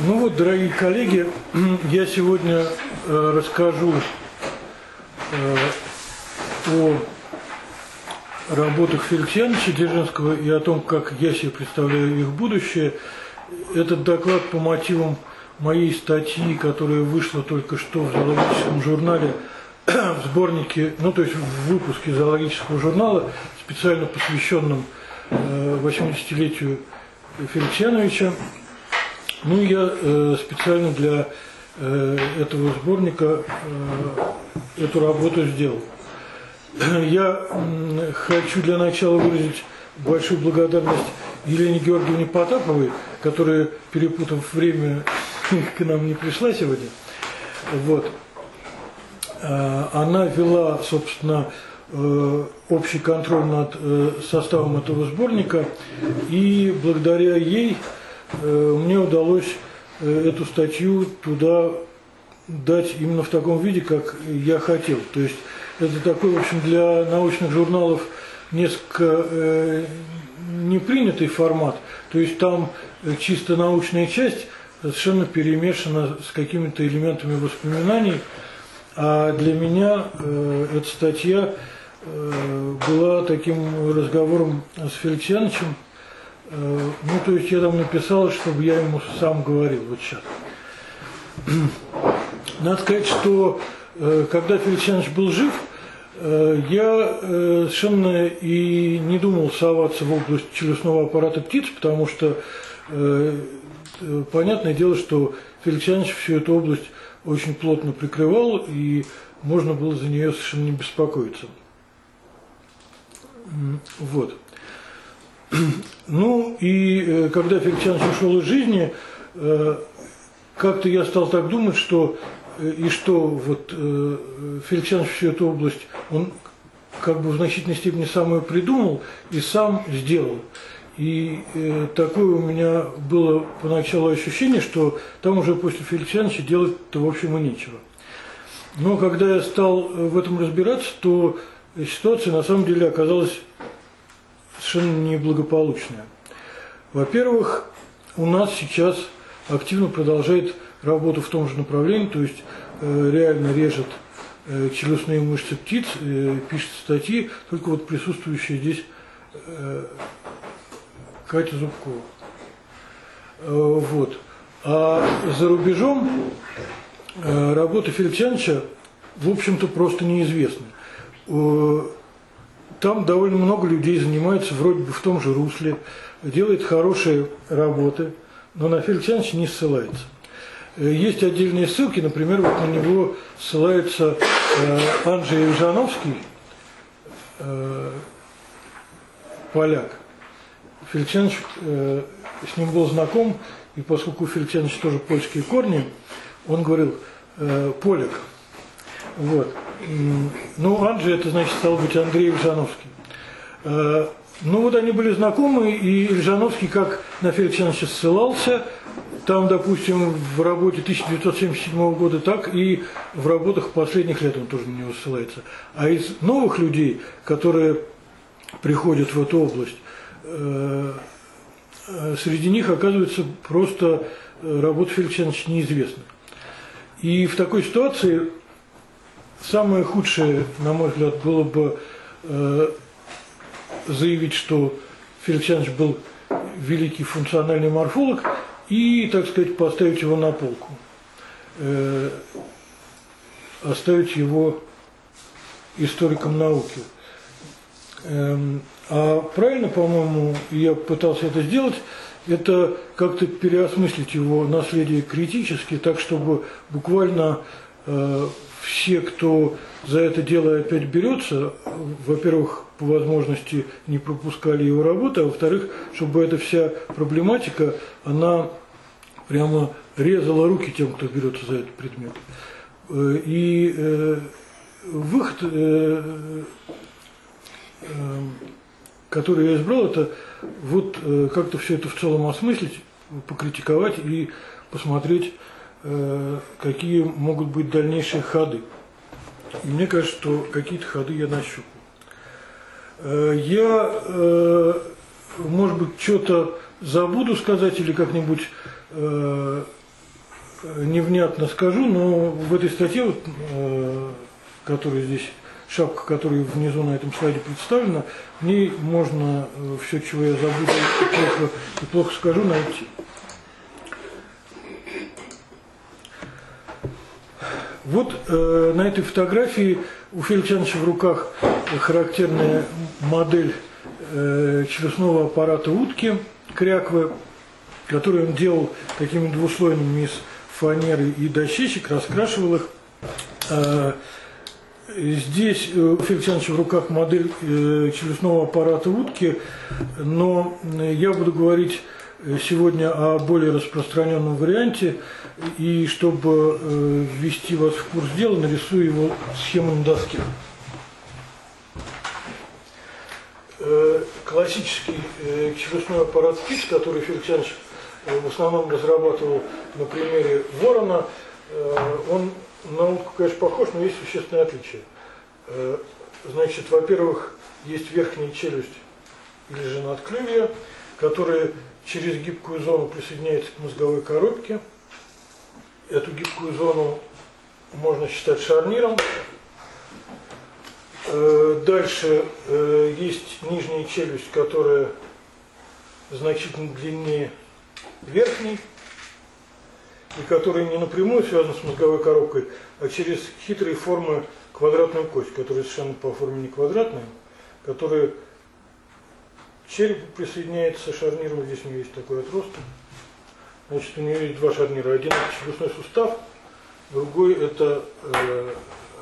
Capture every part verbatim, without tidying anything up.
Ну вот, дорогие коллеги, я сегодня э, расскажу э, о работах Феликса Яновича Дзержинского и о том, как я себе представляю их будущее. Этот доклад по мотивам моей статьи, которая вышла только что в зоологическом журнале, в сборнике, ну то есть в выпуске зоологического журнала, специально посвященном э, восьмидесятилетию Феликса Яновича. Ну, я э, специально для э, этого сборника э, эту работу сделал. Я э, хочу для начала выразить большую благодарность Елене Георгиевне Потаповой, которая, перепутав время, к нам не пришла сегодня. Вот. Она вела, собственно, э, общий контроль над э, составом этого сборника, и благодаря ей мне удалось эту статью туда дать именно в таком виде, как я хотел. То есть это такой, в общем, для научных журналов несколько э, непринятый формат. То есть там чисто научная часть совершенно перемешана с какими-то элементами воспоминаний. А для меня э, эта статья э, была таким разговором с Феликсом Яновичем. Ну, то есть я там написал, чтобы я ему сам говорил, вот сейчас. Надо сказать, что когда Феликс Янович был жив, я совершенно и не думал соваться в область челюстного аппарата птиц, потому что понятное дело, что Феликс Янович всю эту область очень плотно прикрывал, и можно было за нее совершенно не беспокоиться. Вот. Ну и когда Феликс Янович ушел из жизни, как-то я стал так думать, что и что вот Феликс Янович всю эту область, он как бы в значительной степени сам ее придумал и сам сделал. И такое у меня было поначалу ощущение, что там уже после Феликса Яновича делать-то в общем и нечего. Но когда я стал в этом разбираться, то ситуация на самом деле оказалась совершенно неблагополучная. Во-первых, у нас сейчас активно продолжает работу в том же направлении, то есть э, реально режет э, челюстные мышцы птиц, э, пишет статьи, только вот присутствующая здесь э, Катя Зубкова. Э, вот. А за рубежом э, работа Феликса Яновича, в общем-то, просто неизвестна. Э, Там довольно много людей занимается вроде бы в том же русле, делает хорошие работы, но на Феликса Яновича не ссылается. Есть отдельные ссылки, например, вот на него ссылается э, Анджей Ильжановский, э, поляк. Феликс Янович э, с ним был знаком, и поскольку у Феликса Яновича тоже польские корни, он говорил э, поляк. Вот. Ну, Анджей, это значит, стал быть Андрей Ильжановский. Ну, вот они были знакомы, и Ильжановский как на Феликса Яновича ссылался, там, допустим, в работе тысяча девятьсот семьдесят седьмого года, так и в работах последних лет он тоже на него ссылается. А из новых людей, которые приходят в эту область, среди них, оказывается, просто работа Феликса Яновича неизвестна. И в такой ситуации самое худшее, на мой взгляд, было бы э, заявить, что Феликс Янович был великий функциональный морфолог, и, так сказать, поставить его на полку, э, оставить его историком науки. Э, а правильно, по-моему, я пытался это сделать, это как-то переосмыслить его наследие критически, так, чтобы буквально э, все, кто за это дело опять берется, во-первых, по возможности не пропускали его работу, а во-вторых, чтобы эта вся проблематика, она прямо резала руки тем, кто берется за этот предмет. И э, выход, э, э, который я избрал, это вот э, как-то все это в целом осмыслить, покритиковать и посмотреть, какие могут быть дальнейшие ходы. И мне кажется, что какие-то ходы я нащупал. Я, может быть, что-то забуду сказать или как-нибудь невнятно скажу, но в этой статье, вот, э, которая здесь, шапка, которая внизу на этом слайде представлена, в ней можно э, все, чего я забуду и плохо, и плохо скажу, найти. Вот э, на этой фотографии у Феликса Александровича в руках характерная модель э, челюстного аппарата утки, кряквы, которую он делал такими двуслойными из фанеры и дощечек, раскрашивал их. Э, здесь у Феликса Александровича в руках модель э, челюстного аппарата утки, но я буду говорить сегодня о более распространенном варианте, и чтобы э, ввести вас в курс дела, нарисую его схему на доске. Э, классический э, челюстной аппарат птиц, который Феликс Александрович э, в основном разрабатывал на примере ворона, э, он на утку, конечно, похож, но есть существенное отличие. Э, значит, во-первых, есть верхняя челюсть или же надклювья, которые через гибкую зону присоединяется к мозговой коробке. Эту гибкую зону можно считать шарниром. Дальше есть нижняя челюсть, которая значительно длиннее верхней, и которая не напрямую связана с мозговой коробкой, а через хитрые формы квадратную кость, которая совершенно по форме не квадратная, которая к черепу присоединяется шарниром. Здесь у нее есть такой отросток. Значит, у нее есть два шарнира. Один это челюстной сустав, другой это э,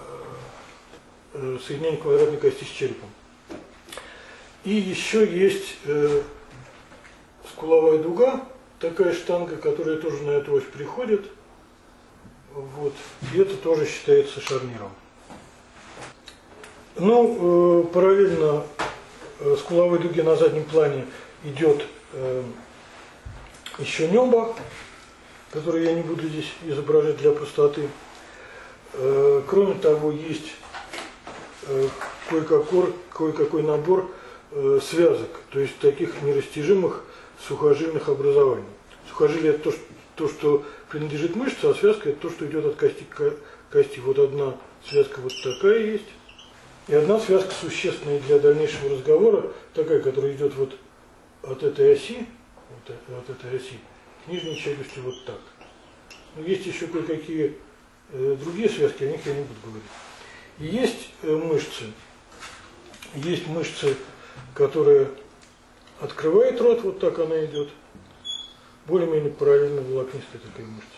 э, соединение квадратной кости с черепом. И еще есть э, скуловая дуга, такая штанга, которая тоже на эту ось приходит. Вот. И это тоже считается шарниром. Ну, э, параллельно э, скуловой дуге на заднем плане идет э, еще небо, которое я не буду здесь изображать для простоты. Э, кроме того, есть э, кое-какой, кое-какой набор э, связок, то есть таких нерастяжимых сухожильных образований. Сухожилие это то, что, то, что принадлежит мышце, а связка это то, что идет от кости к кости. Вот одна связка вот такая есть. И одна связка существенная для дальнейшего разговора, такая, которая идет вот от этой оси, вот от этой оси, к нижней челюсти вот так. Но есть еще кое-какие э, другие связки, о них я не буду говорить. И есть э, мышцы. Есть мышцы, которая открывает рот, вот так она идет. Более-менее параллельно волокнистая такая мышца.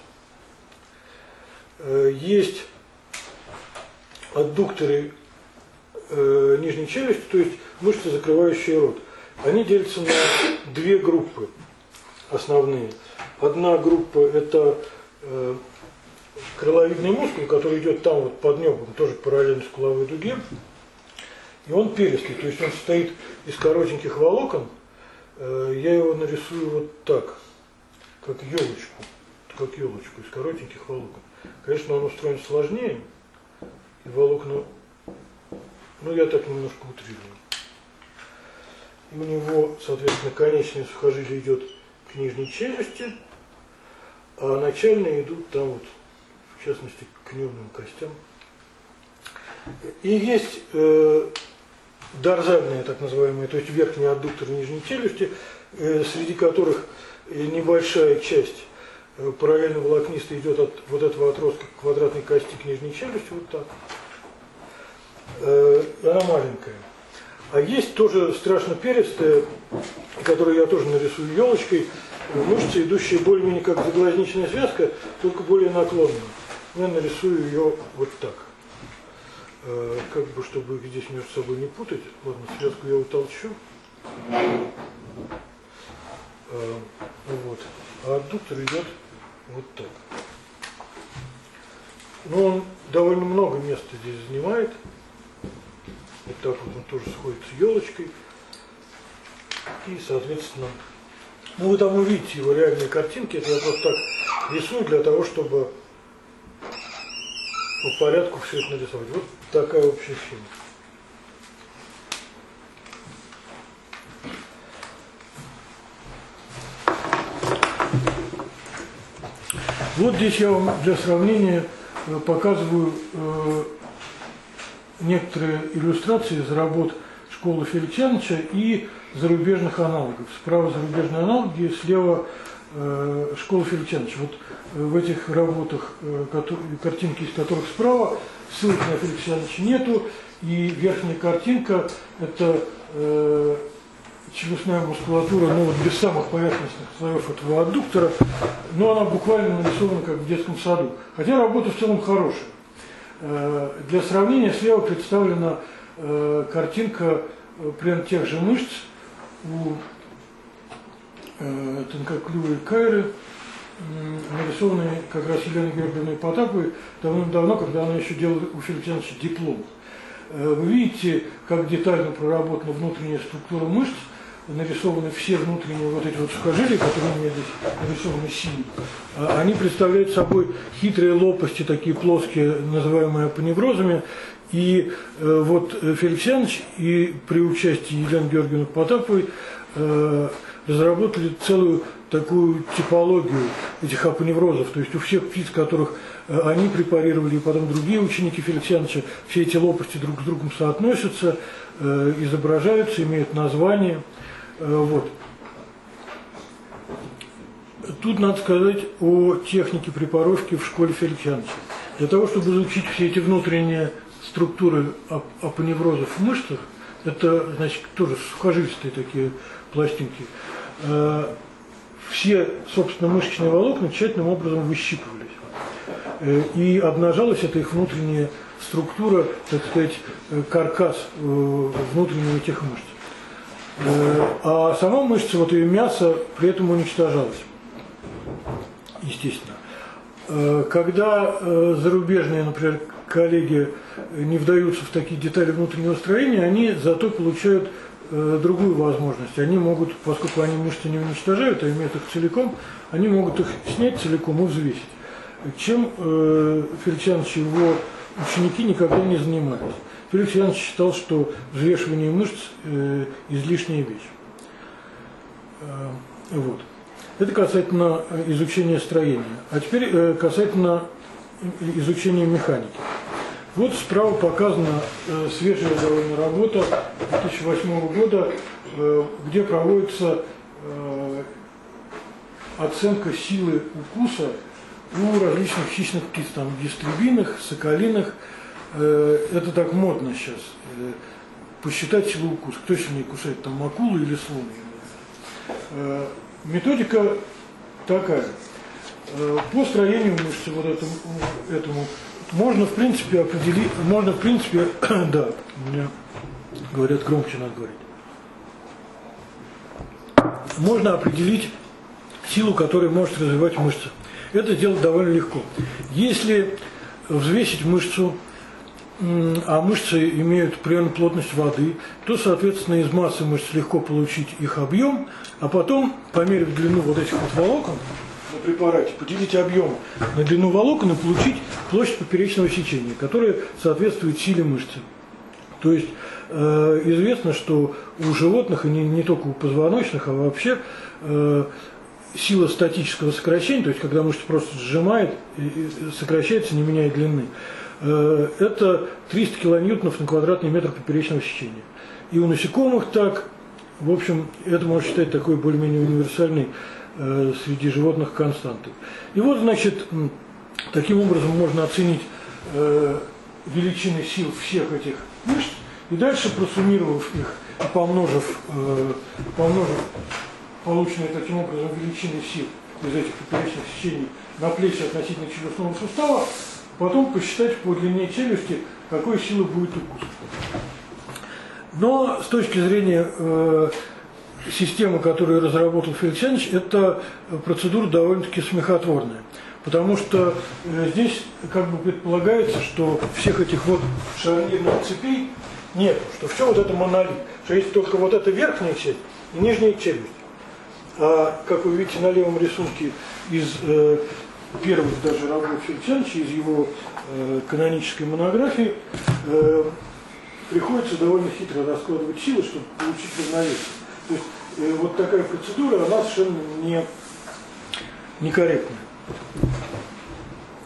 Э, есть аддукторы э, нижней челюсти, то есть мышцы, закрывающие рот. Они делятся на две группы основные. Одна группа это э, крыловидный мускул, который идет там вот под небом, тоже параллельно скуловой дуге. И он перистый, то есть он состоит из коротеньких волокон. Э, я его нарисую вот так, как елочку, как елочку из коротеньких волокон. Конечно, он устроен сложнее, и волокна, ну я так немножко утрирую. И у него, соответственно, конечное сухожилие идет к нижней челюсти, а начальные идут там вот, в частности, к нервным костям. И есть э, дорзальные, так называемые, то есть верхние аддукторы нижней челюсти, э, среди которых небольшая часть э, параллельно волокнистой идет от вот этого отростка квадратной кости к нижней челюсти, вот так. Э, она маленькая. А есть тоже страшно перистая, которую я тоже нарисую елочкой, мышцы, идущие более-менее как заглазничная связка, только более наклонная. Я нарисую ее вот так. Э, как бы, чтобы их здесь между собой не путать. Ладно, связку я утолчу. Э, вот. А аддуктор идет вот так. Но он довольно много места здесь занимает. Вот так вот он тоже сходит с елочкой. И, соответственно, ну вы там увидите его реальные картинки. Это я просто так рисую для того, чтобы по порядку все это нарисовать. Вот такая общая схема. Вот здесь я вам для сравнения показываю некоторые иллюстрации из работ школы Феликсьяновича и зарубежных аналогов. Справа зарубежные аналоги, слева школа Феликсьяновича. Вот в этих работах, картинки из которых справа, ссылок на Феликсьяновича нету, и верхняя картинка – это э, челюстная мускулатура, ну вот без самых поверхностных слоев этого аддуктора, но она буквально нарисована как в детском саду. Хотя работа в целом хорошая. Э, для сравнения слева представлена э, картинка примерно тех же мышц у э, тонкоклювой Кайры, нарисованные как раз Еленой Георгиевной Потаповой давным-давно, когда она еще делала у Феликсьяновича диплом. Вы видите, как детально проработана внутренняя структура мышц, нарисованы все внутренние вот эти вот сухожилия, которые у меня здесь нарисованы синим. Они представляют собой хитрые лопасти, такие плоские, называемые апоневрозами. И э, вот Феликсьянович и при участии Елены Георгиевны Потаповой э, разработали целую такую типологию этих апоневрозов. То есть у всех птиц, которых э, они препарировали, и потом другие ученики Феликсьяновича, все эти лопасти друг с другом соотносятся, э, изображаются, имеют название. Э, вот. Тут надо сказать о технике препаровки в школе Феликсьяновича. Для того, чтобы изучить все эти внутренние структуры апоневрозов в мышцах, это, значит, тоже сухожилистые такие пластинки, все, собственно, мышечные волокна тщательным образом выщипывались. И обнажалась эта их внутренняя структура, так сказать, каркас внутреннего этих мышц. А сама мышца, вот ее мясо, при этом уничтожалось. Естественно. Когда зарубежные, например, коллеги не вдаются в такие детали внутреннего строения, они зато получают э, другую возможность. Они могут, поскольку они мышцы не уничтожают, а имеют их целиком, они могут их снять целиком и взвесить. Чем э, Феликсьянович и его ученики никогда не занимались. Феликсьянович считал, что взвешивание мышц э, излишняя вещь. Э, вот. Это касательно изучения строения. А теперь э, касательно изучения механики. Вот справа показана э, свежая довольно работа две тысячи восьмого года, э, где проводится э, оценка силы укуса у различных хищных птиц, там ястребиных, соколиных. Э, это так модно сейчас. Э, посчитать силу укуса. Кто сильнее кусает, там акулу или слон? Э, методика такая. Э, по строению мышцы вот этому, этому можно, в принципе, определить, можно, в принципе, да, мне говорят, громче надо говорить. Можно определить силу, которую может развивать мышца. Это сделать довольно легко. Если взвесить мышцу, а мышцы имеют примерно плотность воды, то, соответственно, из массы мышц легко получить их объем, а потом, померив длину вот этих вот волокон на препарате, поделить объем на длину волокон и получить площадь поперечного сечения, которая соответствует силе мышцы. То есть э, известно, что у животных, и не, не только у позвоночных, а вообще э, сила статического сокращения, то есть когда мышца просто сжимает и сокращается, не меняя длины, э, это триста килоньютонов на квадратный метр поперечного сечения. И у насекомых так, в общем, это можно считать такой более-менее универсальной э, среди животных константой. И вот, значит, таким образом можно оценить э, величины сил всех этих мышц, и дальше, просуммировав их и помножив, э, помножив полученные таким образом величины сил из этих поперечных сечений на плечи относительно челюстного сустава, потом посчитать по длине челюсти, какой силы будет укус. Но с точки зрения э, системы, которую разработал Феликсьянович, эта процедура довольно-таки смехотворная. Потому что э, здесь как бы предполагается, что всех этих вот шарнирных цепей нет, что все вот это монолит, что есть только вот эта верхняя часть и нижняя челюсть. А как вы видите на левом рисунке из э, первых даже работ Феликсьяновича, из его э, канонической монографии, э, приходится довольно хитро раскладывать силы, чтобы получить равновесие. То есть э, вот такая процедура, она совершенно не, некорректная.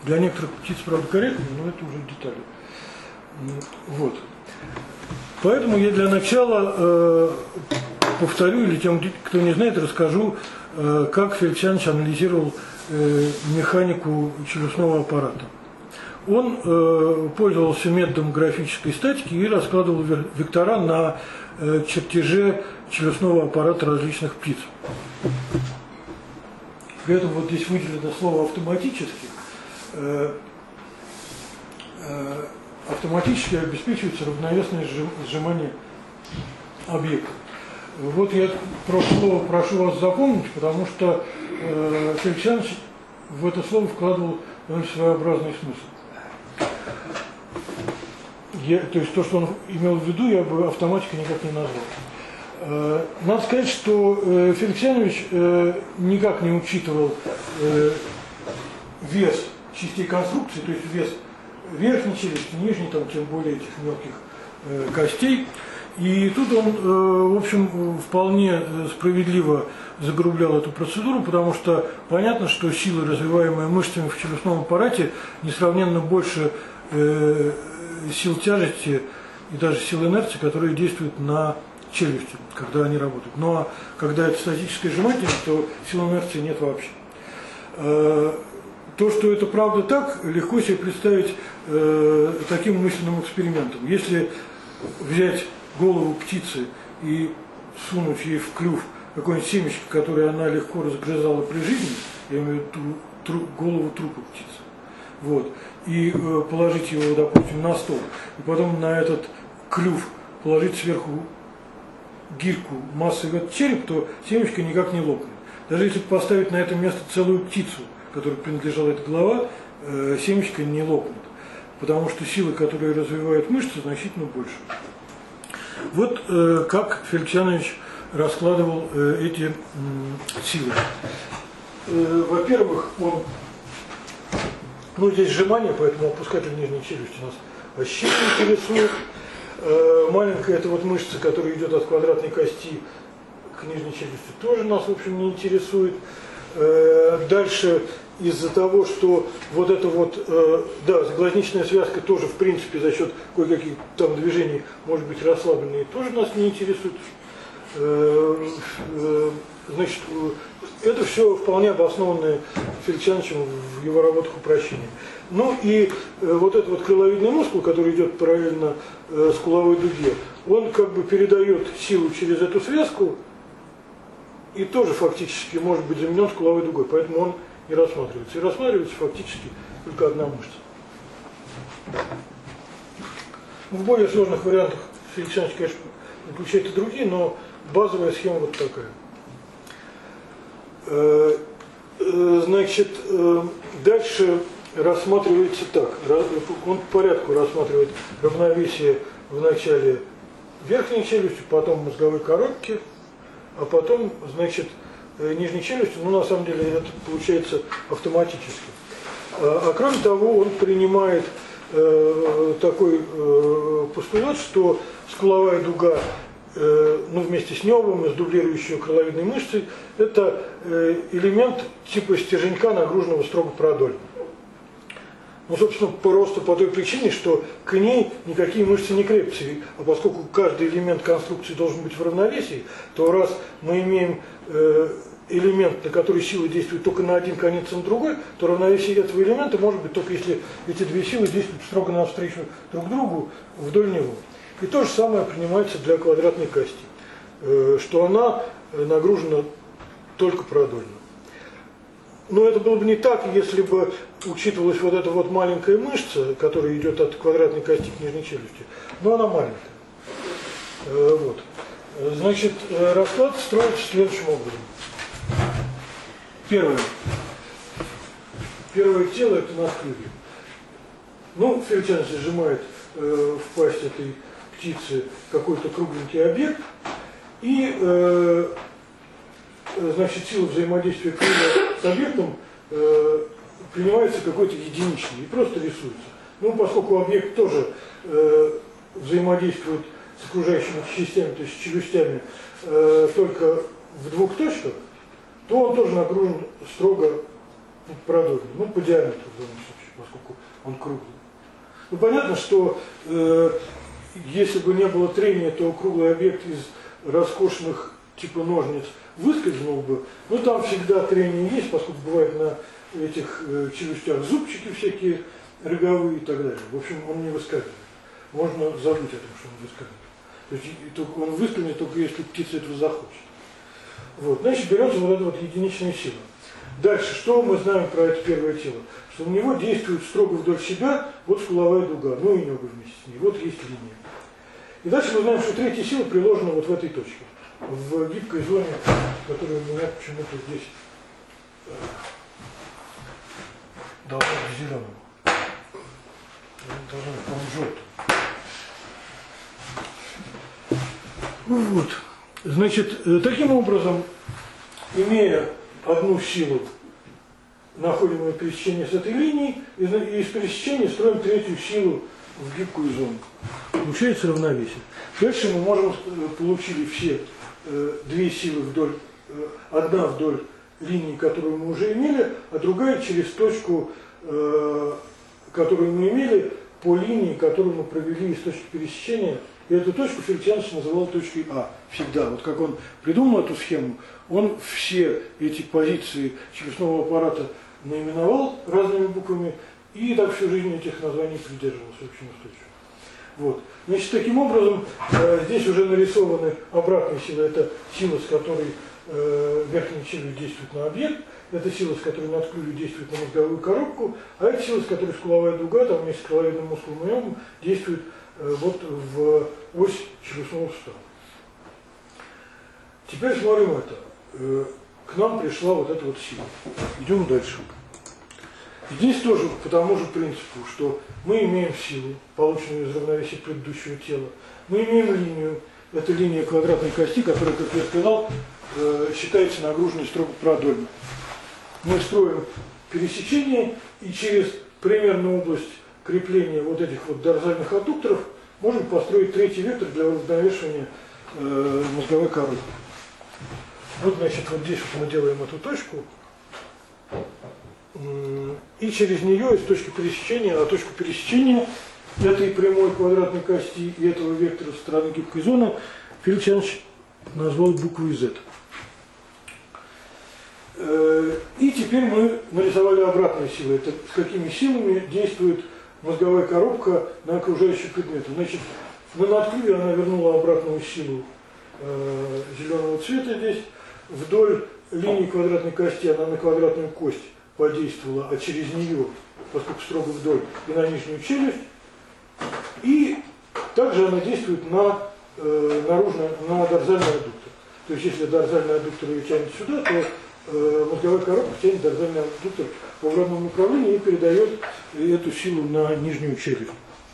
Для некоторых птиц, правда, корректно, но это уже детали. Вот. Поэтому я для начала э, повторю, или тем, кто не знает, расскажу, э, как Феликсьянович анализировал э, механику челюстного аппарата. Он э, пользовался методом графической статики и раскладывал вектора на э, чертеже челюстного аппарата различных птиц. При этом вот здесь выделено слово «автоматически». Э, э, автоматически обеспечивается равновесное сжимание объекта. Вот я прошу, прошу вас запомнить, потому что э, Феликсьянович в это слово вкладывал своеобразный смысл. Я, то есть то, что он имел в виду, я бы автоматикой никак не назвал. Э, надо сказать, что э, Феликсьянович э, никак не учитывал э, вес частей конструкции, то есть вес верхней челюсти, нижней, там, тем более этих мелких э, костей. И тут он, э, в общем, вполне справедливо загрублял эту процедуру, потому что понятно, что силы, развиваемые мышцами в челюстном аппарате, несравненно больше э, сил тяжести и даже сил инерции, которые действуют на челюсти, когда они работают. Но когда это статическое сжимание, то сил инерции нет вообще. Э, То, что это правда так, легко себе представить э, таким мысленным экспериментом. Если взять голову птицы и сунуть ей в клюв какое-нибудь семечко, которое она легко разгрызала при жизни, я имею в виду тру, голову трупа птицы, вот, и э, положить его, допустим, на стол, и потом на этот клюв положить сверху гирьку массой в этот череп, то семечко никак не лопнет. Даже если поставить на это место целую птицу, которой принадлежала эта голова, э, семечко не лопнет, потому что силы, которые развивают мышцы, значительно больше. Вот э, как Феликсьянович раскладывал э, эти э, силы. Э, во-первых, он, ну здесь сжимание, поэтому опускатель нижней челюсти нас вообще не интересует. Э, маленькая это вот мышца, которая идет от квадратной кости к нижней челюсти, тоже нас, в общем, не интересует. Дальше, из-за того, что вот это вот, э, да, глазничная связка тоже, в принципе, за счет кое-каких там движений может быть расслабленной, тоже нас не интересует. Э, э, значит, это все вполне обоснованное Феликсьяновичем в его работах упрощения. Ну и э, вот этот вот крыловидный мускул, который идет параллельно э, скуловой дуге, он как бы передает силу через эту связку, и тоже фактически может быть заменен скуловой дугой, поэтому он не рассматривается. И рассматривается фактически только одна мышца. В более сложных вариантах Феликсьянович, конечно, включает и другие, но базовая схема вот такая. Значит, дальше рассматривается так. Он по порядку рассматривает равновесие в начале верхней челюсти, потом мозговой коробки, а потом, значит, нижней челюстью, ну, на самом деле, это получается автоматически. А, а кроме того, он принимает э, такой э, постулат, что скуловая дуга, э, ну, вместе с небом и с дублирующей крыловидной мышцей, это э, элемент типа стерженька, нагруженного строго продольно. Ну, собственно, просто по той причине, что к ней никакие мышцы не крепятся. А поскольку каждый элемент конструкции должен быть в равновесии, то раз мы имеем э, элемент, на который силы действуют только на один конец, а на другой, то равновесие этого элемента может быть только если эти две силы действуют строго навстречу друг другу вдоль него. И то же самое принимается для квадратной кости, э, что она нагружена только продольно. Но это было бы не так, если бы учитывалась вот эта вот маленькая мышца, которая идет от квадратной кости к нижней челюсти, но она маленькая. Вот. Значит, расклад строится следующим образом. Первое. Первое тело – это на крылья. Ну, Феликсьянович сжимает э, в пасть этой птицы какой-то кругленький объект, и э, значит, сила взаимодействия крылья с объектом э, принимается какой-то единичный и просто рисуется. Ну, поскольку объект тоже э, взаимодействует с окружающими частями, то есть с челюстями, э, только в двух точках, то он тоже нагружен строго продольно, ну, по диаметру в данном случае. поскольку он круглый. Ну, понятно, что э, если бы не было трения, то круглый объект из роскошных типа ножниц выскользнул бы, но там всегда трение есть, поскольку бывает на этих э, челюстях зубчики всякие роговые и так далее. В общем, он не выскальзывает. Можно забыть о том, что он выскальзывает. То есть он выскользнет только если птица этого захочет. Вот. Значит, берется вот эта вот единичная сила. Дальше, что мы знаем про это первое тело? Что у него действует строго вдоль себя вот скуловая дуга, ну и небо вместе с ней. Вот есть линия. И дальше мы знаем, что третья сила приложена вот в этой точке, в гибкой зоне, которая у меня почему-то здесь э, должна быть зеленым. Должна быть, по-моему, желтым. Вот. Значит, таким образом, имея одну силу, находим ее пересечение с этой линией, и из пересечения строим третью силу в гибкую зону. Получается равновесие. Дальше мы можем, получили все э, две силы вдоль, э, одна вдоль линии, которую мы уже имели, а другая через точку, э, которую мы имели, по линии, которую мы провели из точки пересечения. И эту точку Феликсианович называл точкой А. Всегда. Вот как он придумал эту схему, он все эти позиции челюстного аппарата наименовал разными буквами, и так всю жизнь этих названий придерживался очень устойчиво. Вот. Значит, таким образом, э, здесь уже нарисованы обратные силы. Это сила, с которой э, верхняя челюсть действует на объект, это сила, с которой надклювие действует на мозговую коробку, а это сила, с которой скуловая дуга, там вместе с крыловидным мускулом и небом, действует э, вот в ось челюстного сустава. Теперь смотрим это. Э, к нам пришла вот эта вот сила. Идем дальше. Здесь тоже по тому же принципу, что мы имеем силу, полученную из равновесия предыдущего тела. Мы имеем линию, это линия квадратной кости, которая, как я сказал, считается нагруженной строго продольно. Мы строим пересечение, и через примерную область крепления вот этих вот дорзальных аддукторов можем построить третий вектор для уравновешивания э, мозговой коробки. Вот, значит, вот здесь вот мы делаем эту точку. И через нее, из точки пересечения, а точку пересечения этой прямой квадратной кости и этого вектора со стороны гибкой зоны Феликсианович назвал буквой Z. И теперь мы нарисовали обратные силы. Это с какими силами действует мозговая коробка на окружающий предмет. Значит, на надклювие она вернула обратную силу э, зеленого цвета здесь. Вдоль линии квадратной кости она на квадратную кость подействовала, а через нее, поскольку строго вдоль, и на нижнюю челюсть. И также она действует на, э, наружно, на дорзальный аддуктор. То есть если дорзальный аддуктор ее тянет сюда, то э, мозговая коробка тянет дорзальный аддуктор в обратном направлении и передает эту силу на нижнюю челюсть.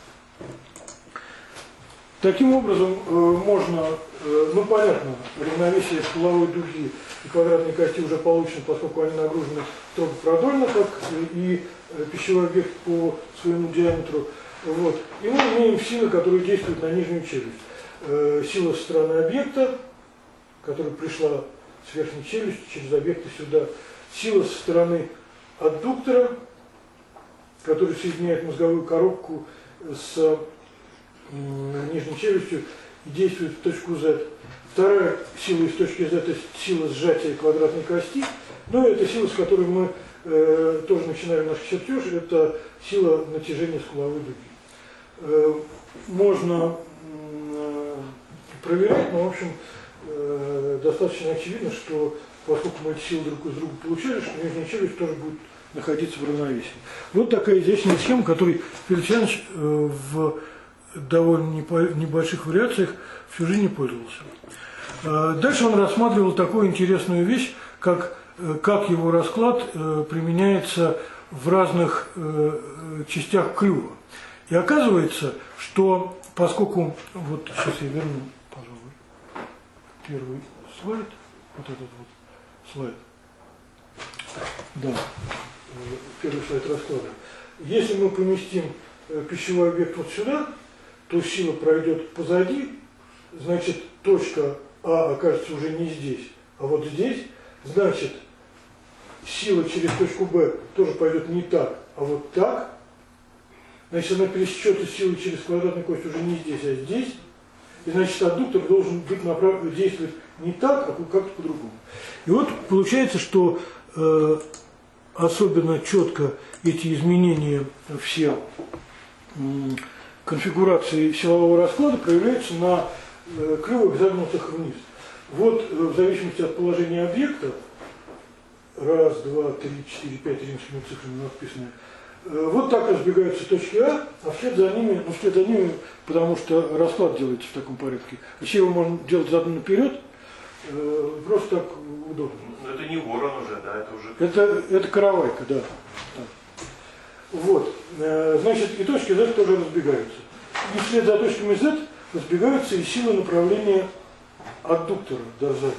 Таким образом, э, можно, э, ну понятно, равновесие скуловой дуги и квадратной кости уже получено, поскольку они нагружены строго продольно, как и э, пищевой объект по своему диаметру. Вот. И мы имеем силы, которые действуют на нижнюю челюсть. Э, сила со стороны объекта, которая пришла с верхней челюсти через объекты сюда. Сила со стороны аддуктора, который соединяет мозговую коробку с э, нижней челюстью и действует в точку Z. Вторая сила из точки Z – это сила сжатия квадратной кости. Ну и это сила, с которой мы э, тоже начинаем наш чертеж, это сила натяжения скуловой дуги. Э, можно э, проверять, но в общем э, достаточно очевидно, что поскольку мы эти силы друг из друга получали, что нижняя челюсть тоже будет находиться в равновесии. Вот такая изящная схема, которой Феликсианович э, в довольно небольших вариациях всю жизнь не пользовался. Дальше он рассматривал такую интересную вещь, как, как его расклад применяется в разных частях клюва. И оказывается, что поскольку, вот сейчас я верну, пожалуй, первый слайд, вот этот вот слайд, да, первый слайд расклада. Если мы поместим пищевой объект вот сюда, то сила пройдет позади, значит точка А окажется уже не здесь, а вот здесь, значит сила через точку Б тоже пойдет не так, а вот так, значит, она пересечется силой через квадратную кость уже не здесь, а здесь. И значит, аддуктор должен быть направ... действовать не так, а как-то по-другому. И вот получается, что э, особенно четко эти изменения все э, конфигурации силового расклада проявляются на э, клювах, загнутых вниз. Вот э, в зависимости от положения объекта, раз, два, три, четыре, пять римскими цифрами написано, вот так разбегаются точки А, а вслед за ними, ну вслед за ними, потому что расклад делается в таком порядке. Вообще его можно делать задом наперед, э, просто так удобно. Но это не ворон уже, да, это уже... Это, это каравайка, да. Так. Вот, э, значит, и точки Z тоже разбегаются. И вслед за точками Z разбегаются и силы направления аддуктора дорзального.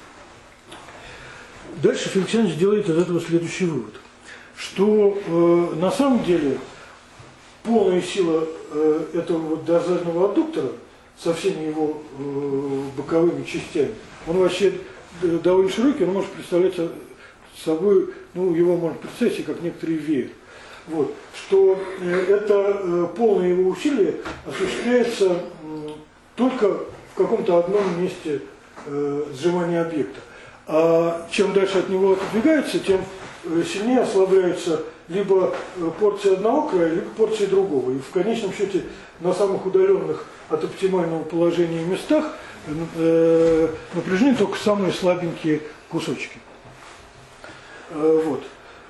Дальше Феликсианович делает из этого следующий вывод. Что э, на самом деле полная сила э, этого вот дорзального аддуктора со всеми его э, боковыми частями, он вообще э, довольно широкий, он может представлять собой, ну, его можно представить себе как некоторый веер. Вот, что э, это э, полное его усилие осуществляется э, только в каком-то одном месте э, сжимания объекта. А чем дальше от него отодвигается, тем сильнее ослабляется либо порция одного края, либо порция другого. И в конечном счете на самых удаленных от оптимального положения местах э, напряжены только самые слабенькие кусочки. Э, вот.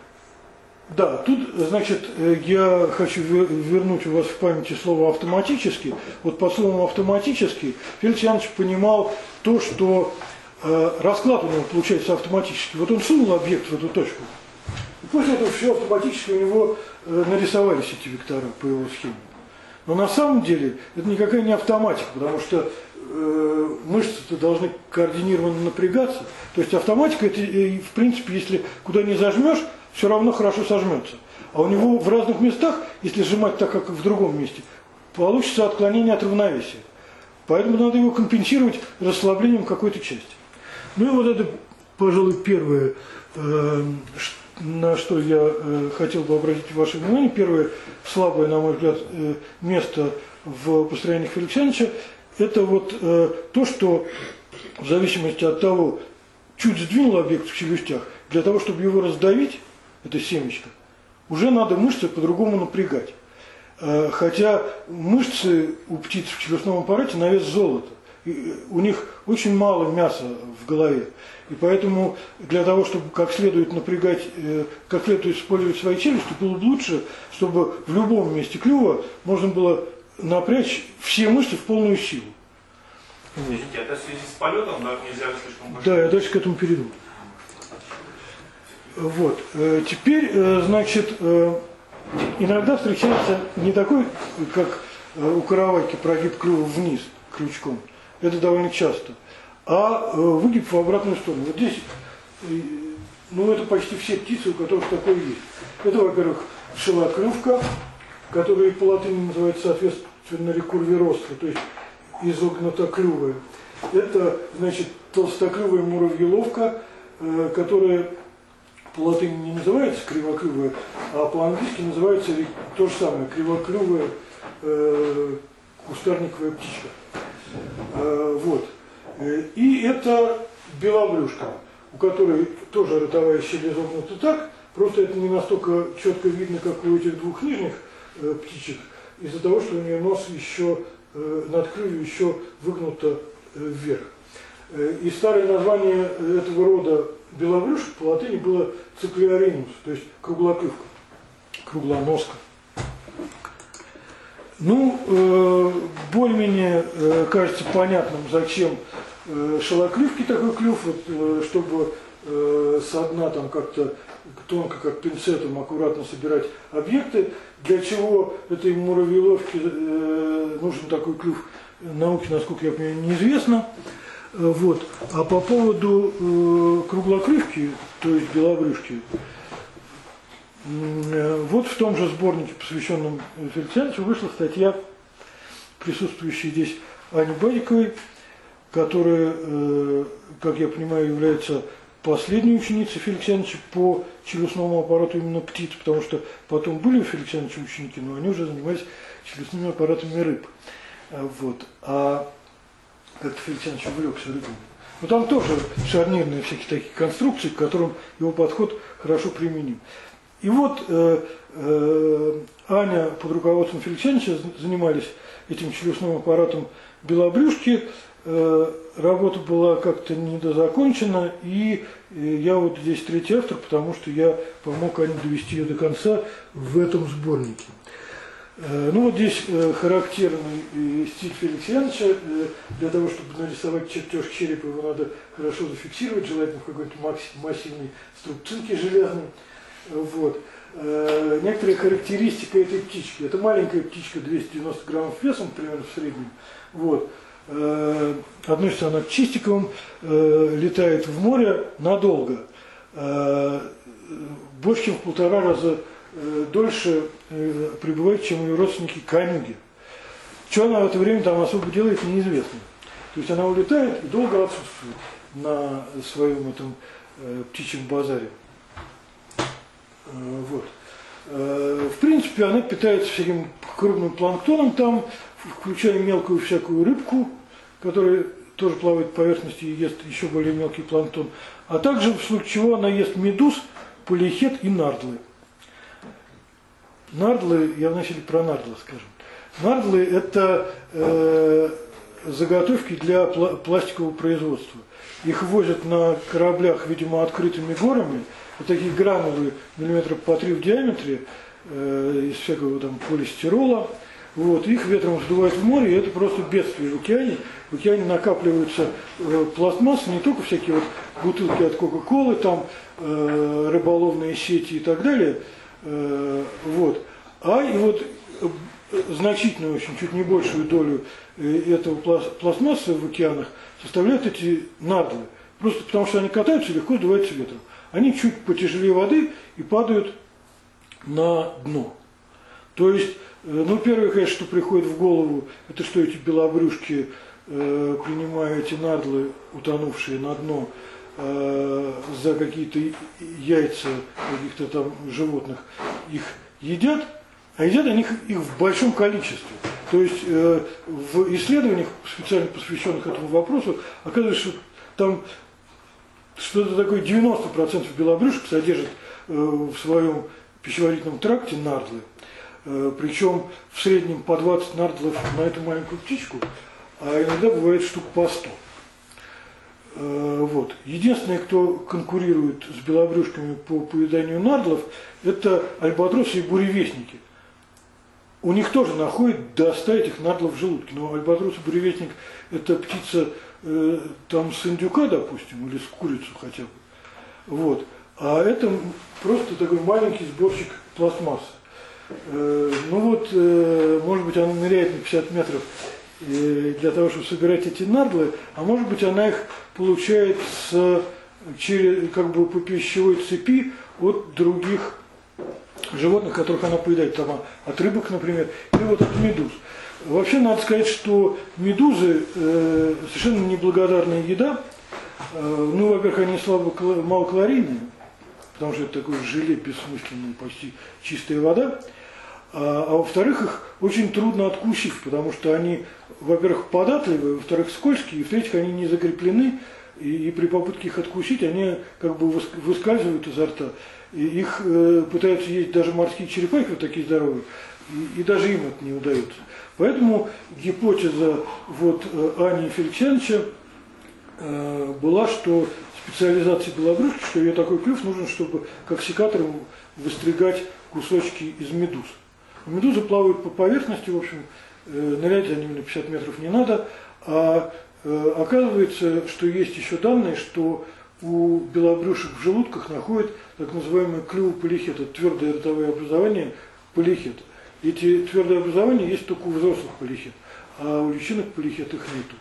Да, тут, значит, я хочу вернуть у вас в памяти слово «автоматически». Вот под словом «автоматически» Феликс Янович понимал то, что э, расклад у него получается автоматически. Вот он сунул объект в эту точку. И после этого все автоматически у него э, нарисовались эти вектора по его схеме. Но на самом деле это никакая не автоматика, потому что э, мышцы-то должны координированно напрягаться. То есть автоматика, это, э, в принципе, если куда не зажмешь, все равно хорошо сожмется. А у него в разных местах, если сжимать так, как в другом месте, получится отклонение от равновесия. Поэтому надо его компенсировать расслаблением какой-то части. Ну и вот это, пожалуй, первое, э, на что я э, хотел бы обратить ваше внимание. Первое слабое, на мой взгляд, э, место в построениях Феликса Яновича, это вот э, то, что в зависимости от того, чуть сдвинул объект в челюстях, для того, чтобы его раздавить, это семечко, уже надо мышцы по-другому напрягать. Э, хотя мышцы у птиц в челюстном аппарате на вес золота. И у них очень мало мяса в голове. И поэтому для того, чтобы как следует напрягать, э, как следует использовать свои челюсти, было бы лучше, чтобы в любом месте клюва можно было напрячь все мышцы в полную силу. Извините, это в связи с полетом, да, нельзя слишком большой? Да, я дальше к этому перейду. Вот. Э, теперь, э, значит, э, иногда встречается не такой, как э, у каравайки, прогиб клюва вниз крючком. Это довольно часто. А э, выгиб в обратную сторону. Вот здесь, э, ну это почти все птицы, у которых такое есть. Это, во-первых, шелоклювка, которая по латыни называется соответственно рекурвиростра, то есть изогнутоклювая. Это, значит, толстоклювая муравьеловка, э, которая по латыни не называется кривоклювая, а по-английски называется то же самое, кривоклювая э, кустарниковая птичка. Э, вот. И это белобрюшка, у которой тоже ротовая щель изогнута так, просто это не настолько четко видно, как у этих двух нижних э, птичек, из-за того, что у нее нос еще, э, над клювью еще выгнуто э, вверх. Э, и старое название этого рода белобрюшек по латыни было циклиоринус, то есть круглоклювка, круглоноска. Ну, э, более-менее э, кажется понятным, зачем э, шелоклювке такой клюв, вот, э, чтобы э, со дна там как-то тонко, как пинцетом, аккуратно собирать объекты. Для чего этой муравьеловке э, нужен такой клюв, науке, насколько я понимаю, неизвестно. Э, вот. А по поводу э, круглоклювки, то есть белобрюшки, вот в том же сборнике, посвященном Феликсу Яновичу, вышла статья, присутствующей здесь Ани Бадиковой, которая, как я понимаю, является последней ученицы Феликса Ивановича по челюстному аппарату именно птиц, потому что потом были у Феликса Ивановича ученики, но они уже занимались челюстными аппаратами рыб. Вот. А как-то Феликс Иванович увлекся рыбами. Но там тоже шарнирные всякие такие конструкции, к которым его подход хорошо применим. И вот э, э, Аня под руководством Феликса Ивановича занимались этим челюстным аппаратом белобрюшки. Э, работа была как-то недозакончена, и э, я вот здесь третий автор, потому что я помог Ане довести ее до конца в этом сборнике. Э, ну вот здесь э, характерный э, стиль Феликса Ивановича. Э, для того, чтобы нарисовать чертеж черепа, его надо хорошо зафиксировать, желательно в какой-то массивной струбцинке железной. Вот. Э, некоторая характеристика этой птички. Это маленькая птичка, двести девяносто граммов весом, примерно в среднем. Вот. Э, относится она к чистиковым, э, летает в море надолго. Э, больше, чем в полтора раза э, дольше э, пребывает, чем ее родственники конюги. Что она в это время там особо делает, неизвестно. То есть она улетает и долго отсутствует на своем этом э, птичьем базаре. Вот. В принципе, она питается всяким крупным планктоном там, включая мелкую всякую рыбку, которая тоже плавает по поверхности и ест еще более мелкий планктон. А также, в случае чего, она ест медуз, полихет и нардлы. Нардлы, я вначале про нардлы скажу. Нардлы – это э, заготовки для пла- пластикового производства. Их возят на кораблях, видимо, открытыми горами. Вот такие гранулы миллиметров по три в диаметре, э, из всякого там полистирола. Вот, их ветром сдувает в море, и это просто бедствие в океане. В океане накапливаются э, пластмассы, не только всякие вот бутылки от Кока-Колы, там э, рыболовные сети и так далее. Э, вот. А и вот э, значительную, очень, чуть не большую долю э, этого пластмассы в океанах составляют эти нардлы. Просто потому что они катаются и легко сдуваются ветром. Они чуть потяжелее воды и падают на дно. То есть, ну, первое, конечно, что приходит в голову, это что эти белобрюшки, э, принимая эти нардлы, утонувшие на дно, э, за какие-то яйца каких-то там животных, их едят, а едят они их, их в большом количестве. То есть, э, в исследованиях, специально посвященных этому вопросу, оказывается, что там что-то такое девяносто процентов белобрюшек содержит э, в своем пищеварительном тракте нардлы. Э, причем в среднем по двадцать нардлов на эту маленькую птичку, а иногда бывает штук по сто. Э, вот. Единственное, кто конкурирует с белобрюшками по поеданию нардлов, это альбатросы и буревестники. У них тоже находят до ста этих нардлов в желудке. Но альбатрос и буревестник – это птица э, там с индюка, допустим, или с курицу хотя бы. Вот. А это просто такой маленький сборщик пластмассы. Э, ну вот, э, может быть, она ныряет на пятьдесят метров э, для того, чтобы собирать эти нардлы, а может быть, она их получает с, через, как бы по пищевой цепи от других животных, которых она поедает, там, от рыбок, например, или вот от медуз. Вообще, надо сказать, что медузы э, совершенно неблагодарная еда. Э, ну, во-первых, они слабо, малокалорийные, потому что это такое желе бессмысленное, почти чистая вода. А, а во-вторых, их очень трудно откусить, потому что они, во-первых, податливые, во-вторых, скользкие, и в-третьих, они не закреплены, и, и при попытке их откусить, они как бы выскальзывают изо рта. И их э, пытаются есть даже морские черепахи, вот такие здоровые, и, и даже им это не удается. Поэтому гипотеза вот, Ани Феликсяновича э, была, что специализация белобрюшки, что ее такой клюв нужен, чтобы как секатором выстригать кусочки из медуз. Медузы плавают по поверхности, в общем, э, нырять за ними на пятьдесят метров не надо, а э, оказывается, что есть еще данные, что у белобрюшек в желудках находят так называемые клювополихеты, твердое ротовое образование полихета. Эти твердые образования есть только у взрослых полихет, а у личинок полихет их нету.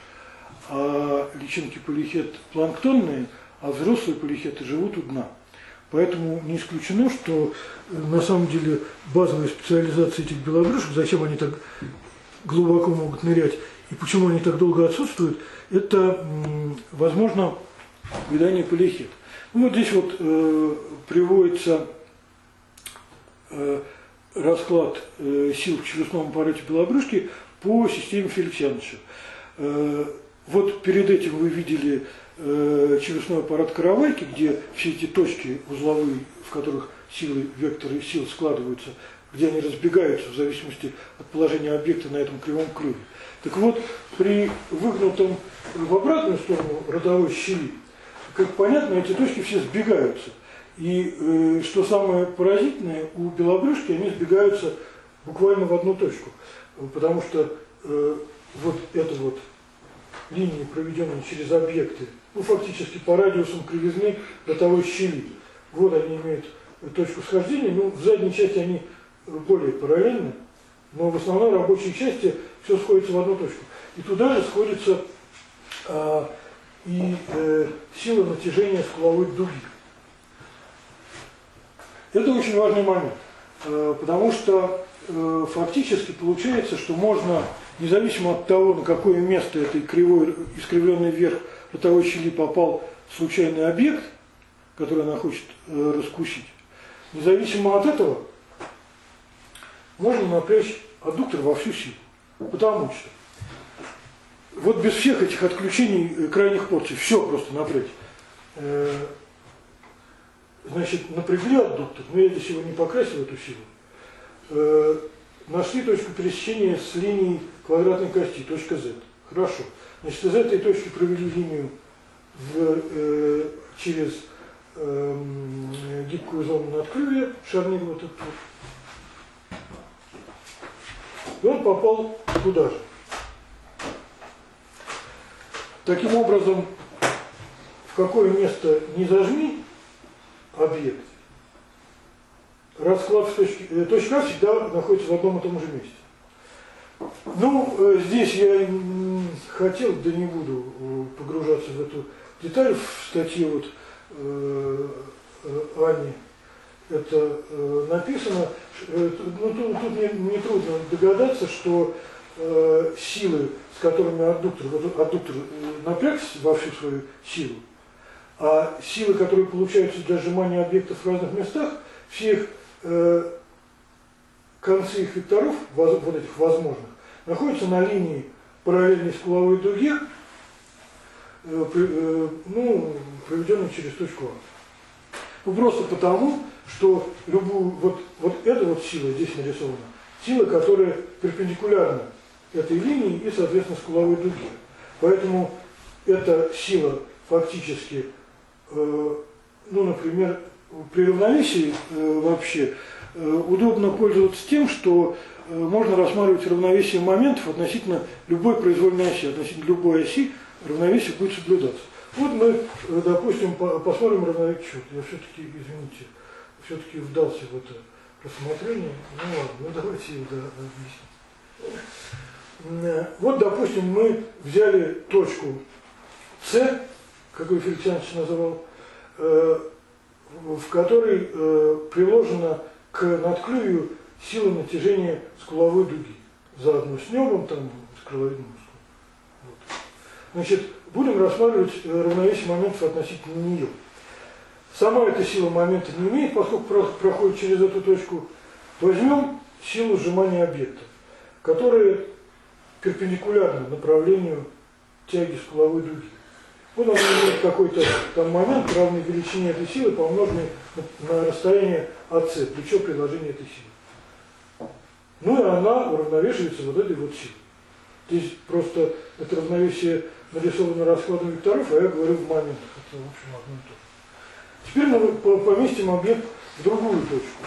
А личинки полихет планктонные, а взрослые полихеты живут у дна. Поэтому не исключено, что на самом деле базовая специализация этих белобрюшек, зачем они так глубоко могут нырять и почему они так долго отсутствуют, это, возможно, в издании Полихет. Ну, вот здесь вот э, приводится э, расклад э, сил в челюстном аппарате Белобрюшки по системе Феликсьяныча. Э, вот перед этим вы видели э, челюстной аппарат Каравайки, где все эти точки узловые, в которых силы, векторы сил складываются, где они разбегаются в зависимости от положения объекта на этом кривом клюве. Так вот, при выгнутом в обратную сторону родовой щели, как понятно, эти точки все сбегаются. И э, что самое поразительное, у Белобрюшки они сбегаются буквально в одну точку. Потому что э, вот эта вот линия, проведенная через объекты, ну фактически по радиусам кривизны родовой щели, вот они имеют точку схождения, ну в задней части они более параллельны, но в основной рабочей части все сходится в одну точку. И туда же сходится а, и э, сила натяжения скуловой дуги. Это очень важный момент, э, потому что э, фактически получается, что можно, независимо от того, на какое место этой кривой, искривленный вверх ротовой щели попал случайный объект, который она хочет э, раскусить, независимо от этого, можно напрячь аддуктор во всю силу. Потому что вот без всех этих отключений крайних порций, все просто напрячь. Э, значит, напрягли аддуктор, но я здесь его не покрасил, эту силу. Э, нашли точку пересечения с линией квадратной кости, точка Z. Хорошо. Значит, из этой точки провели линию в, э, через э, гибкую зону надклювия, шарнир вот этот вот. И он попал туда же. Таким образом, в какое место не зажми объект, расклад в точке, э, точка А всегда находится в одном и том же месте. Ну, э, здесь я хотел, да не буду э, погружаться в эту деталь, в статье вот э, э, Ани это э, написано. Э, ну, тут, тут не, не трудно догадаться, что э, силы, с которыми аддуктор, вот, аддуктор э, напрягся во всю свою силу, а силы, которые получаются для сжимания объектов в разных местах, все их э, концы их векторов, воз, вот этих возможных, находятся на линии параллельной скуловой дуге, э, при, э, ну, проведенной через точку А. Ну, просто потому, что любую, вот, вот эта вот сила здесь нарисована, сила, которая перпендикулярна этой линии и, соответственно, скуловой дуге. Поэтому эта сила фактически, э, ну, например, при равновесии э, вообще э, удобно пользоваться тем, что э, можно рассматривать равновесие моментов относительно любой произвольной оси, относительно любой оси равновесие будет соблюдаться. Вот мы, допустим, посмотрим равновесие. Я все-таки, извините, все-таки вдался в это рассмотрение. Ну ладно, ну давайте его да, объясним. Вот, допустим, мы взяли точку С, какой Феликсьяныч называл, в которой приложена к надклювию сила натяжения скуловой дуги. Заодно с небом, там, с крыловидным мускулом. Вот. Значит, будем рассматривать равновесие моментов относительно нее. Сама эта сила момента не имеет, поскольку проходит через эту точку. Возьмем силу сжимания объекта, которая перпендикулярна направлению тяги скуловой дуги. Вот она имеет какой-то там момент, равный величине этой силы, помноженный на, на расстояние АС, плечо приложения этой силы. Ну и она уравновешивается вот этой вот силой. Здесь просто это равновесие нарисовано раскладом векторов, а я говорю в моментах. Это, в общем, одно и то же. Теперь мы поместим объект в другую точку.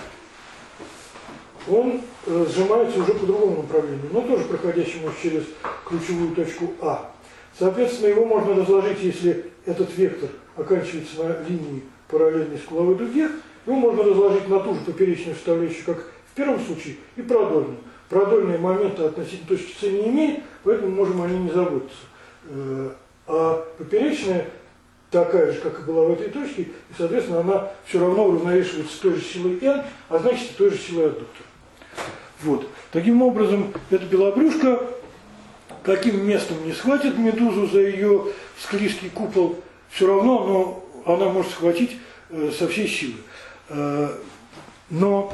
Он э, сжимается уже по другому направлению, но тоже проходящему через ключевую точку А. Соответственно, его можно разложить, если этот вектор оканчивается на линии параллельной скуловой дуге, его можно разложить на ту же поперечную составляющую, как в первом случае, и продольную. Продольные моменты относительно точки С не имеет, поэтому можем о ней не заботиться. А поперечная такая же, как и была в этой точке, и, соответственно, она все равно уравновешивается той же силой N, а значит, и той же силой аддуктора. Вот. Таким образом, эта белобрюшка, каким местом не схватит медузу за ее склизкий купол, все равно оно, она может схватить э, со всей силы. Э, но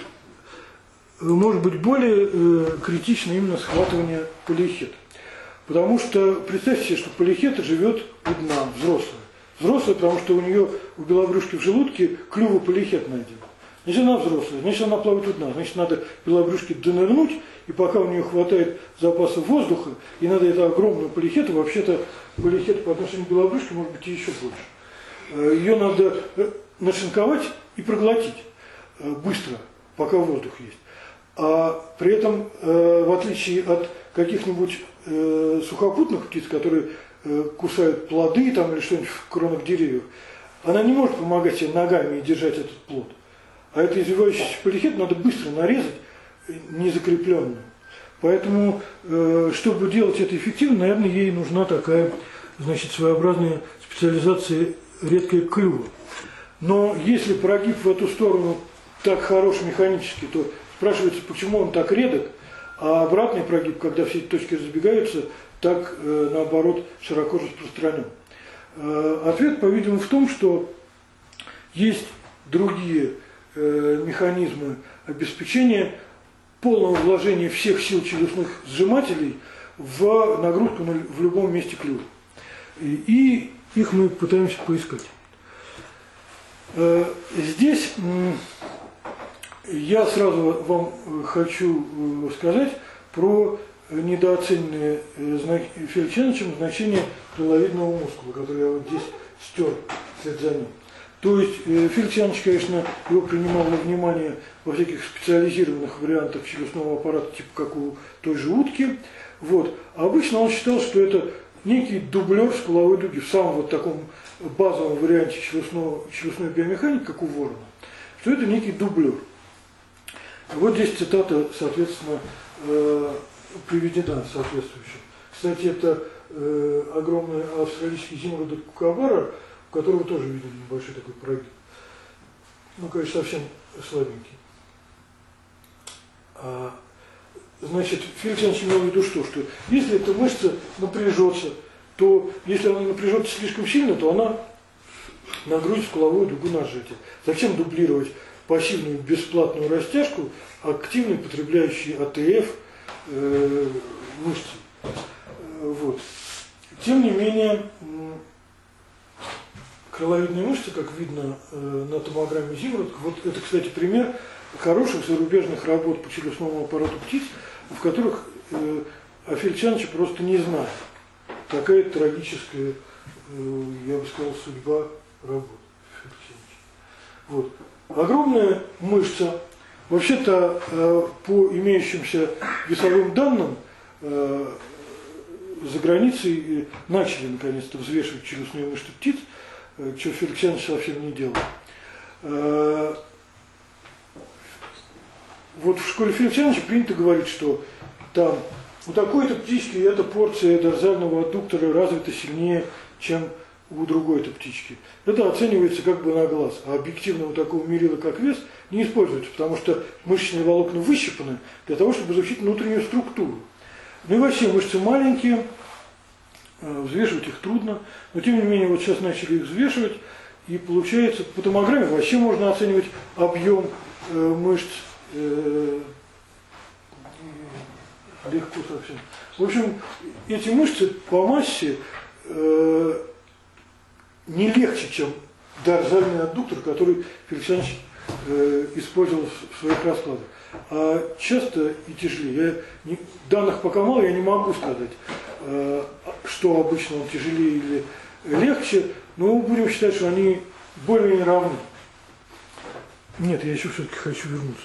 может быть более э, критично именно схватывание полиэхета. Потому что представьте себе, что полиэхета живет у дна, взрослая. Взрослая, потому что у нее, у белобрюшки в желудке клюва полиэхет найден. Значит, она взрослая, значит, она плавает у дна. Значит, надо белобрюшке донырнуть, и пока у нее хватает запаса воздуха, и надо это огромную полиэхету, вообще-то полиэхет по отношению к белобрюшке может быть и еще больше. Ее надо нашинковать и проглотить быстро, пока воздух есть. А при этом, в отличие от каких-нибудь сухопутных птиц, которые кусают плоды там, или что-нибудь в кронах деревьев, она не может помогать себе ногами и держать этот плод. А это извивающийся полиэхет надо быстро нарезать, незакрепленную. Поэтому, чтобы делать это эффективно, наверное, ей нужна такая, значит, своеобразная специализация редкой клюва. Но если прогиб в эту сторону так хорош механически, то спрашивается, почему он так редок, а обратный прогиб, когда все эти точки разбегаются, так, наоборот, широко распространен. Ответ, по-видимому, в том, что есть другие механизмы обеспечения полного вложения всех сил челюстных сжимателей в нагрузку в любом месте клюва. И их мы пытаемся поискать. Здесь я сразу вам хочу сказать про недооцененное Фельдшеничем значение крыловидного мускула, который я вот здесь стер вслед за ним. То есть Фельдшенич, конечно, его принимал во внимание во всяких специализированных вариантах челюстного аппарата, типа как у той же утки. Вот. А обычно он считал, что это некий дублер скуловой дуги в самом вот таком базовом варианте челюстного, челюстной биомеханики, как у ворона, что это некий дублер. Вот здесь цитата, соответственно, э, приведена соответствующая. Кстати, это э, огромный австралийский зимородок кукабара, у которого тоже виден небольшой такой прогиб. Ну, конечно, совсем слабенький. А, значит, Фельдшенич имел в виду что? Что если эта мышца напряжется, то если она напряжется слишком сильно, то она нагрузит скуловую дугу на сжатие. Зачем дублировать пассивную бесплатную растяжку, активно потребляющей А Т Ф э, мышцы? Вот. Тем не менее, крыловидные мышцы, как видно э, на томограмме зимородка, вот это, кстати, пример хороших зарубежных работ по челюстному аппарату птиц, в которых э, о Фельдшениче просто не знаю. Такая трагическая, э, я бы сказал, судьба работы Фельдшенича. Вот. Огромная мышца. Вообще-то, э, по имеющимся весовым данным, э, за границей начали наконец-то взвешивать челюстные мышцы птиц, чего Фельдшенич совсем не делал. Вот в школе Фельдшенича принято говорить, что там у такой-то птички эта порция дорзального аддуктора развита сильнее, чем у другой-то птички. Это оценивается как бы на глаз, а объективного такого мерила, как вес, не используется, потому что мышечные волокна выщипаны для того, чтобы изучить внутреннюю структуру. Ну и вообще мышцы маленькие, взвешивать их трудно, но тем не менее вот сейчас начали их взвешивать, и получается по томограмме вообще можно оценивать объем э, мышц э, легко совсем. В общем, эти мышцы по массе э, не легче, чем дорзальный аддуктор, который Фельдшенич э, использовал в своих раскладах. А часто и тяжелее. Я не, данных пока мало, я не могу сказать, э, что обычно он тяжелее или легче, но будем считать, что они более-менее равны. Нет, я еще все-таки хочу вернуться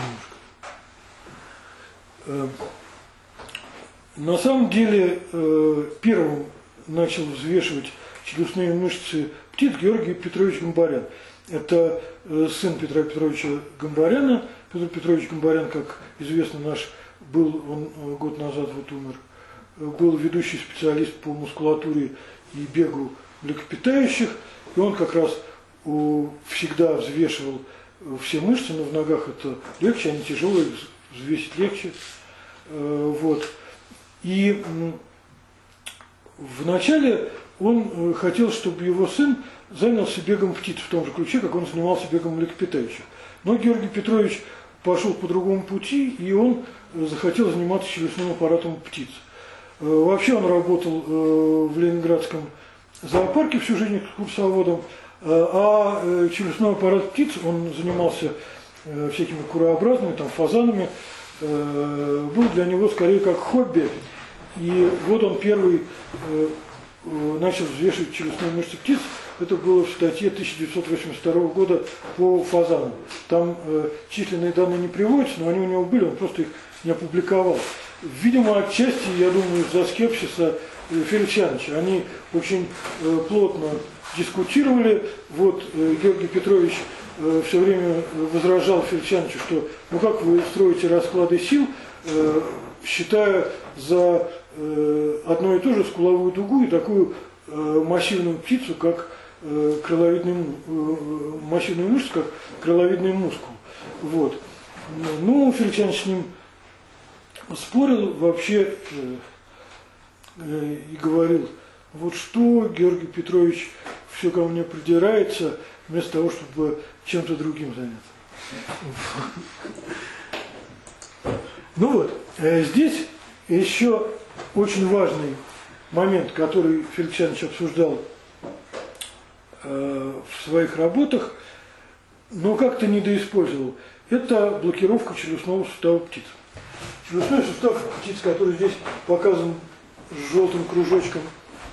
немножко. Э, на самом деле, э, первым начал взвешивать челюстные мышцы птиц Георгий Петрович Гамбарян. Это э, сын Петра Петровича Гамбаряна. Петр Петрович Гамбарян, как известно, наш был, он год назад вот умер, был ведущий специалист по мускулатуре и бегу млекопитающих, и он как раз у, всегда взвешивал все мышцы, но в ногах это легче, они тяжелые, взвесить легче. Вот. И вначале он хотел, чтобы его сын занялся бегом птиц в том же ключе, как он занимался бегом млекопитающих. Но Георгий Петрович пошел по другому пути, и он захотел заниматься челюстным аппаратом птиц. Вообще он работал в Ленинградском зоопарке всю жизнь экскурсоводом, а челюстной аппарат птиц, он занимался всякими курообразными, там, фазанами, был для него скорее как хобби. И вот он первый начал взвешивать челюстные мышцы птиц. Это было в статье тысяча девятьсот восемьдесят второго года по фазану. Там э, численные данные не приводятся, но они у него были, он просто их не опубликовал. Видимо, отчасти, я думаю, из-за скепсиса э, Фельдшаныча. Они очень э, плотно дискутировали. Вот э, Георгий Петрович э, все время возражал Фельдшанычу, что ну как вы строите расклады сил, э, считая за э, одно и то же скуловую дугу и такую э, массивную птицу, как крыловидный, массивную мышцу, как крыловидный мускул. Вот. Ну, Фельдшаныч с ним спорил вообще э, э, и говорил, вот что Георгий Петрович все ко мне придирается, вместо того, чтобы чем-то другим заняться. Ну вот, э, здесь еще очень важный момент, который Фельдшаныч обсуждал в своих работах, но как-то недоиспользовал. Это блокировка челюстного сустава птиц. Челюстной сустав птиц, который здесь показан желтым кружочком,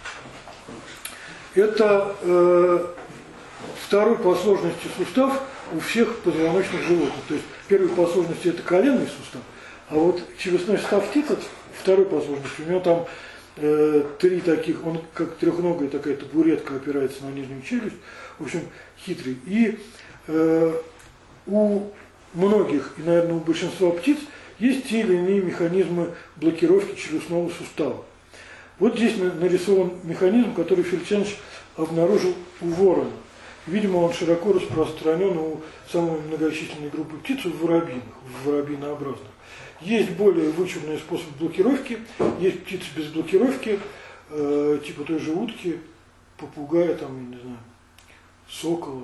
это э, второй по сложности сустав у всех позвоночных животных. То есть первый по сложности это коленный сустав, а вот челюстной сустав птиц второй по сложности. У него там три таких, он как трехногая такая табуретка опирается на нижнюю челюсть, в общем, хитрый. И э, у многих, и, наверное, у большинства птиц есть те или иные механизмы блокировки челюстного сустава. Вот здесь нарисован механизм, который Фельдшаныч обнаружил у ворона. Видимо, он широко распространен у самой многочисленной группы птиц, в воробьиных, в воробьинообразных. Есть более вычурные способы блокировки, есть птицы без блокировки, э, типа той же утки, попугая, там, я не знаю, сокола.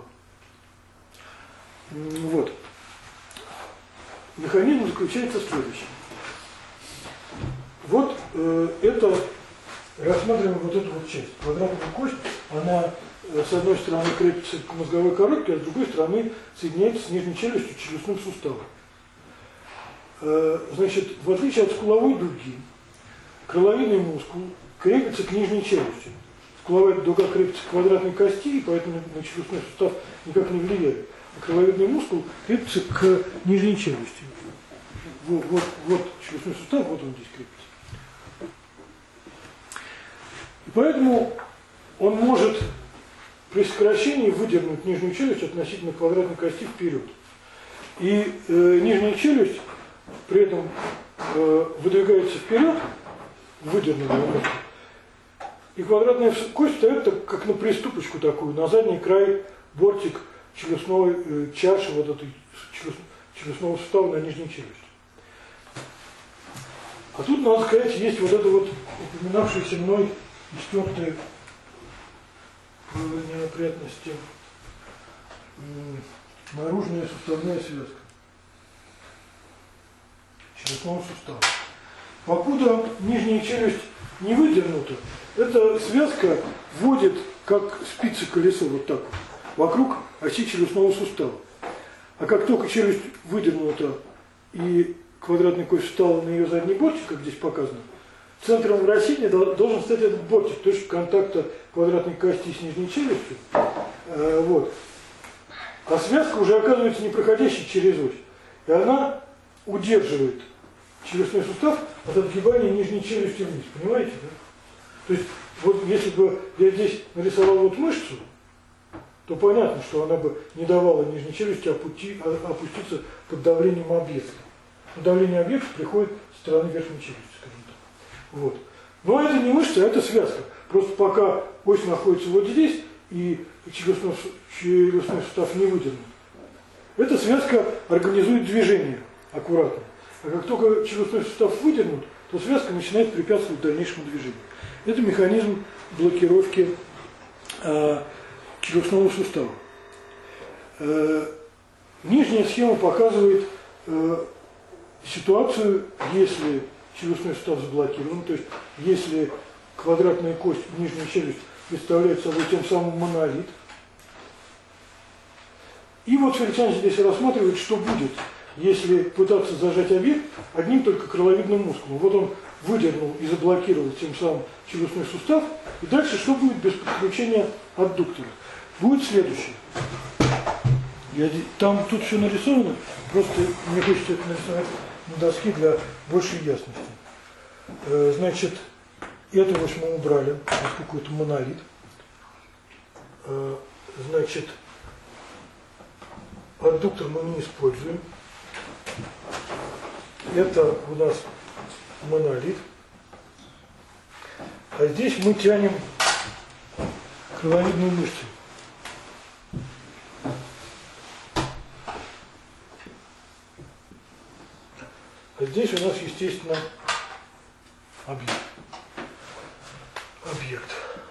Вот. Механизм заключается в следующем. Вот э, это, рассматриваем вот эту вот часть. Квадратная кость, она э, с одной стороны крепится к мозговой коробке, а с другой стороны соединяется с нижней челюстью челюстным суставом. Значит, в отличие от скуловой дуги, крыловидный мускул крепится к нижней челюсти. Скуловая дуга крепится к квадратной кости, и поэтому на челюстной сустав никак не влияет. А крыловидный мускул крепится к нижней челюсти. Вот, вот, вот челюстной сустав, вот он здесь крепится. И поэтому он может при сокращении выдернуть нижнюю челюсть относительно квадратной кости вперед. И э, нижняя челюсть при этом э, выдвигается вперед, выдернутая, и квадратная кость встает так, как на приступочку такую, на задний край бортик челюстной э, чаши, вот этой челюст, челюстного сустава на нижней челюсти. А тут, надо сказать, есть вот это вот упоминавшееся мной истертые неприятности, э, наружная суставная связка челюстного сустава. Покуда нижняя челюсть не выдернута, эта связка вводит, как спицы колесо, вот так вот, вокруг оси челюстного сустава. А как только челюсть выдернута и квадратная кость встала на ее задний бортик, как здесь показано, центром вращения должен стать этот бортик, точка контакта квадратной кости с нижней челюстью. Э, вот. А связка уже оказывается не проходящей через ось. И она удерживает челюстной сустав от отгибания нижней челюсти вниз. Понимаете, да? То есть, вот если бы я здесь нарисовал вот мышцу, то понятно, что она бы не давала нижней челюсти опути, опуститься под давлением объекта. Но давление объекта приходит со стороны верхней челюсти, скажем так. Вот. Но это не мышца, это связка. Просто пока ось находится вот здесь, и челюстной, челюстной сустав не выдернут, эта связка организует движение аккуратно. А как только челюстной сустав выдернут, то связка начинает препятствовать дальнейшему движению. Это механизм блокировки э, челюстного сустава. Э, нижняя схема показывает э, ситуацию, если челюстной сустав заблокирован, то есть если квадратная кость, нижняя челюсть, представляет собой тем самым монолит. И вот Феликсян здесь рассматривает, что будет, если пытаться зажать объект одним только крыловидным мускулом. Вот он выдернул и заблокировал тем самым челюстной сустав. И дальше что будет без подключения аддуктора? Будет следующее. Я, там тут все нарисовано, просто мне хочется это нарисовать на доске для большей ясности. Э, значит, это вот мы убрали, поскольку это монолит. Э, значит, аддуктор мы не используем. Это у нас монолит. А здесь мы тянем крыловидную мышцу. А здесь у нас, естественно, объект. Объект.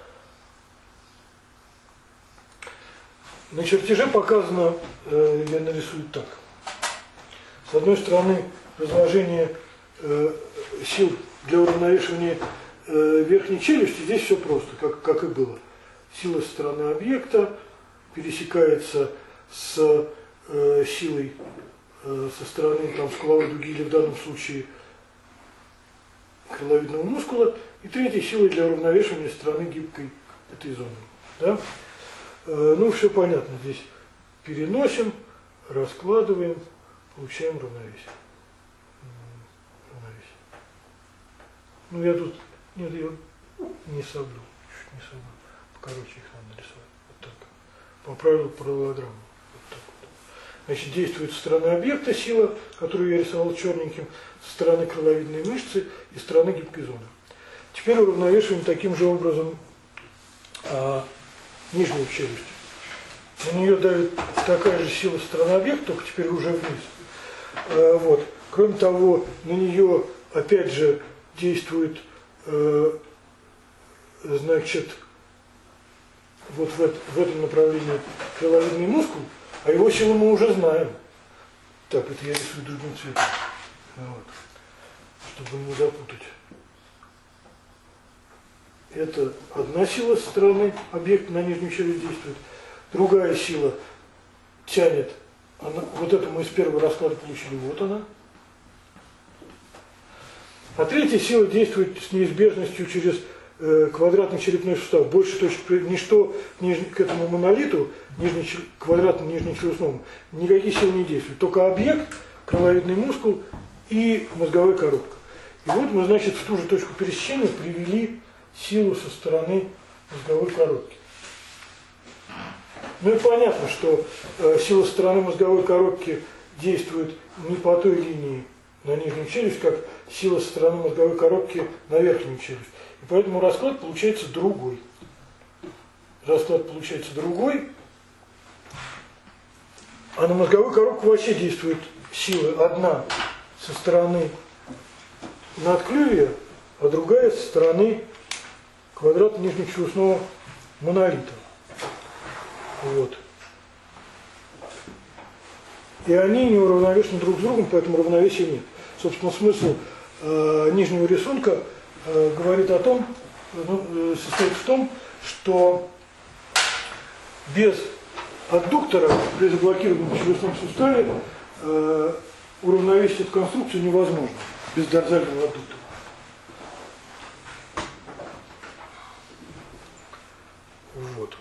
На чертеже показано, э, я нарисую так. С одной стороны, разложение э, сил для уравновешивания э, верхней челюсти, здесь все просто, как, как и было. Сила со стороны объекта пересекается с э, силой э, со стороны там, скуловой дуги или в данном случае крыловидного мускула, и третьей силой для уравновешивания со стороны гибкой этой зоны. Да? Э, ну, все понятно, здесь переносим, раскладываем, получаем равновесие. равновесие. Ну, я тут, нет, я не соблю, чуть не соблю. Покороче их надо нарисовать. Вот так. По правилу параллелограммы. Вот так вот. Значит, действует со стороны объекта сила, которую я рисовал черненьким, со стороны крыловидной мышцы и со стороны гибкой зоны. Теперь уравновешиваем таким же образом а, нижнюю челюсть. На нее давит такая же сила со стороны объекта, только теперь уже вниз. А, вот. Кроме того, на нее опять же действует, э, значит, вот в, это, в этом направлении крыловидный мускул, а его силу мы уже знаем. Так, это я рисую другим цветом, вот, чтобы не запутать. Это одна сила со стороны объекта на нижнюю челюсть действует, другая сила тянет, она, вот эту мы из первого расклада получили, вот она. А третья сила действует с неизбежностью через э, квадратный черепной сустав. Больше точно ничто ниж, к этому монолиту, нижний, квадратному нижнечелюстному, никакие силы не действуют. Только объект, крыловидный мускул и мозговая коробка. И вот мы, значит, в ту же точку пересечения привели силу со стороны мозговой коробки. Ну и понятно, что э, сила со стороны мозговой коробки действует не по той линии на нижнюю челюсть, как сила со стороны мозговой коробки на верхнюю челюсть. И поэтому расклад получается другой. Расклад получается другой. А на мозговую коробку вообще действует сила одна со стороны надклювия, а другая со стороны квадрата нижнечелюстного монолита. Вот. И они не уравновешены друг с другом, поэтому равновесия нет. Собственно, смысл э, нижнего рисунка э, говорит о том, ну, состоит в том, что без аддуктора при заблокированном челюстном суставе э, уравновесить эту конструкцию невозможно без дорзального аддуктора. Вот.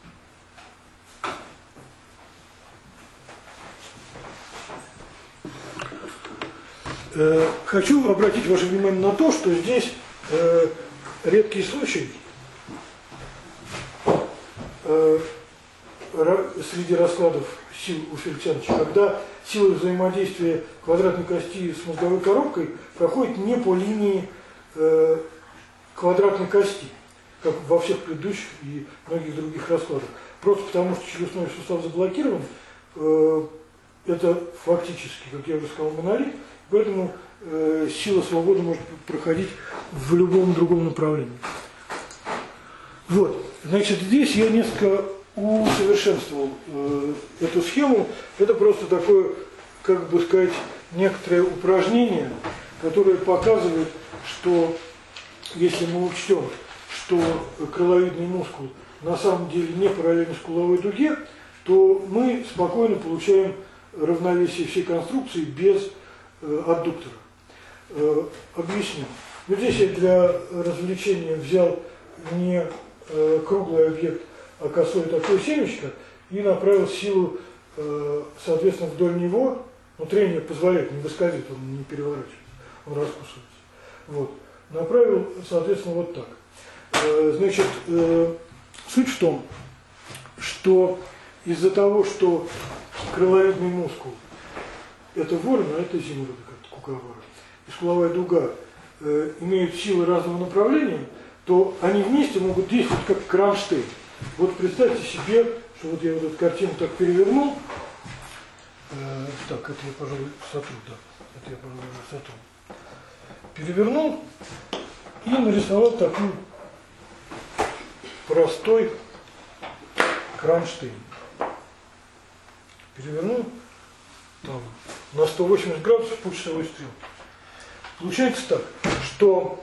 Э, хочу обратить ваше внимание на то, что здесь э, редкий случай э, среди раскладов сил у Феликсяновича, когда сила взаимодействия квадратной кости с мозговой коробкой проходит не по линии э, квадратной кости, как во всех предыдущих и многих других раскладах. Просто потому, что челюстной сустав заблокирован, э, это фактически, как я уже сказал, монолит, поэтому э, сила свободы может проходить в любом другом направлении. Вот, значит, здесь я несколько усовершенствовал э, эту схему. Это просто такое, как бы сказать, некоторое упражнение, которое показывает, что если мы учтем, что крыловидный мускул на самом деле не параллельно скуловой дуге, то мы спокойно получаем равновесие всей конструкции без э, аддуктора. Э, объясню. Вот здесь я для развлечения взял не э, круглый объект, а косое такое семечко и направил силу, э, соответственно, вдоль него. Но трение позволяет, не выскользит, он не переворачивается, он раскусывается. Вот. Направил, соответственно, вот так. Э, значит, э, суть в том, что из-за того, что крыловидный мускул это ворон, а это изумруд, как куковара, и скуловая дуга э, имеют силы разного направления, то они вместе могут действовать как кронштейн. Вот представьте себе, что вот я вот эту картину так перевернул. Э, так, это я, пожалуй, сотру, да. Это я, пожалуй, сотру. Перевернул и нарисовал такой простой кронштейн. Перевернул там, на сто восемьдесят градусов по часовой стрелке. Получается так, что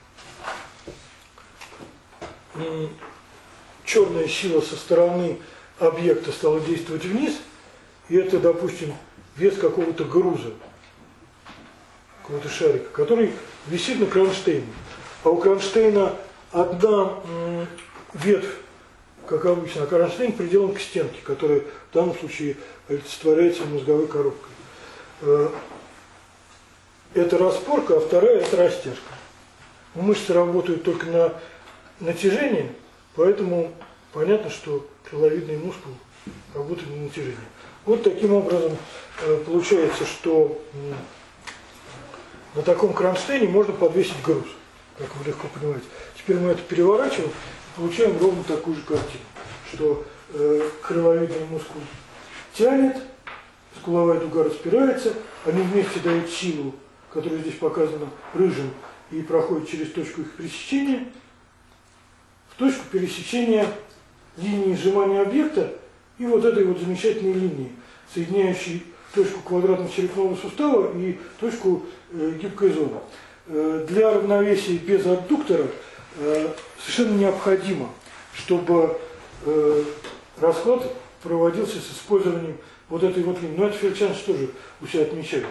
черная сила со стороны объекта стала действовать вниз, и это, допустим, вес какого-то груза, какого-то шарика, который висит на кронштейне. А у кронштейна одна м, ветвь, как обычно, а кронштейн приделан к стенке, которая в данном случае олицетворяется мозговой коробкой. Это распорка, а вторая это растяжка. Мышцы работают только на натяжение, поэтому понятно, что крыловидный мускул работает на натяжение. Вот таким образом получается, что на таком кронштейне можно подвесить груз, как вы легко понимаете. Теперь мы это переворачиваем и получаем ровно такую же картину, что э, крыловидный мускул тянет, скуловая дуга распирается, они вместе дают силу, которая здесь показана рыжим, и проходит через точку их пересечения, в точку пересечения линии сжимания объекта и вот этой вот замечательной линии, соединяющей точку квадратно-черепного сустава и точку э, гибкой зоны. Э, для равновесия без аддуктора э, совершенно необходимо, чтобы э, расклад проводился с использованием вот этой вот линии. Но это Фельдшанс тоже у себя отмечает.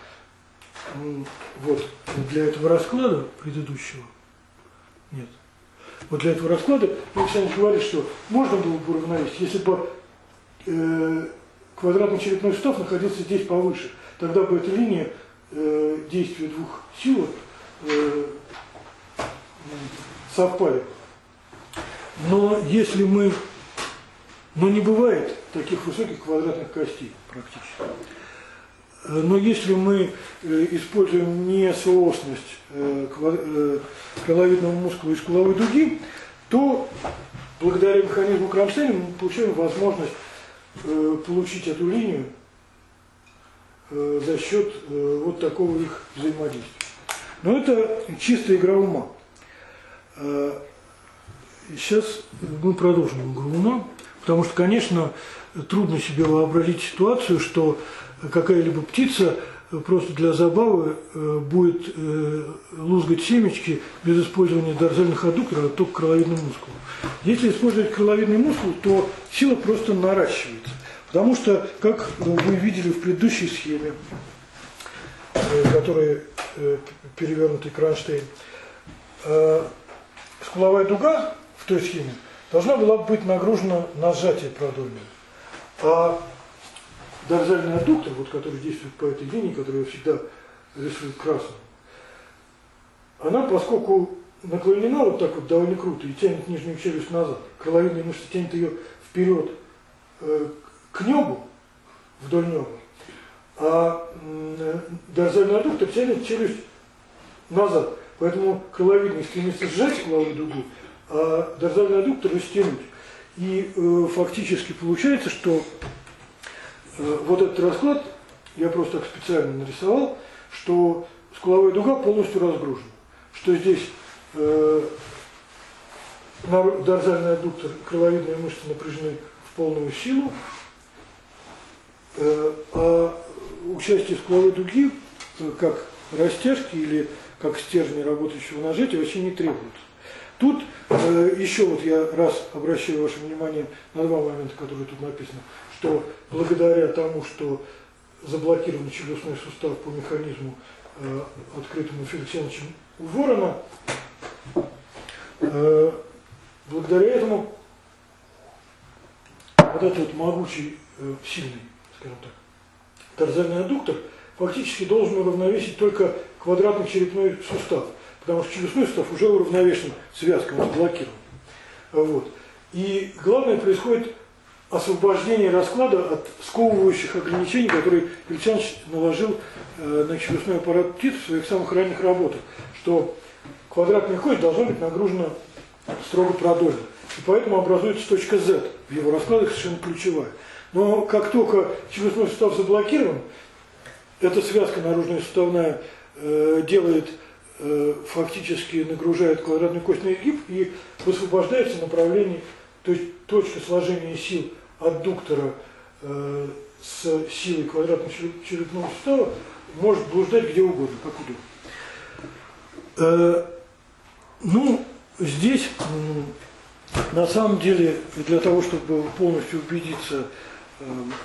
Вот для этого расклада предыдущего нет. Вот для этого расклада Фельдшанс говорит, что можно было бы уравновесить, если бы э, квадратно-черепной сустав находился здесь повыше. Тогда бы эта линия э, действия двух сил э, совпали. Но если мы... Но не бывает таких высоких квадратных костей практически. Но если мы используем несоосность крыловидного мускула и скуловой дуги, то благодаря механизму кронштейна мы получаем возможность получить эту линию за счет вот такого их взаимодействия. Но это чистая игра ума. Сейчас мы продолжим игру ума, потому что, конечно, трудно себе вообразить ситуацию, что какая-либо птица просто для забавы будет лузгать семечки без использования дорзальных аддукторов, а только крыловидным мускулом. Если использовать крыловидный мускул, то сила просто наращивается. Потому что, как вы видели в предыдущей схеме, которая перевернутый кронштейн, скуловая дуга в той схеме должна была быть нагружена на сжатие продольное. А дорзальный аддуктор, вот, который действует по этой линии, которую я всегда рисую красным, она, поскольку наклонена вот так вот довольно круто и тянет нижнюю челюсть назад, крыловидная мышца тянет ее вперед э, к небу, вдоль неба, а э, дорзальный аддуктор тянет челюсть назад. Поэтому крыловидный стремится сжать скуловую дугу, а дорзальный аддуктор растянуть. И э, фактически получается, что э, вот этот расклад, я просто так специально нарисовал, что скуловая дуга полностью разгружена. Что здесь э, дорзальный аддуктор, крыловидные мышцы напряжены в полную силу, э, а участие скуловой дуги, как растяжки или как стержни работающего нажатия, вообще не требуется. Тут э, еще вот я раз обращаю ваше внимание на два момента, которые тут написаны, что благодаря тому, что заблокирован челюстной сустав по механизму, э, открытому Феликсеновичем у Ворона, э, благодаря этому вот этот вот могучий, э, сильный, скажем так, торзальный аддуктор фактически должен уравновесить только квадратный черепной сустав, потому что челюстной сустав уже уравновешен связкой, он заблокирован. Вот. И главное, происходит освобождение расклада от сковывающих ограничений, которые Феликсенович наложил э, на челюстной аппарат птиц в своих самых ранних работах, что квадратная кость должна быть нагружена строго продольно. И поэтому образуется точка Z в его раскладах совершенно ключевая. Но как только челюстной сустав заблокирован, эта связка наружная суставная э, делает, э, фактически нагружает квадратную кость на изгиб и высвобождается направление, то есть точка сложения сил аддуктора э, с силой квадратного черепного сустава может блуждать где угодно, как удобно. Э, ну, здесь э, на самом деле для того, чтобы полностью убедиться э,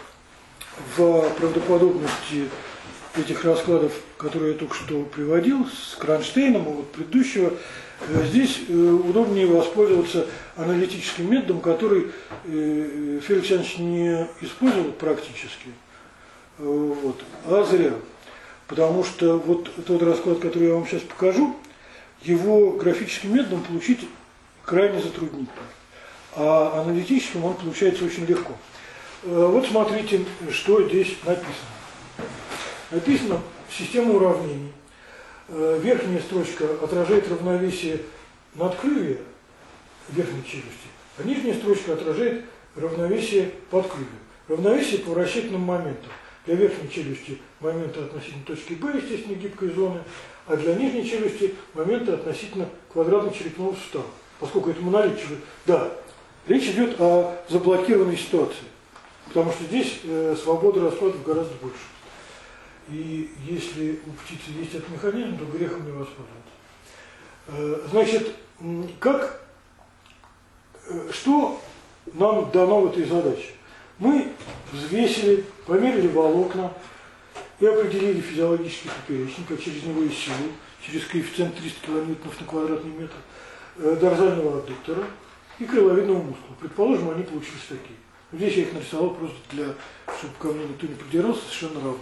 в правдоподобности этих раскладов, которые я только что приводил, с Кронштейном и вот предыдущего, здесь удобнее воспользоваться аналитическим методом, который Феликс Александрович не использовал практически, вот, а зря. Потому что вот тот расклад, который я вам сейчас покажу, его графическим методом получить крайне затруднительно, а аналитическим он получается очень легко. Вот смотрите, что здесь написано. Написано система уравнений. Верхняя строчка отражает равновесие надкрылья верхней челюсти, а нижняя строчка отражает равновесие подкрылья. Равновесие по вращательным моментам. Для верхней челюсти моменты относительно точки Б, естественно, гибкой зоны, а для нижней челюсти моменты относительно квадратно-черепного сустава. Поскольку это монолит, да, речь идет о заблокированной ситуации, потому что здесь э, свобода раскладов гораздо больше. И если у птицы есть этот механизм, то грехом не воспользоваться. Значит, как, что нам дано в этой задаче? Мы взвесили, померили волокна и определили физиологический поперечник, а через него и силу, через коэффициент триста килоньютонов на квадратный метр, дорзального аддуктора и крыловидного мускула. Предположим, они получились такие. Здесь я их нарисовал просто для, чтобы ко мне никто не придирался, совершенно равно.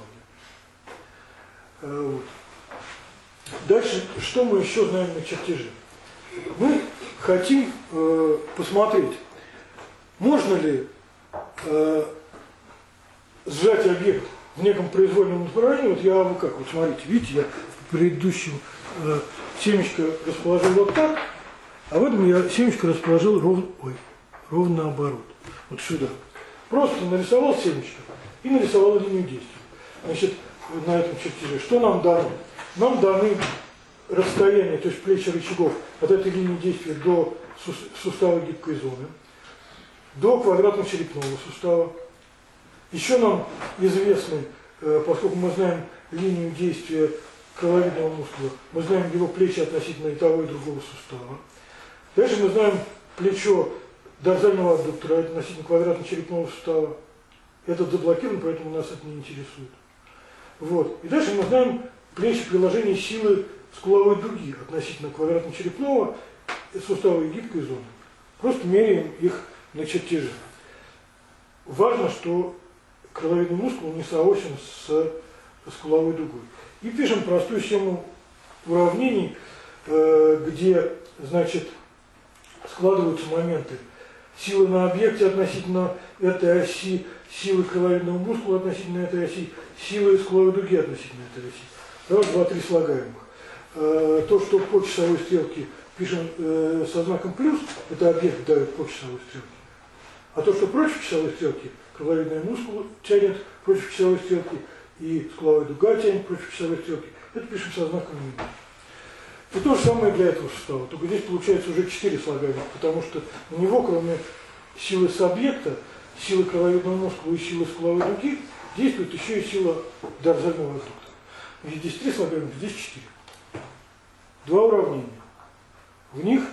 Вот. Дальше, что мы еще знаем на чертеже? Мы хотим э, посмотреть, можно ли э, сжать объект в неком произвольном направлении. Вот я вам как, вот смотрите, видите, я в предыдущем э, семечко расположил вот так, а в этом я семечко расположил ровно, ой, ровно наоборот, вот сюда. Просто нарисовал семечко и нарисовал линию действия. Значит, на этом чертеже. Что нам дано? Нам даны расстояние, то есть плечи рычагов от этой линии действия до сустава гибкой зоны, до квадратно-черепного сустава. Еще нам известны, поскольку мы знаем линию действия крыловидного мускула, мы знаем его плечи относительно и того, и другого сустава. Дальше мы знаем плечо дорзального аддуктора относительно квадратно-черепного сустава. Этот заблокирован, поэтому нас это не интересует. Вот. И дальше мы знаем плечи приложения силы скуловой дуги относительно квадратно-черепного сустава и гибкой зоны. Просто меряем их на чертеже. Важно, что крыловидный мускул не соосен с скуловой дугой. И пишем простую схему уравнений, где, значит, складываются моменты силы на объекте относительно этой оси, силы крыловидного мускула относительно этой оси, силы скуловой дуги относительно этой оси. Раз, два, три слагаемых. Э, то, что по часовой стрелке пишем э, со знаком плюс, это объект давит по часовой стрелке. А то, что против часовой стрелки, крыловидный мускул тянет против часовой стрелки, и скуловая дуга тянет против часовой стрелки, это пишем со знаком минус. И то же самое для этого сустава, только здесь получается уже четыре слагаемых, потому что на него, кроме силы с объекта, силы крыловидного мускула и силы скуловой дуги, действует еще и сила дорзального аддуктора. Здесь три слагаемых, здесь четыре. Два уравнения. В них,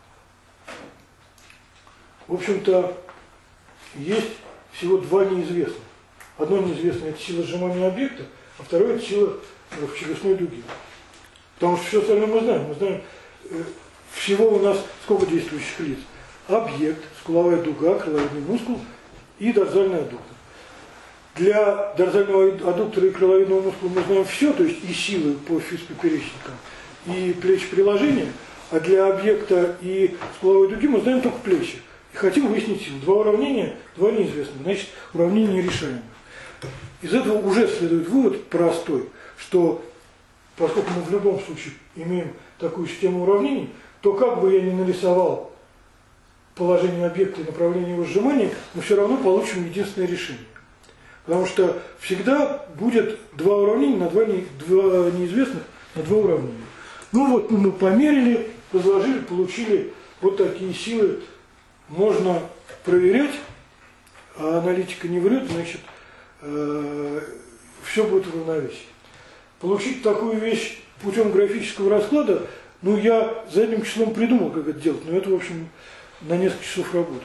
в общем-то, есть всего два неизвестных. Одно неизвестное – это сила сжимания объекта, а второе – это сила в челюстной дуге. Потому что все остальное мы знаем. Мы знаем, э, всего у нас сколько действующих лиц? Объект, скуловая дуга, крыловидный мускул и дорзальный аддуктор. Для дорзального аддуктора и крыловидного мускула мы знаем все, то есть и силы по физпоперечникам, и плечи приложения, а для объекта и скуловой дуги мы знаем только плечи. И хотим выяснить силу. Два уравнения, два неизвестных, значит уравнение нерешаемое. Из этого уже следует вывод простой, что поскольку мы в любом случае имеем такую систему уравнений, то как бы я ни нарисовал положение объекта и направление его сжимания, мы все равно получим единственное решение. Потому что всегда будет два уравнения на два, не, два неизвестных на два уравнения. Ну вот мы померили, разложили, получили вот такие силы. Можно проверять, а аналитика не врет, значит, э, все будет в равновесии. Получить такую вещь путем графического расклада, ну, я задним числом придумал, как это делать, но это, в общем, на несколько часов работы.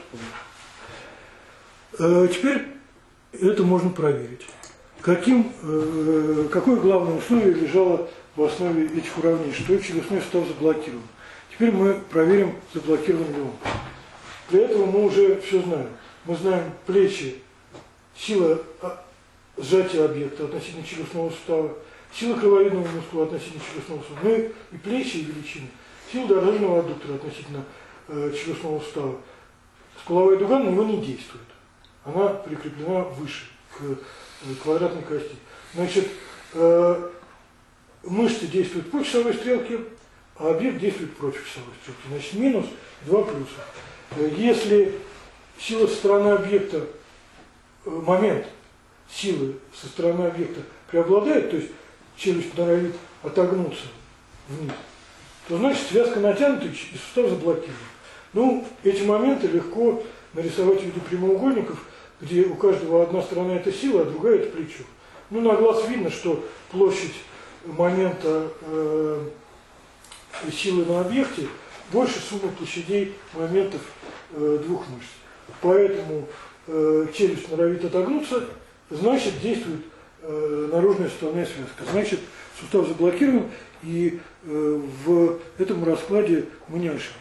Э, теперь это можно проверить. Каким, э, какое главное условие лежало в основе этих уравнений, что челюстной сустав заблокирован. Теперь мы проверим, заблокирован ли он. Для этого мы уже все знаем. Мы знаем плечи, сила сжатия объекта относительно челюстного сустава, сила крыловидного мускула относительно челюстного сустава, ну и плечи и величины, сила дорзального аддуктора относительно э, челюстного сустава. Скуловая дуга на него не действует. Она прикреплена выше, к э, квадратной кости. Значит, э, мышцы действуют по часовой стрелке, а объект действует против часовой стрелки. Значит, минус два плюса. Если сила со стороны объекта, момент силы со стороны объекта преобладает, то есть челюсть норовит отогнуться вниз, то значит связка натянута и сустав заблокирован. Ну, эти моменты легко нарисовать в виде прямоугольников, где у каждого одна сторона это сила, а другая это плечо. Ну, на глаз видно, что площадь момента э, силы на объекте больше суммы площадей моментов э, двух мышц. Поэтому э, челюсть норовит отогнуться, значит действует э, наружная суставная связка. Значит, сустав заблокирован, и э, в этом раскладе мы не ошиблись.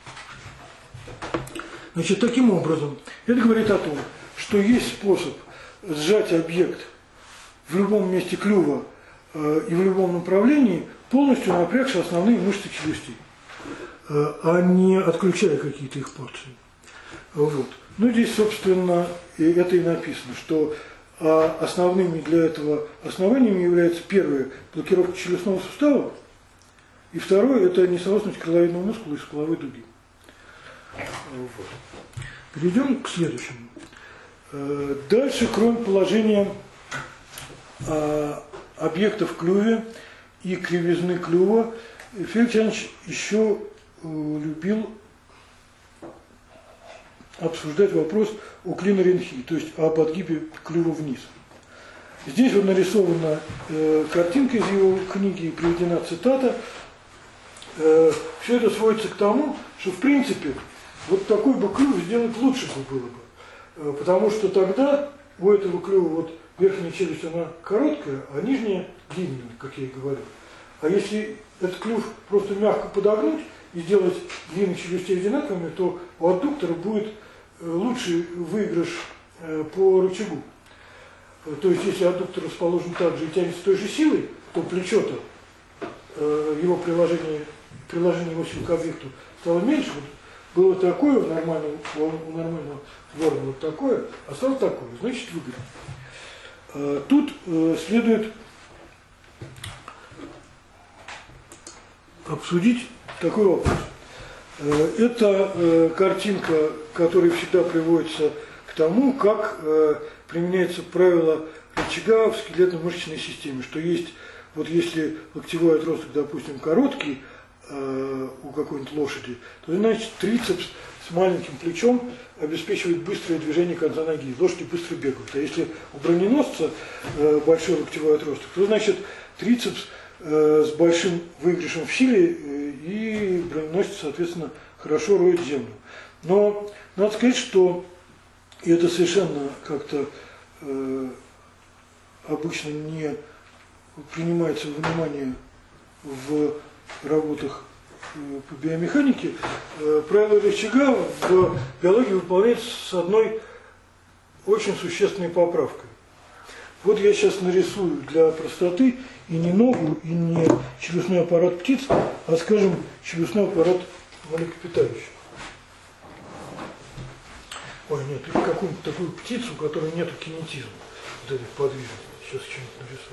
Значит, таким образом, это говорит о том, что есть способ сжать объект в любом месте клюва э, и в любом направлении, полностью напрягши основные мышцы челюстей, э, а не отключая какие-то их порции. Вот. Ну, здесь, собственно, и это и написано, что а, основными для этого основаниями является первое – блокировка челюстного сустава, и второе – это несоосность крыловидного мускула и скуловой дуги. Вот. Перейдем к следующему. Дальше, кроме положения а, объекта в клюве и кривизны клюва, Феликс Иванович еще а, любил обсуждать вопрос о клиноренхии, то есть о подгибе клюва вниз. Здесь вот нарисована э, картинка из его книги и приведена цитата. Э, все это сводится к тому, что в принципе вот такой бы клюв сделать лучше бы было бы. Э, потому что тогда у этого клюва вот верхняя челюсть она короткая, а нижняя длинная, как я и говорил. А если этот клюв просто мягко подогнуть и сделать длины челюстей одинаковыми, то у аддуктора будет лучший выигрыш по рычагу. То есть, если аддуктор расположен так же и тянется той же силой, то плечо-то, его приложение, приложение его сил к объекту стало меньше. Вот было такое у нормального, у нормального ворона вот такое, а стало такое, значит выгодно. Тут следует обсудить такой вопрос. Это э, картинка, которая всегда приводится к тому, как э, применяется правило рычага в скелетно-мышечной системе, что есть вот если локтевой отросток, допустим, короткий э, у какой-нибудь лошади, то значит трицепс с маленьким плечом обеспечивает быстрое движение конца ноги. Лошади быстро бегают. А если у броненосца э, большой локтевой отросток, то значит трицепс э, с большим выигрышем в силе э, и броненосец, соответственно, хорошо роет землю. Но надо сказать, что это совершенно как-то э, обычно не принимается во внимание в работах э, по биомеханике. Э, правило рычага в биологии выполняется с одной очень существенной поправкой. Вот я сейчас нарисую для простоты и не ногу, и не челюстной аппарат птиц, а, скажем, челюстной аппарат млекопитающих. Ой, нет, или какую-нибудь такую птицу, у которой нет кинетизма, вот этой подвижности. Сейчас что-нибудь нарисую.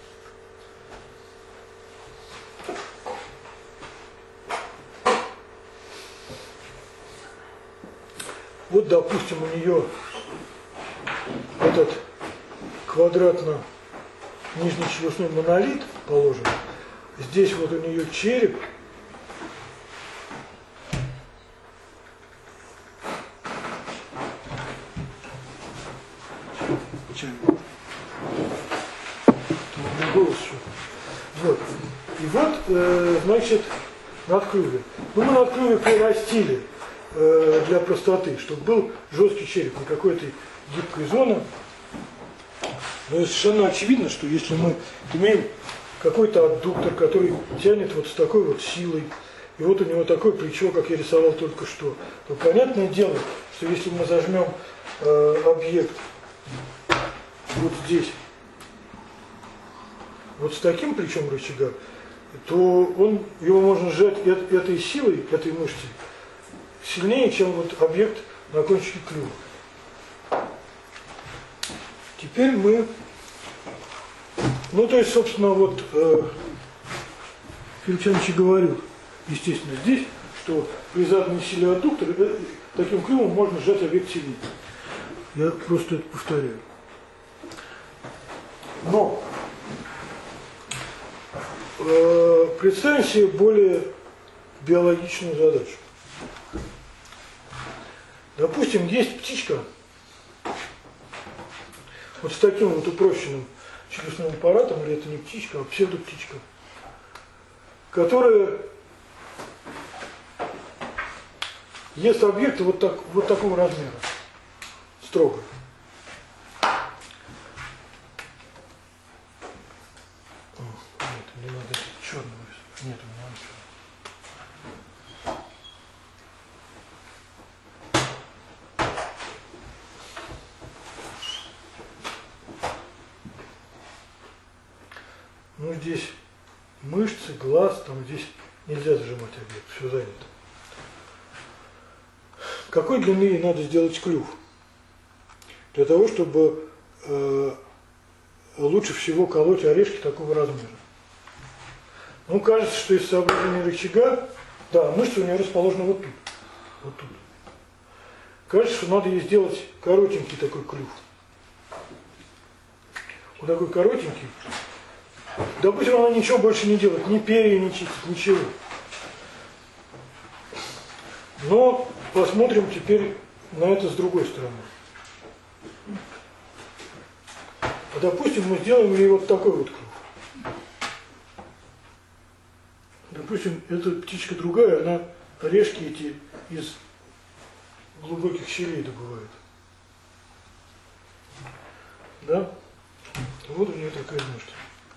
Вот, допустим, у нее этот квадратно-нижнечелюстной монолит положен. Здесь вот у нее череп. Вот. И вот, э, значит, надкрылья. Ну, мы надкрылья прирастили э, для простоты, чтобы был жесткий череп, не какой-то гибкой зоны. Но совершенно очевидно, что если мы имеем какой-то аддуктор, который тянет вот с такой вот силой, и вот у него такое плечо, как я рисовал только что, то понятное дело, что если мы зажмем э, объект вот здесь, вот с таким плечом рычага, то он, его можно сжать этой силой, этой мышцей, сильнее, чем вот объект на кончике клюва. Теперь мы, ну то есть, собственно, вот э, Фельчанович говорил, естественно, здесь, что при заданной силе аддуктора э, таким клювом можно сжать объект сильнее. Я просто это повторяю. Но э, представим себе более биологичную задачу. Допустим, есть птичка, вот с таким вот упрощенным челюстным аппаратом, или это не птичка, а псевдоптичка, которая ест объекты вот, так, вот такого размера, строго. Нет, мне надо черного рисовать. Нет, у меня он черный. Ну, здесь мышцы, глаз, там здесь нельзя зажимать объект, все занято. Какой длины надо сделать клюв? Для того, чтобы э, лучше всего колоть орешки такого размера. Ну, кажется, что из соображения рычага, да, мышцы у нее расположены вот тут. Вот тут. Кажется, что надо ей сделать коротенький такой клюв. Вот такой коротенький. Допустим, она ничего больше не делает, ни перья не чистит, ничего. Но посмотрим теперь на это с другой стороны. А допустим, мы сделаем ей вот такой вот круг. Допустим, эта птичка другая, она орешки эти из глубоких щелей добывает. Да? Вот у нее такая мышца.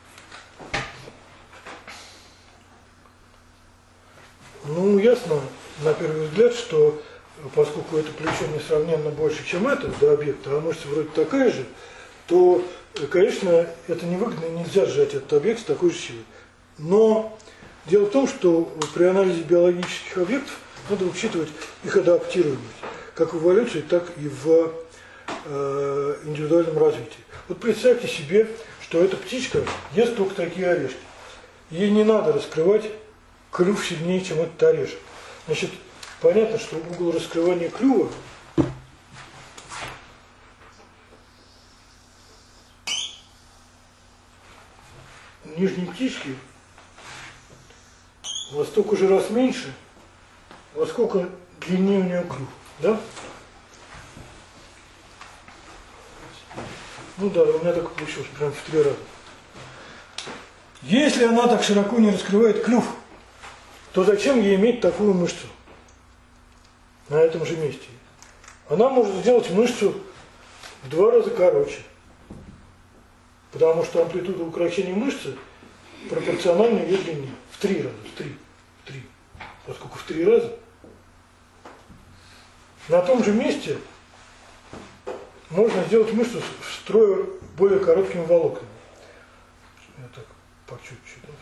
Ну, ясно, на первый взгляд, что поскольку это плечо несравненно больше, чем это, до объекта, а мышца вроде такая же, то, конечно, это невыгодно и нельзя сжать этот объект с такой же силой. Но дело в том, что при анализе биологических объектов надо учитывать их адаптируемость, как в эволюции, так и в э, индивидуальном развитии. Вот представьте себе, что эта птичка ест только такие орешки. Ей не надо раскрывать клюв сильнее, чем этот орешек. Значит, понятно, что угол раскрывания клюва нижней птички во столько же раз меньше, во сколько длиннее у нее клюв, да? Ну да, у меня так получилось, прям в три раза. Если она так широко не раскрывает клюв, то зачем ей иметь такую мышцу на этом же месте? Она может сделать мышцу в два раза короче, потому что амплитуда укорочения мышцы пропорциональна ее длине. В три раза, в три, в три. Поскольку в три раза. На том же месте можно сделать мышцу втрое более короткими волокнами. Я так по чуть-чуть, да,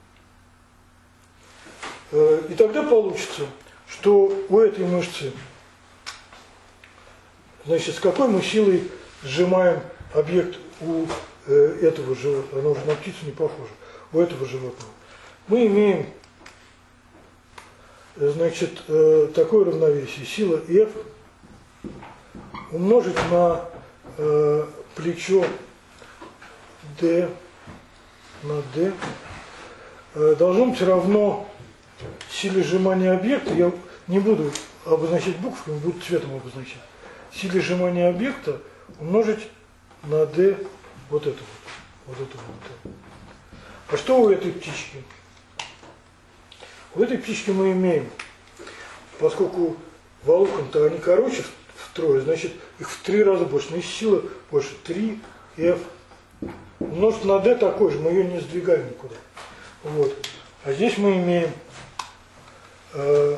втрое. И тогда получится, что у этой мышцы, значит, с какой мы силой сжимаем объект у э, этого животного, оно уже на птицу не похоже, у этого животного. Мы имеем, значит, э, такое равновесие, сила F умножить на э, плечо D на D э, должно быть равно силе сжимания объекта, я не буду обозначать буквами, буду цветом обозначать, силе сжимания объекта умножить на D вот это вот, вот это вот. А что у этой птички? У этой птички мы имеем, поскольку волокон-то они короче втрое, значит их в три раза больше, но их сила больше, три F. Умножить на D такой же, мы ее не сдвигаем никуда. Вот. А здесь мы имеем э,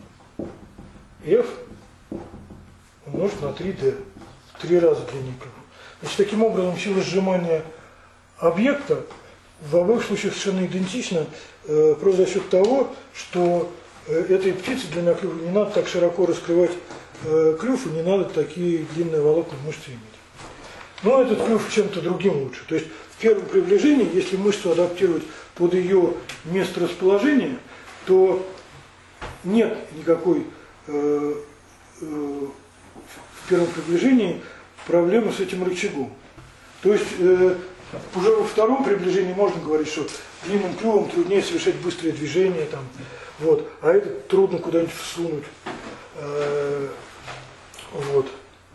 F умножить на три D, в три раза длиннее. Значит, таким образом сила сжимания объекта в обоих случаях совершенно идентична, э, просто за счет того, что э, этой птице длина клюва не надо так широко раскрывать э, клюв, и не надо такие длинные волокна мышцы иметь. Но этот клюв чем-то другим лучше. То есть в первом приближении, если мышцу адаптировать под ее место расположения, то нет никакой э, э, в первом приближении проблемы с этим рычагом. То есть э, уже во втором приближении можно говорить, что длинным клювом труднее совершать быстрые движения, там, вот, а это трудно куда-нибудь всунуть. Э, вот.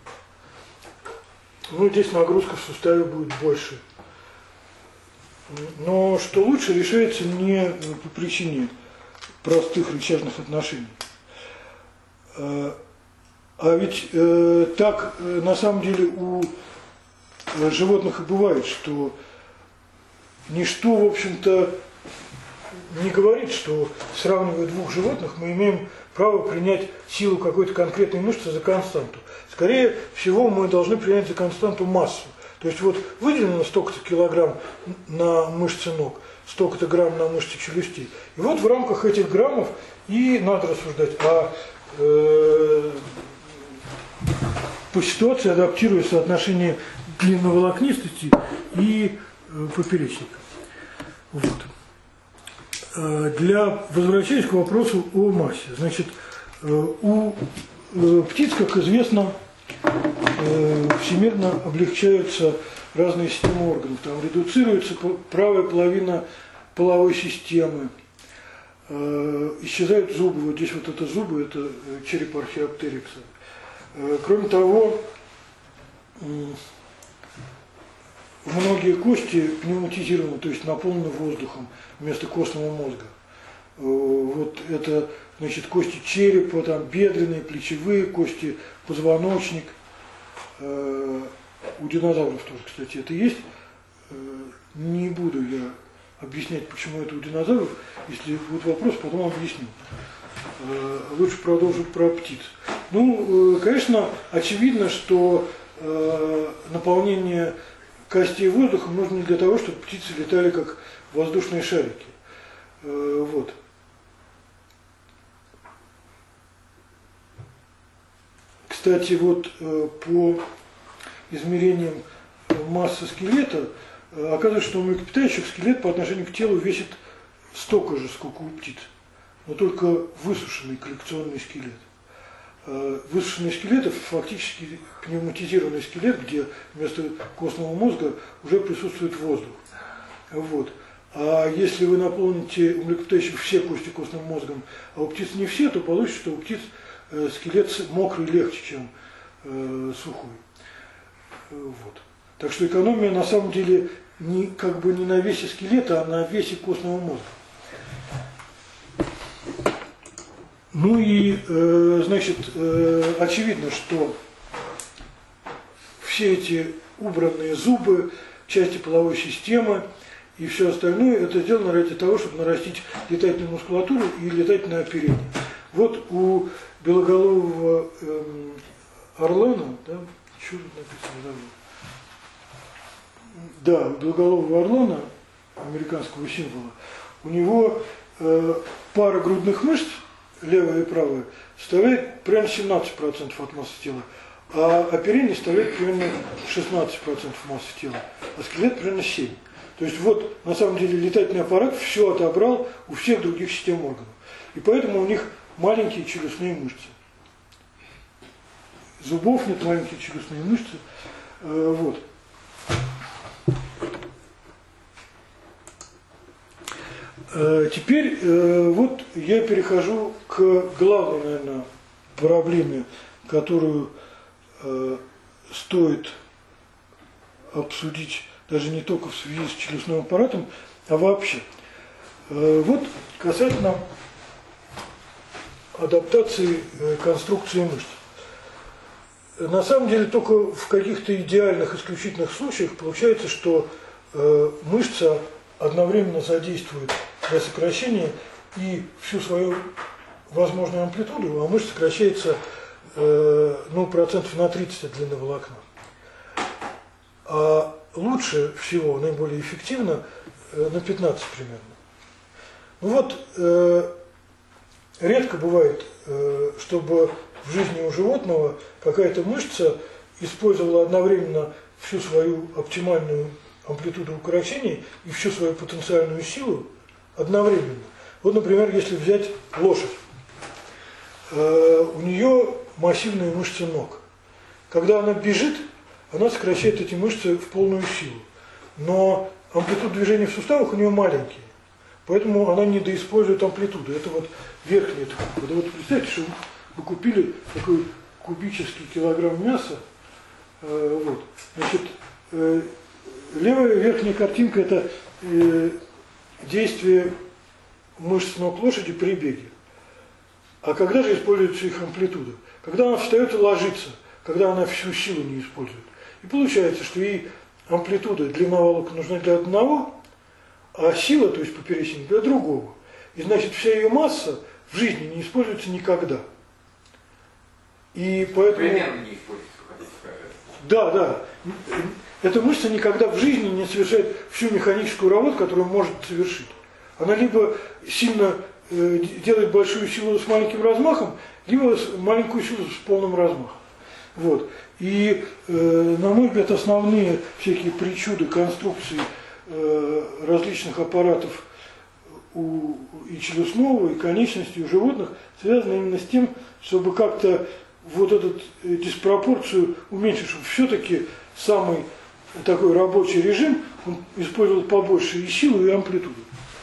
Ну, здесь нагрузка в суставе будет больше. Но что лучше, решается не по причине простых рычажных отношений. А ведь э, так э, на самом деле у э, животных и бывает, что ничто, в общем-то, не говорит, что, сравнивая двух животных, мы имеем право принять силу какой-то конкретной мышцы за константу. Скорее всего, мы должны принять за константу массу. То есть вот выделено столько-то килограмм на мышцы ног, столько-то грамм на мышцы челюстей. И вот в рамках этих граммов и надо рассуждать, а э, по ситуации адаптируя соотношение длинноволокнистости и э, поперечника. Вот. Для, возвращаясь к вопросу о массе, значит, у птиц, как известно, всемирно облегчаются разные системы органов. Там редуцируется правая половина половой системы, исчезают зубы. Вот здесь вот это зубы, это череп археоптерикса. Кроме того, многие кости пневматизированы, то есть наполнены воздухом вместо костного мозга. Вот это, значит, кости черепа, там бедренные, плечевые кости, позвоночник. У динозавров тоже, кстати, это есть. Не буду я объяснять, почему это у динозавров. Если будет вопрос, потом объясню. Лучше продолжу про птиц. Ну, конечно, очевидно, что наполнение костей воздухом нужно не для того, чтобы птицы летали как воздушные шарики. Вот. Кстати, вот по измерениям массы скелета оказывается, что у млекопитающих скелет по отношению к телу весит столько же, сколько у птиц, но только высушенный коллекционный скелет. Высушенный скелет – это фактически пневматизированный скелет, где вместо костного мозга уже присутствует воздух. Вот. А если вы наполните млекопитающих все кости костным мозгом, а у птиц не все, то получится, что у птиц э, скелет мокрый легче, чем э, сухой. Вот. Так что экономия на самом деле не, как бы не на весе скелета, а на весе костного мозга. Ну и, э, значит, э, очевидно, что все эти убранные зубы, части половой системы и все остальное, это сделано ради того, чтобы нарастить летательную мускулатуру и летательное оперение. Вот у белоголового эм, орлана, да, что тут написано, забыл. Да, у белоголового орлана, американского символа, у него э, пара грудных мышц, левая и правая, составляет примерно семнадцать процентов от массы тела, а оперение составляет примерно шестнадцать процентов массы тела, а скелет примерно семь процентов. То есть вот на самом деле летательный аппарат все отобрал у всех других систем органов. И поэтому у них маленькие челюстные мышцы. Зубов нет, маленькие челюстные мышцы. Э, вот. Э, теперь э, вот я перехожу к главной, наверное, проблеме, которую э, стоит обсудить даже не только в связи с челюстным аппаратом, а вообще. Э, вот касательно адаптации э, конструкции мышц. На самом деле только в каких-то идеальных, исключительных случаях получается, что э, мышца одновременно задействует для сокращения и всю свою возможную амплитуду, а мышца сокращается э, ну, процентов на тридцать от длины волокна. А лучше всего, наиболее эффективно, э, на пятнадцать примерно. Ну вот, э, редко бывает, э, чтобы в жизни у животного какая-то мышца использовала одновременно всю свою оптимальную амплитуду укорочения и всю свою потенциальную силу одновременно. Вот, например, если взять лошадь, э, у нее массивные мышцы ног. Когда она бежит, она сокращает эти мышцы в полную силу. Но амплитуды движения в суставах у нее маленькие. Поэтому она недоиспользует амплитуду. Это вот верхняя такая. Да вот представьте, что вы купили такой кубический килограмм мяса. Э, вот. Значит, э, левая верхняя картинка – это э, действие мышц ног лошади при беге. А когда же используется их амплитуда? Когда она встает и ложится, когда она всю силу не использует. И получается, что ей амплитуда, длина волокон нужна для одного, а сила, то есть поперечник, для другого. И значит, вся ее масса в жизни не используется никогда. И поэтому... Примерно не используется, хотите сказать. Да, да. Эта мышца никогда в жизни не совершает всю механическую работу, которую может совершить. Она либо сильно э, делает большую силу с маленьким размахом, либо маленькую силу с полным размахом. Вот. И, э, на мой взгляд, основные всякие причуды конструкции э, различных аппаратов у, и челюстного, и конечностей у животных связаны именно с тем, чтобы как-то вот эту э, диспропорцию уменьшить, чтобы все-таки самый такой рабочий режим он использовал побольше и силу, и амплитуду.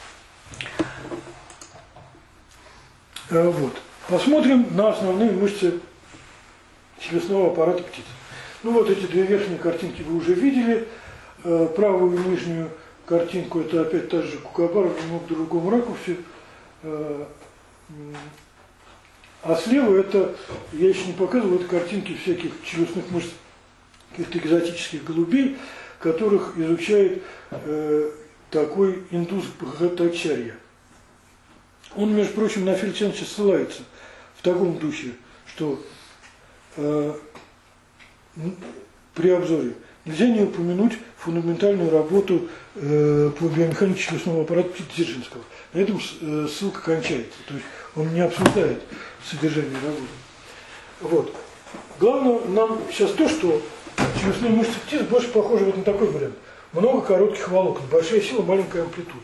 Э, вот. Посмотрим на основные мышцы челюстного аппарата птиц. Ну вот эти две верхние картинки вы уже видели. Э, правую и нижнюю картинку это опять та же кукабара, в немного другом ракурсе. Э, а слева это, я еще не показывал, это картинки всяких челюстных мышц каких-то экзотических голубей, которых изучает э, такой индус Бхаттачарья. Он, между прочим, на Фельдсенча ссылается в таком духе, что э, при обзоре нельзя не упомянуть фундаментальную работу э, по биомеханике челюстного аппарата Дзержинского. На этом э, ссылка кончается, то есть он не обсуждает содержание работы. Вот. Главное нам сейчас то, что челюстные мышцы птиц больше похожи вот на такой вариант. Много коротких волокон, большая сила, маленькая амплитуда.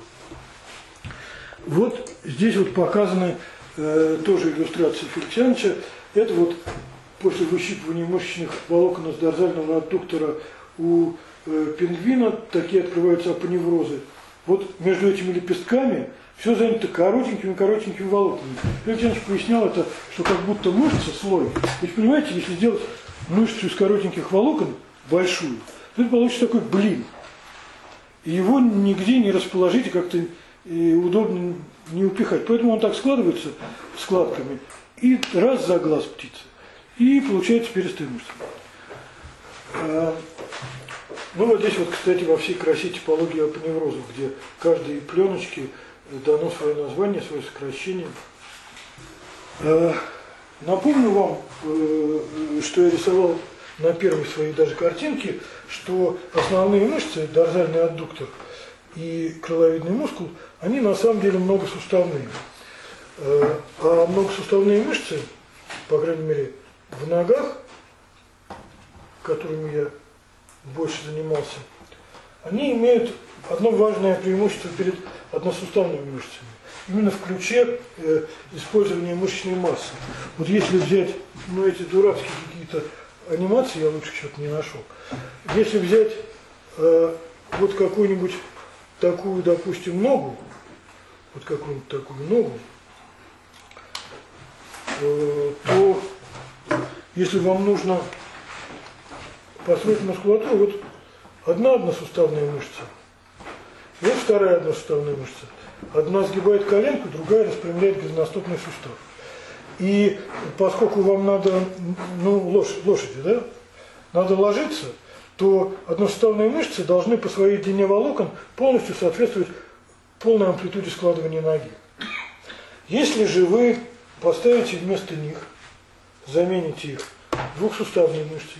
Вот здесь вот показаны э, тоже иллюстрации Феликсьяновича. Это вот после выщипывания мышечных волокон из дорзального аддуктора у э, пингвина такие открываются апоневрозы вот между этими лепестками все занято коротенькими-коротенькими волокнами. Фельдшер пояснял это, что как будто мышца слой. Ведь понимаете, если сделать мышцу из коротеньких волокон большую, то это получится такой блин. И его нигде не расположить и как-то удобно не упихать. Поэтому он так складывается складками. И раз за глаз птицы. И получается перистая мышца. А, ну вот здесь вот, кстати, во всей красе типологии апоневрозов, где каждой пленочке дано свое название, свое сокращение. А, напомню вам, что я рисовал на первой своей даже картинке, что основные мышцы, дорзальный аддуктор и крыловидный мускул, они на самом деле многосуставные. А многосуставные мышцы, по крайней мере, в ногах, которыми я больше занимался, они имеют одно важное преимущество перед односуставными мышцами. Именно в ключе э, использования мышечной массы. Вот если взять, ну, эти дурацкие какие-то анимации, я лучше что-то не нашел. Если взять э, вот какую-нибудь такую, допустим, ногу, вот какую-нибудь такую ногу, э, то если вам нужно построить мускулатуру, вот одна односуставная мышца, вот вторая односуставная мышца. Одна сгибает коленку, другая распрямляет голеностопный сустав. И поскольку вам надо, ну, лошадь, лошади, да, надо ложиться, то односуставные мышцы должны по своей длине волокон полностью соответствовать полной амплитуде складывания ноги. Если же вы поставите вместо них, замените их двухсуставной мышцей,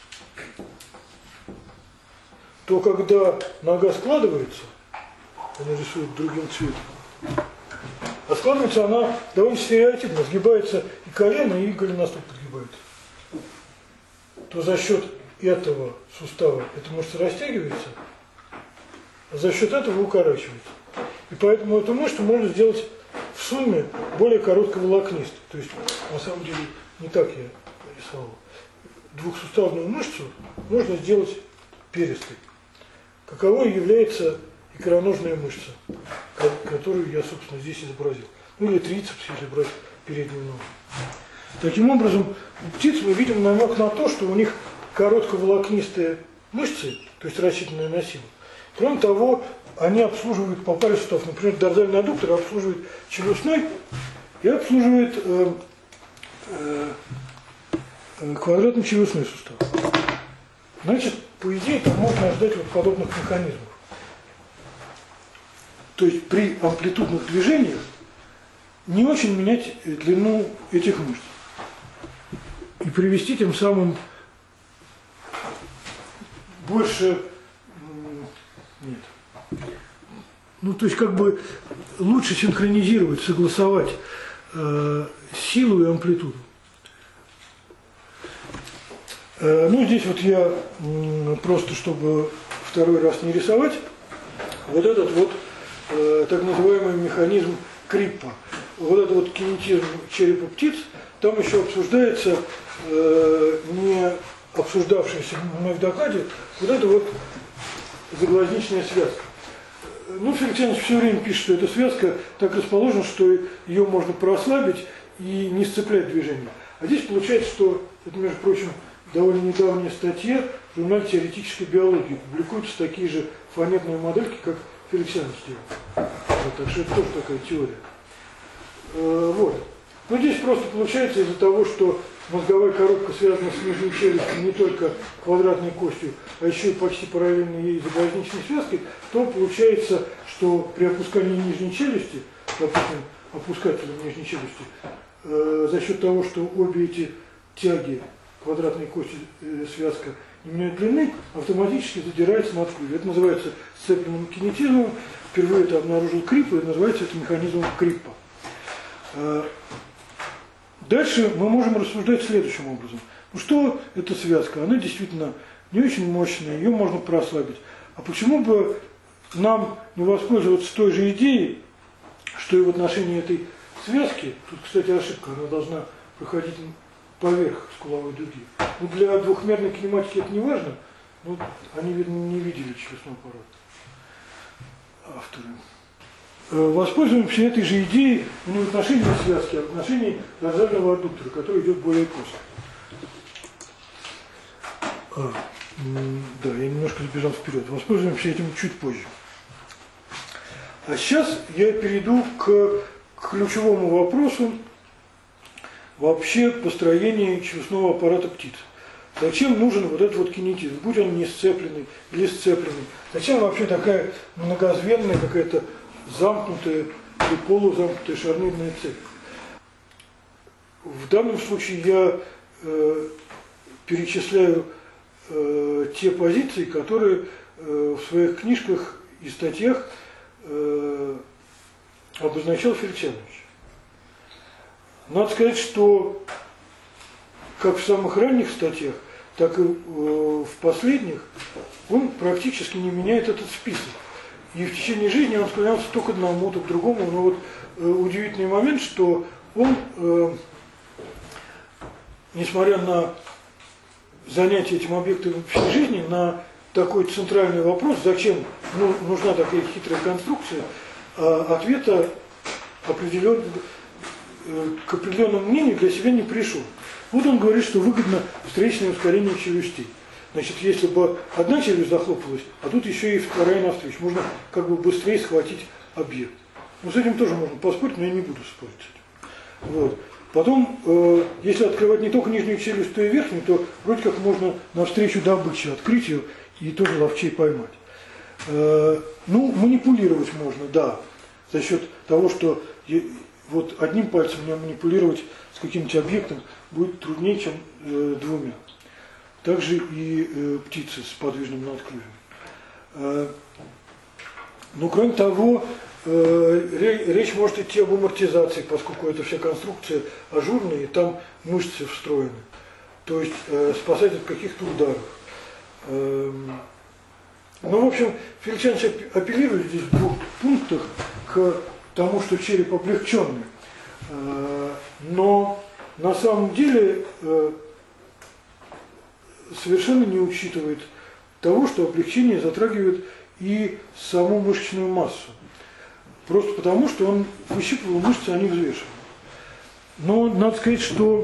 то когда нога складывается, они рисуют другим цветом, а складывается она довольно стереотипно, сгибается и колено, и голеностоп подгибается, то за счет этого сустава эта мышца растягивается, а за счет этого укорачивается. И поэтому эту мышцу можно сделать в сумме более коротковолокнистой. То есть, на самом деле, не так я рисовал. Двухсуставную мышцу можно сделать перистой. Каковой является икроножная мышца, которую я, собственно, здесь изобразил. Ну или трицепс, если брать переднюю ногу. Таким образом, у птиц мы видим намек на то, что у них коротковолокнистые мышцы, то есть растительная на силу. Кроме того, они обслуживают по паре суставов. Например, дорзальный аддуктор обслуживает челюстной и обслуживает э, э, квадратно-челюстной сустав. Значит, по идее, там можно ожидать вот подобных механизмов. То есть при амплитудных движениях не очень менять длину этих мышц. И привести тем самым больше... Нет. Ну, то есть как бы лучше синхронизировать, согласовать э, силу и амплитуду. Э, ну, здесь вот я э, просто, чтобы второй раз не рисовать, вот этот вот э, так называемый механизм Криппа. Вот это вот кинетизм черепа птиц, там еще обсуждается, э, не обсуждавшаяся мной в докладе, вот это вот заглазничная связка. Ну, Феликсянович все время пишет, что эта связка так расположена, что ее можно прослабить и не сцеплять движение. А здесь получается, что, это, между прочим, довольно недавняя статья в журнале теоретической биологии. Публикуются такие же фонетные модельки, как Феликсянович делал. Вот, так что это тоже такая теория. Э, вот. Но здесь просто получается из-за того, что мозговая коробка связана с нижней челюстью не только квадратной костью, а еще и почти параллельно ей заглазничной связкой, то получается, что при опускании нижней челюсти, допустим, опускателем нижней челюсти, э, за счет того, что обе эти тяги квадратной кости э, связка не меняют длины, автоматически задирается надкрылье. Это называется сцепленным кинетизмом. Впервые это обнаружил Криппа, и называется это механизмом Криппа. Э, Дальше мы можем рассуждать следующим образом. Ну что эта связка? Она действительно не очень мощная, ее можно прослабить. А почему бы нам не воспользоваться той же идеей, что и в отношении этой связки, тут, кстати, ошибка, она должна проходить поверх скуловой дуги. Ну, для двухмерной кинематики это не важно, но они, видно, не видели челюстной аппарат. авторы. Воспользуемся этой же идеей не в отношении связки, а в отношении дозального аддуктора, который идет более поздно. А, да, я немножко сбежал вперед. Воспользуемся этим чуть позже. А сейчас я перейду к ключевому вопросу вообще построения челюстного аппарата птиц. Зачем нужен вот этот вот кинетизм, будь он не сцепленный или сцепленный? Зачем вообще такая многозвенная какая-то замкнутая или полузамкнутая шарнирная цепь? В данном случае я э, перечисляю э, те позиции, которые э, в своих книжках и статьях э, обозначал Фельдсенович. Надо сказать, что как в самых ранних статьях, так и э, в последних он практически не меняет этот список. И в течение жизни он склонялся то к одному, то к другому. Но вот э, удивительный момент, что он, э, несмотря на занятие этим объектом всей жизни, на такой центральный вопрос, зачем ну, нужна такая хитрая конструкция, э, ответа определен, э, к определенному мнению для себя не пришел. Вот он говорит, что выгодно встречное ускорение челюстей. Значит, если бы одна челюсть захлопалась, а тут еще и вторая навстречу, можно как бы быстрее схватить объект. Ну, с этим тоже можно поспорить, но я не буду спорить с этим. Вот. Потом, э, если открывать не только нижнюю челюсть, то и верхнюю, то вроде как можно навстречу добычи открыть ее и тоже ловчей поймать. Э, ну, манипулировать можно, да, за счет того, что я, вот одним пальцем мне манипулировать с каким-то объектом будет труднее, чем э, двумя. Также и э, птицы с подвижным надклювем. Э, но кроме того, э, речь может идти об амортизации, поскольку эта вся конструкция ажурная, и там мышцы встроены. То есть э, спасать от каких-то ударов. Э, ну, в общем, Фельдсенович апеллирует здесь в двух пунктах к тому, что череп облегченный. Э, но на самом деле э, совершенно не учитывает того, что облегчение затрагивает и саму мышечную массу. Просто потому, что он выщипывал мышцы, а не взвешивал. Но надо сказать, что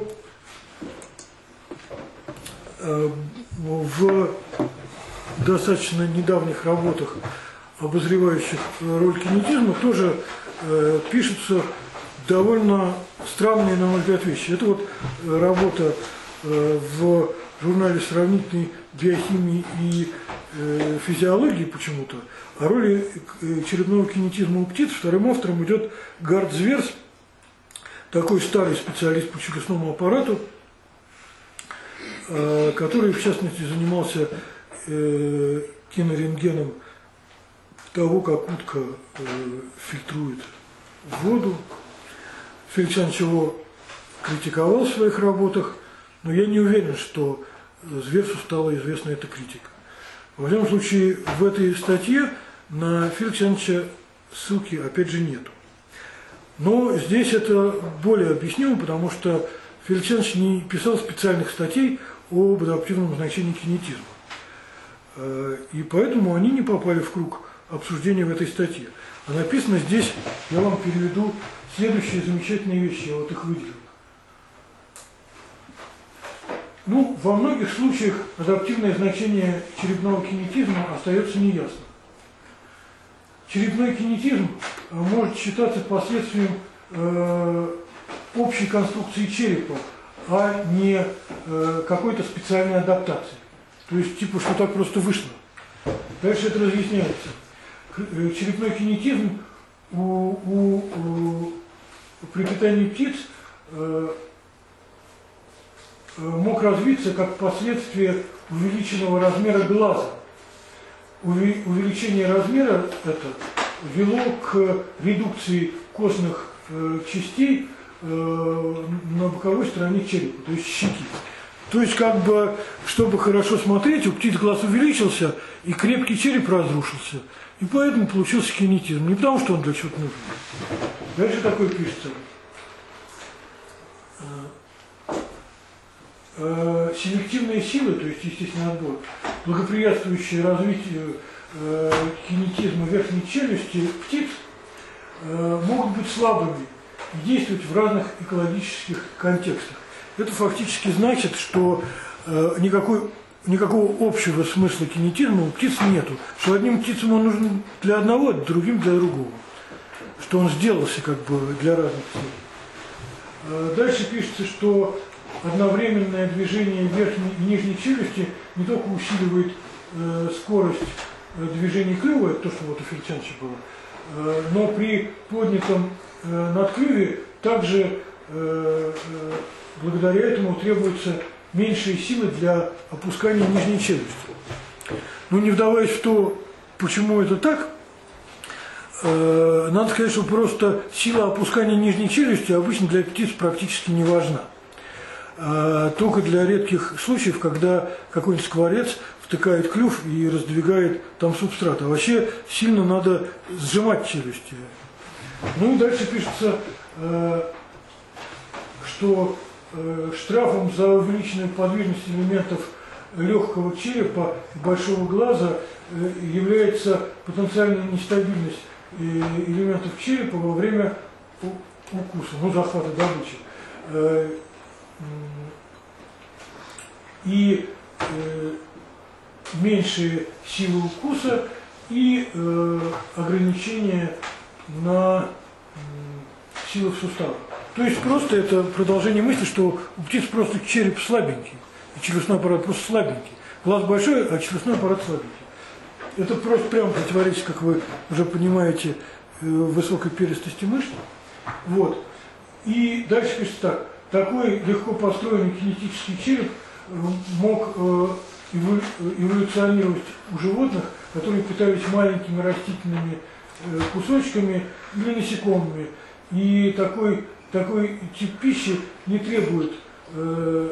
э, в достаточно недавних работах, обозревающих роль кинетизма, тоже э, пишутся довольно странные, на мой взгляд, вещи. Это вот работа э, в журнале сравнительной биохимии и э, физиологии почему-то, о роли э, черепного кинетизма у птиц. Вторым автором идет Гард Зверс, такой старый специалист по челюстному аппарату, э, который, в частности, занимался э, кинорентгеном того, как утка э, фильтрует воду. Фельдсенович его критиковал в своих работах, но я не уверен, что Зверсу стала известна эта критика. Во всяком случае, в этой статье на Фельдсеновича ссылки, опять же, нету. Но здесь это более объяснимо, потому что Фельдсенович не писал специальных статей об адаптивном значении кинетизма. И поэтому они не попали в круг обсуждения в этой статье. А написано здесь, я вам переведу следующие замечательные вещи, я вот их выделил. Ну, во многих случаях адаптивное значение черепного кинетизма остается неясным. Черепной кинетизм может считаться последствием э, общей конструкции черепа, а не э, какой-то специальной адаптации. То есть, типа, что так просто вышло. Дальше это разъясняется. Черепной кинетизм у, у, у, при питании птиц э, мог развиться как последствие увеличенного размера глаза. Увеличение размера это вело к редукции костных э, частей э, на боковой стороне черепа, то есть щеки. То есть, как бы, чтобы хорошо смотреть, у птиц глаз увеличился, и крепкий череп разрушился. И поэтому получился кинетизм. Не потому, что он для чего-то нужен. Дальше такое пишется. Селективные силы, то есть естественный отбор, благоприятствующие развитию э, кинетизма верхней челюсти птиц э, могут быть слабыми и действовать в разных экологических контекстах. Это фактически значит, что э, никакой, никакого общего смысла кинетизма у птиц нету. Что одним птицам он нужен для одного, а другим для другого. Что он сделался как бы для разных целей. Э, дальше пишется, что одновременное движение верхней и нижней челюсти не только усиливает э, скорость э, движения клюва, то, что вот у Фельдсенча было, э, но при поднятом э, надклюве также э, э, благодаря этому требуется меньшие силы для опускания нижней челюсти. Но не вдаваясь в то, почему это так, э, надо сказать, что просто сила опускания нижней челюсти обычно для птиц практически не важна. Только для редких случаев, когда какой-нибудь скворец втыкает клюв и раздвигает там субстрат. А вообще сильно надо сжимать челюсти. Ну и дальше пишется, что штрафом за увеличенную подвижность элементов легкого черепа и большого глаза является потенциальная нестабильность элементов черепа во время укуса, ну, захвата добычи. И э, меньшие силы укуса и э, ограничения на э, силы в суставах. То есть просто это продолжение мысли, что у птиц просто череп слабенький, и челюстной аппарат просто слабенький. Глаз большой, а челюстной аппарат слабенький. Это просто прямо противоречит, как вы уже понимаете, э, высокой перистости мышц. Вот. И дальше пишется так. Такой легко построенный кинетический череп мог э, эволюционировать у животных, которые питались маленькими растительными э, кусочками или насекомыми. И такой, такой тип пищи не требует э,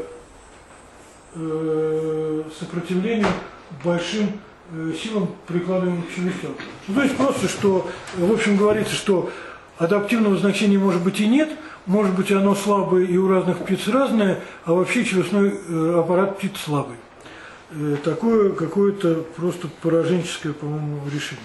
э, сопротивления большим э, силам, прикладываемым к челюстям. Ну, то есть просто, что, в общем, говорится, что адаптивного значения может быть и нет, может быть оно слабое и у разных птиц разное, а вообще челюстной аппарат птиц слабый. Такое какое-то просто пораженческое, по-моему, решение.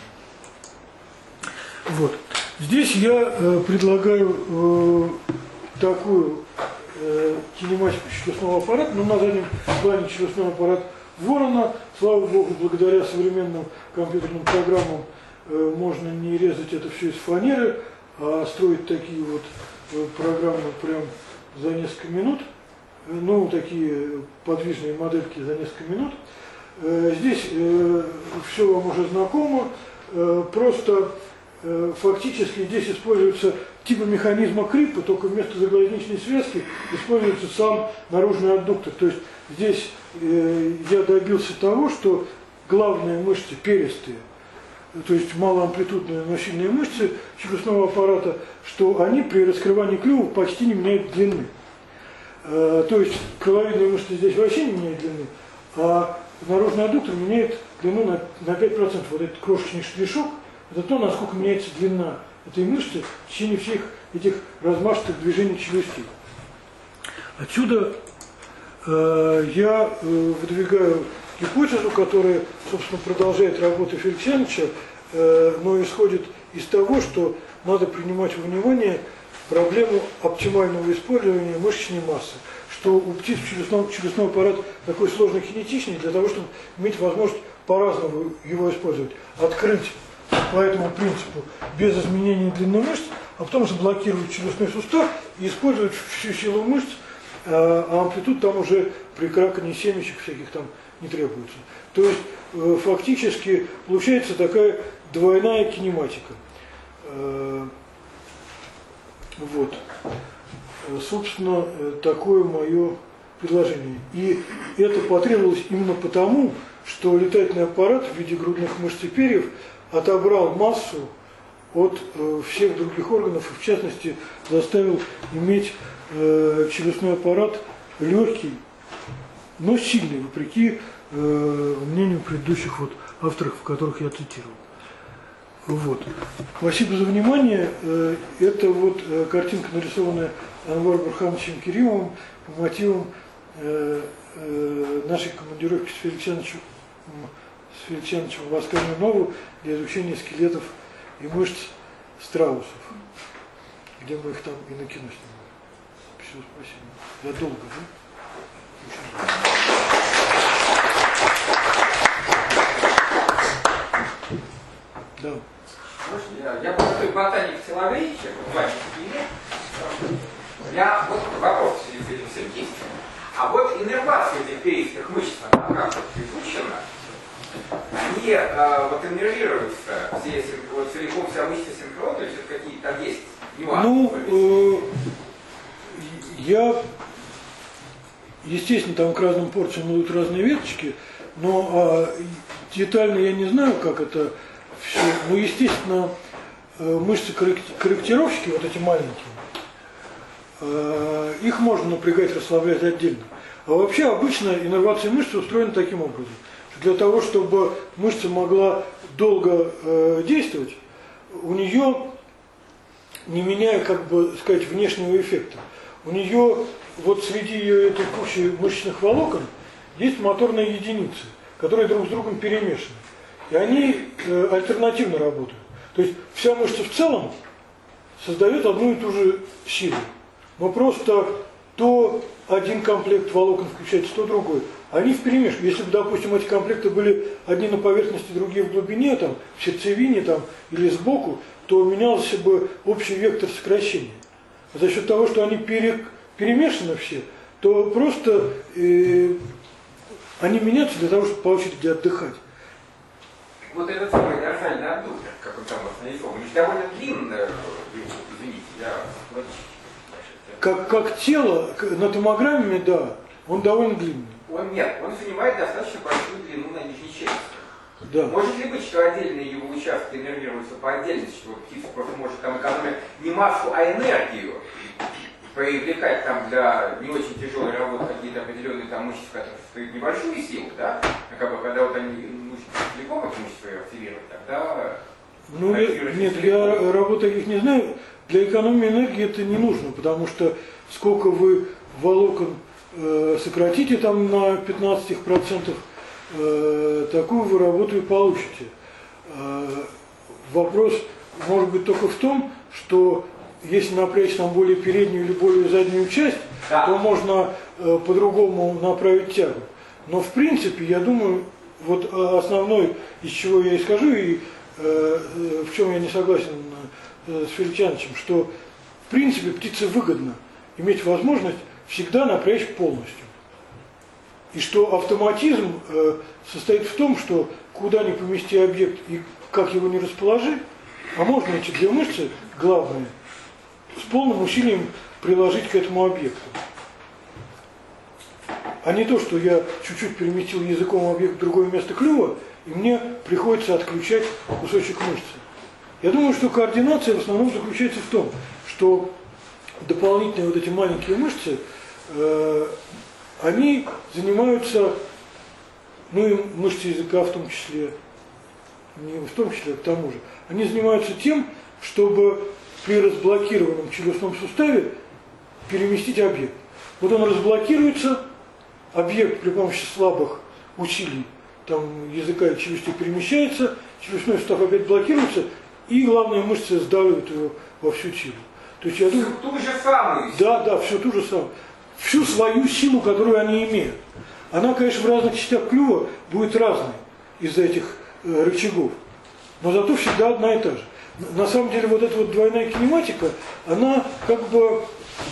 Вот. Здесь я предлагаю такую кинематику челюстного аппарата, но на заднем плане челюстной аппарат ворона. Слава богу, благодаря современным компьютерным программам можно не резать это все из фанеры, а строить такие вот программы прям за несколько минут, ну, такие подвижные модельки за несколько минут. Здесь все вам уже знакомо, просто фактически здесь используется типа механизма крипа, только вместо заглазничной связки используется сам наружный аддуктор. То есть здесь я добился того, что главные мышцы перистые, то есть малоамплитудные, но сильные мышцы челюстного аппарата, что они при раскрывании клюва почти не меняют длины. Э, то есть крыловидные мышцы здесь вообще не меняют длины, а наружный аддуктор меняет длину на, на пять процентов. Вот этот крошечный штришок, это то, насколько меняется длина этой мышцы в течение всех этих размашистых движений челюстей. Отсюда э, я э, выдвигаю гипотезу, которая, собственно, продолжает работу Фельдсенча, э, но исходит из того, что надо принимать во внимание проблему оптимального использования мышечной массы, что у птиц челюстной, челюстной аппарат такой сложный кинетичный, для того, чтобы иметь возможность по-разному его использовать. Открыть по этому принципу без изменения длины мышц, а потом заблокировать челюстной сустав и использовать всю силу мышц, а амплитуд там уже при кракании семечек всяких там не требуется. То есть э, фактически получается такая двойная кинематика. Э, вот. Собственно, такое мое предложение. И это потребовалось именно потому, что летательный аппарат в виде грудных мышц и перьев отобрал массу от э, всех других органов, и в частности заставил иметь э, челюстной аппарат легкий, но сильный, вопреки э, мнению предыдущих вот авторов, которых я цитировал. Вот. Спасибо за внимание. Э, это вот э, картинка, нарисованная Анваром Бурхановичем Керимовым по мотивам э, э, нашей командировки с Фельдсенчем с Феликсиановичем в Асканию Нову для изучения скелетов и мышц страусов, где мы их там и на кино снимали. Все, спасибо. Я долго, да? Да. Можно я, я простой ботаник телогрейчик, я вот вопрос с этим всем есть. А вот иннервация этих перистых мышц, она как вот изучена, они э, вот иннервируются, все, вот целиком вся мышца синхронно, то есть какие-то там есть нюансы? Ну, э, я, естественно, там к разным порциям идут разные веточки, но э, детально я не знаю, как это все. Но, естественно, э, мышцы корректировщики, вот эти маленькие, э, их можно напрягать, расслаблять отдельно. А вообще обычно иннервация мышцы устроена таким образом, что для того, чтобы мышца могла долго э, действовать, у нее, не меняя, как бы сказать, внешнего эффекта, у нее вот среди ее этой кучи мышечных волокон есть моторные единицы, которые друг с другом перемешаны. И они э, альтернативно работают. То есть вся мышца в целом создает одну и ту же силу. Но просто то один комплект волокон включается, то другой. Они вперемешку. Если бы, допустим, эти комплекты были одни на поверхности, другие в глубине, там, в сердцевине там, или сбоку, то менялся бы общий вектор сокращения. А за счет того, что они пере, перемешаны все, то просто э, они меняются для того, чтобы по очереди отдыхать. Вот этот самый дорсальный абдуктор, как он там нарисован, он довольно длинный, извините, я Как, как тело, на томограмме, да, он довольно длинный. Он нет, он занимает достаточно большую длину на нижней челюсти. Да. Может ли быть, что отдельные его участки иннервируются по отдельности, что вот птица просто может там экономить не массу, а энергию, привлекать там для не очень тяжелой работы какие-то определенные там мышцы, которые стоят небольшую силу, да? А как бы, когда вот они нужно целиком эти мышцы активировать, тогда... Ну, я, нет, я работу таких не знаю. Для экономии энергии это не нужно, потому что сколько вы волокон э, сократите там на пятнадцать процентов, э, такую вы работу и получите. Э, вопрос может быть только в том, что если напрячь там более переднюю или более заднюю часть, да, то можно э, по-другому направить тягу. Но в принципе, я думаю, вот основной, из чего я исхожу и э, в чем я не согласен э, с Феликсиановичем, что в принципе птице выгодно иметь возможность всегда напрячь полностью. И что автоматизм э, состоит в том, что куда ни помести объект и как его не расположи, а можно эти две мышцы, главные, с полным усилием приложить к этому объекту. А не то, что я чуть-чуть переместил языком объект в другое место клюва, и мне приходится отключать кусочек мышцы. Я думаю, что координация в основном заключается в том, что дополнительные вот эти маленькие мышцы, э, они занимаются, ну и мышцы языка в том числе, не в том числе, а к тому же, они занимаются тем, чтобы при разблокированном челюстном суставе переместить объект. Вот он разблокируется, объект при помощи слабых усилий там, языка и челюсти перемещается, челюстной сустав опять блокируется, и главные мышцы сдавливают его во всю силу. То есть я думаю, ту же самую. Да, да, все ту же самую. Всю свою силу, которую они имеют. Она, конечно, в разных частях клюва будет разной из-за этих э, рычагов, но зато всегда одна и та же. На самом деле вот эта вот двойная кинематика, она как бы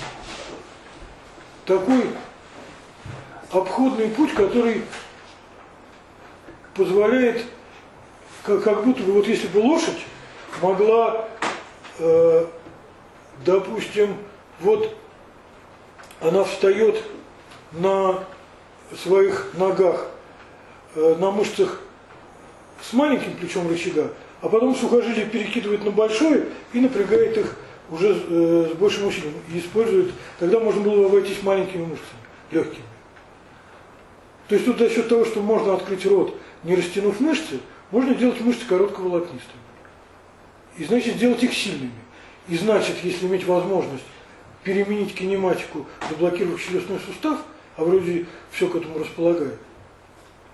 такой обходный путь, который позволяет, как, как будто бы, вот если бы лошадь могла, э, допустим, вот она встает на своих ногах, э, на мышцах с маленьким плечом рычага, а потом сухожилие перекидывает на большое и напрягает их уже э, с большим усилием. И использует, тогда можно было обойтись маленькими мышцами, легкими. То есть тут за счет того, что можно открыть рот, не растянув мышцы, можно делать мышцы коротковолокнистыми. И значит сделать их сильными. И значит, если иметь возможность переменить кинематику, заблокировав челюстной сустав, а вроде все к этому располагает,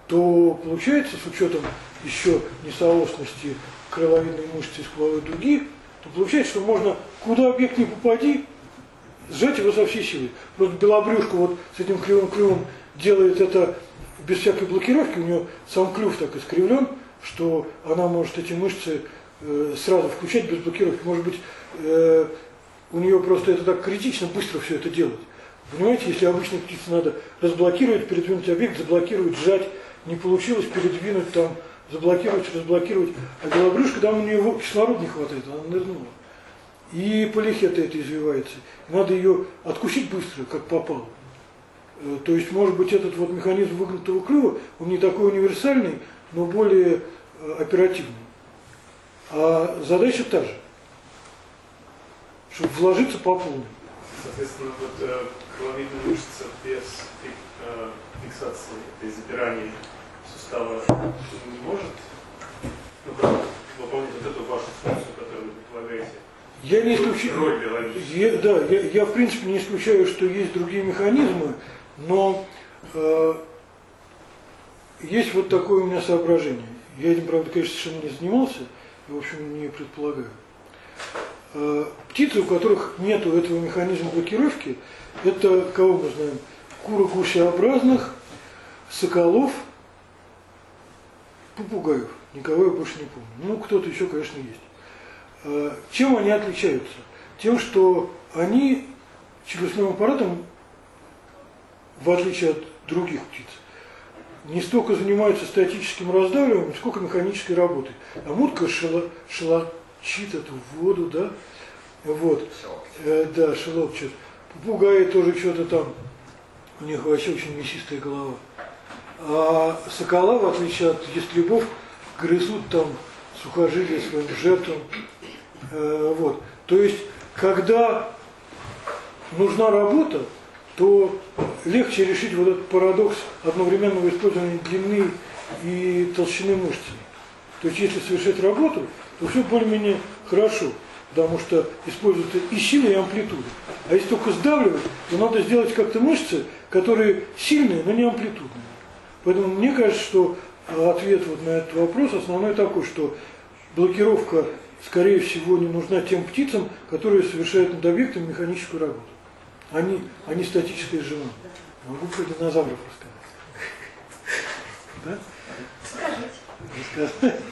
то получается, с учетом еще несоосности крыловидной мышцы и стволовой дуги, то получается, что можно, куда объект не попади, сжать его со всей силы. Просто белобрюшка вот с этим кривым клювом делает это без всякой блокировки, у нее сам клюв так искривлен, что она может эти мышцы э, сразу включать без блокировки. Может быть, э, у нее просто это так критично быстро все это делать. Понимаете, если обычной птице надо разблокировать, передвинуть объект, заблокировать, сжать, не получилось, передвинуть там, заблокировать, разблокировать, а белобрюшка, там у нее кислорода не хватает, она нырнула. И полихета это извивается. Надо ее откусить быстро, как попало. То есть, может быть, этот вот механизм выгнутого клюва, он не такой универсальный, но более оперативный. А задача та же, чтобы вложиться по полной. Соответственно, вот э, крыловидная мышца без фик, э, фиксации, без запирания сустава не может, ну, как, выполнить вот эту вашу функцию, которую вы предполагаете? Я не исключаю, я, да, я, я в принципе не исключаю, что есть другие механизмы, но э, есть вот такое у меня соображение. Я этим, правда, конечно, совершенно не занимался, и, в общем, не предполагаю. Э, птицы, у которых нет этого механизма блокировки, это, кого мы знаем, куро-гусеобразных, соколов, попугаев. Никого я больше не помню. Ну, кто-то еще, конечно, есть. Чем они отличаются? Тем, что они челюстным аппаратом, в отличие от других птиц, не столько занимаются статическим раздавливанием, сколько механической работой. А мутка шело, шелочит эту воду, да? Вот. Э, да, шелопчет. Попугаи тоже что-то там, у них вообще очень мясистая голова. А сокола, в отличие от ястребов, грызут там сухожилия своим жертвам. Э, вот. То есть, когда нужна работа, то легче решить вот этот парадокс одновременного использования длины и толщины мышц. То есть, если совершать работу, то все более-менее хорошо, потому что используются и силы, и амплитуды. А если только сдавливать, то надо сделать как-то мышцы, которые сильные, но не амплитудные. Поэтому мне кажется, что ответ вот на этот вопрос основной такой, что блокировка, скорее всего, не нужна тем птицам, которые совершают над объектом механическую работу. Они, они статическое животное. Могу про динозавров рассказать. Да? Скажите.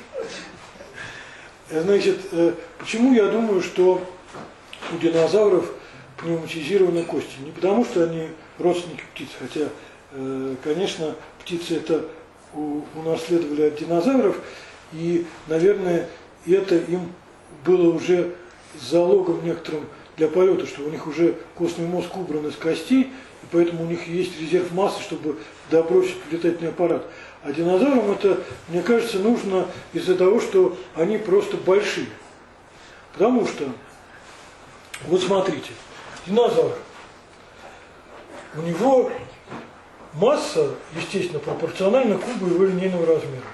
Значит, почему я думаю, что у динозавров пневматизированы кости? Не потому, что они родственники птиц, хотя, конечно, птицы это унаследовали от динозавров, и, наверное, это им было уже залогом некоторым для полета, что у них уже костный мозг убран из костей, и поэтому у них есть резерв массы, чтобы добросить летательный аппарат. А динозаврам это, мне кажется, нужно из-за того, что они просто большие. Потому что, вот смотрите, динозавр, у него масса, естественно, пропорциональна кубу его линейного размера.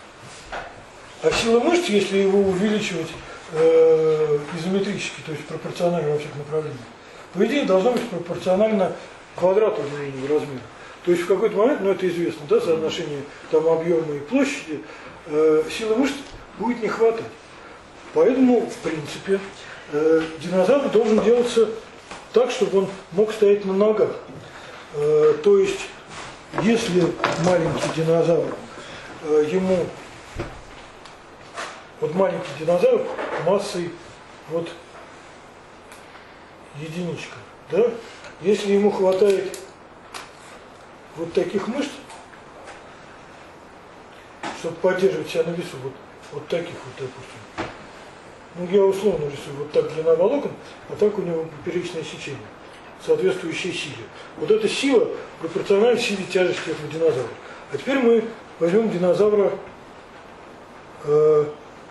А сила мышц, если его увеличивать э, изометрически, то есть пропорционально во всех направлениях, по идее должна быть пропорционально квадрату линейного размера. То есть в какой-то момент, ну это известно, да, соотношение там объема и площади, э, силы мышц будет не хватать. Поэтому, в принципе, э, динозавр должен делаться так, чтобы он мог стоять на ногах. Э, то есть, если маленький динозавр, э, ему, вот маленький динозавр массой вот единичка, да, если ему хватает вот таких мышц, чтобы поддерживать себя на весу, вот, вот таких вот, допустим. Ну, я условно рисую, вот так длина волокон, а так у него поперечное сечение, соответствующее силе. Вот эта сила пропорциональна силе тяжести этого динозавра. А теперь мы возьмем динозавра э,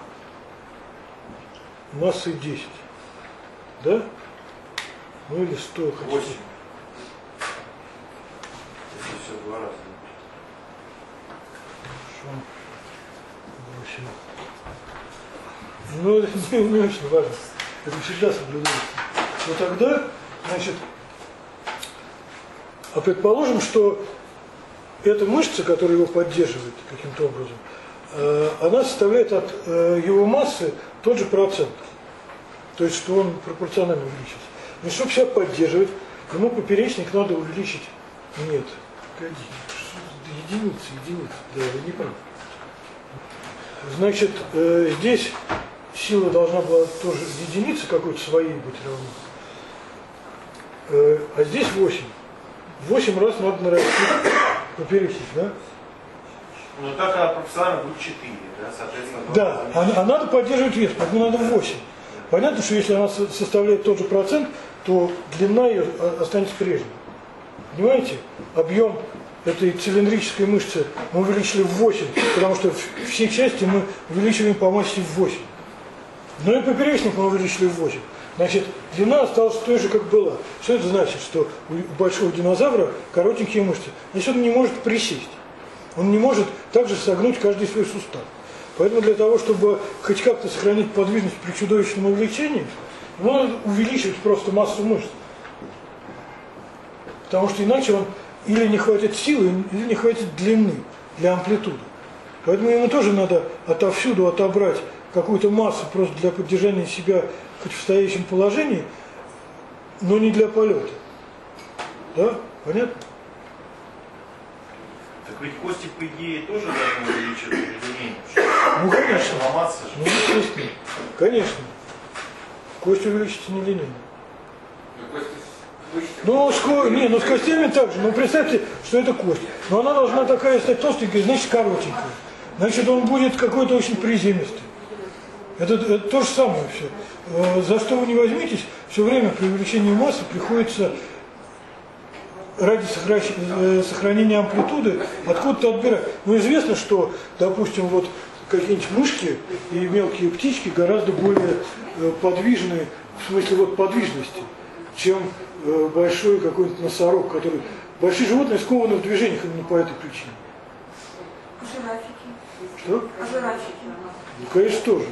массой десять. Да? Ну или сто. восемь. Все два раза. восемь. Ну, это не, не очень важно. Это всегда соблюдается. Но тогда, значит, а предположим, что эта мышца, которая его поддерживает каким-то образом, э, она составляет от э, его массы тот же процент. То есть, что он пропорционально увеличится. Но чтобы себя поддерживать, ему поперечник надо увеличить. Нет, погоди, единицы, единицы, да, вы не правы. Значит, э, здесь сила должна была тоже единицы какой-то своей быть равна. Э, а здесь восемь. восемь раз надо нарастить поперечник, да? Ну так а профессионально будет четыре, да, соответственно. Да, а, а надо поддерживать вес, поэтому надо восемь. Понятно, что если она составляет тот же процент, то длина ее останется прежней. Понимаете? Объем этой цилиндрической мышцы мы увеличили в восемь, потому что все части мы увеличиваем по массе в восемь. Но и поперечник мы увеличили в восемь. Значит, длина осталась той же, как была. Что это значит? Что у большого динозавра коротенькие мышцы. Значит, он не может присесть. Он не может также согнуть каждый свой сустав. Поэтому для того, чтобы хоть как-то сохранить подвижность при чудовищном увеличении, ему надо увеличивать просто массу мышц. Потому что иначе он или не хватит силы, или не хватит длины для амплитуды. Поэтому ему тоже надо отовсюду отобрать какую-то массу просто для поддержания себя хоть в стоящем положении, но не для полета. Да? Понятно? Так ведь кости, по идее, тоже должны увеличиваться или меньше? Ну, конечно. Ломаться же. Ну, естественно. Конечно. Кости увеличатся не линейно. Ну, с, ко... не, ну, с костями так же. Ну, представьте, что это кость. Но она должна такая стать толстенькая, значит, коротенькая. Значит, он будет какой-то очень приземистый. Это, это то же самое все. За что вы не возьметесь, все время при увеличении массы приходится ради сохранения амплитуды откуда-то отбирать. Ну, известно, что, допустим, вот какие-нибудь мышки и мелкие птички гораздо более подвижны, в смысле вот подвижности, чем большой какой-нибудь носорог, который... Большие животные скованы в движениях именно по этой причине. А жирафики? Что? А жирафики? Ну, конечно, тоже.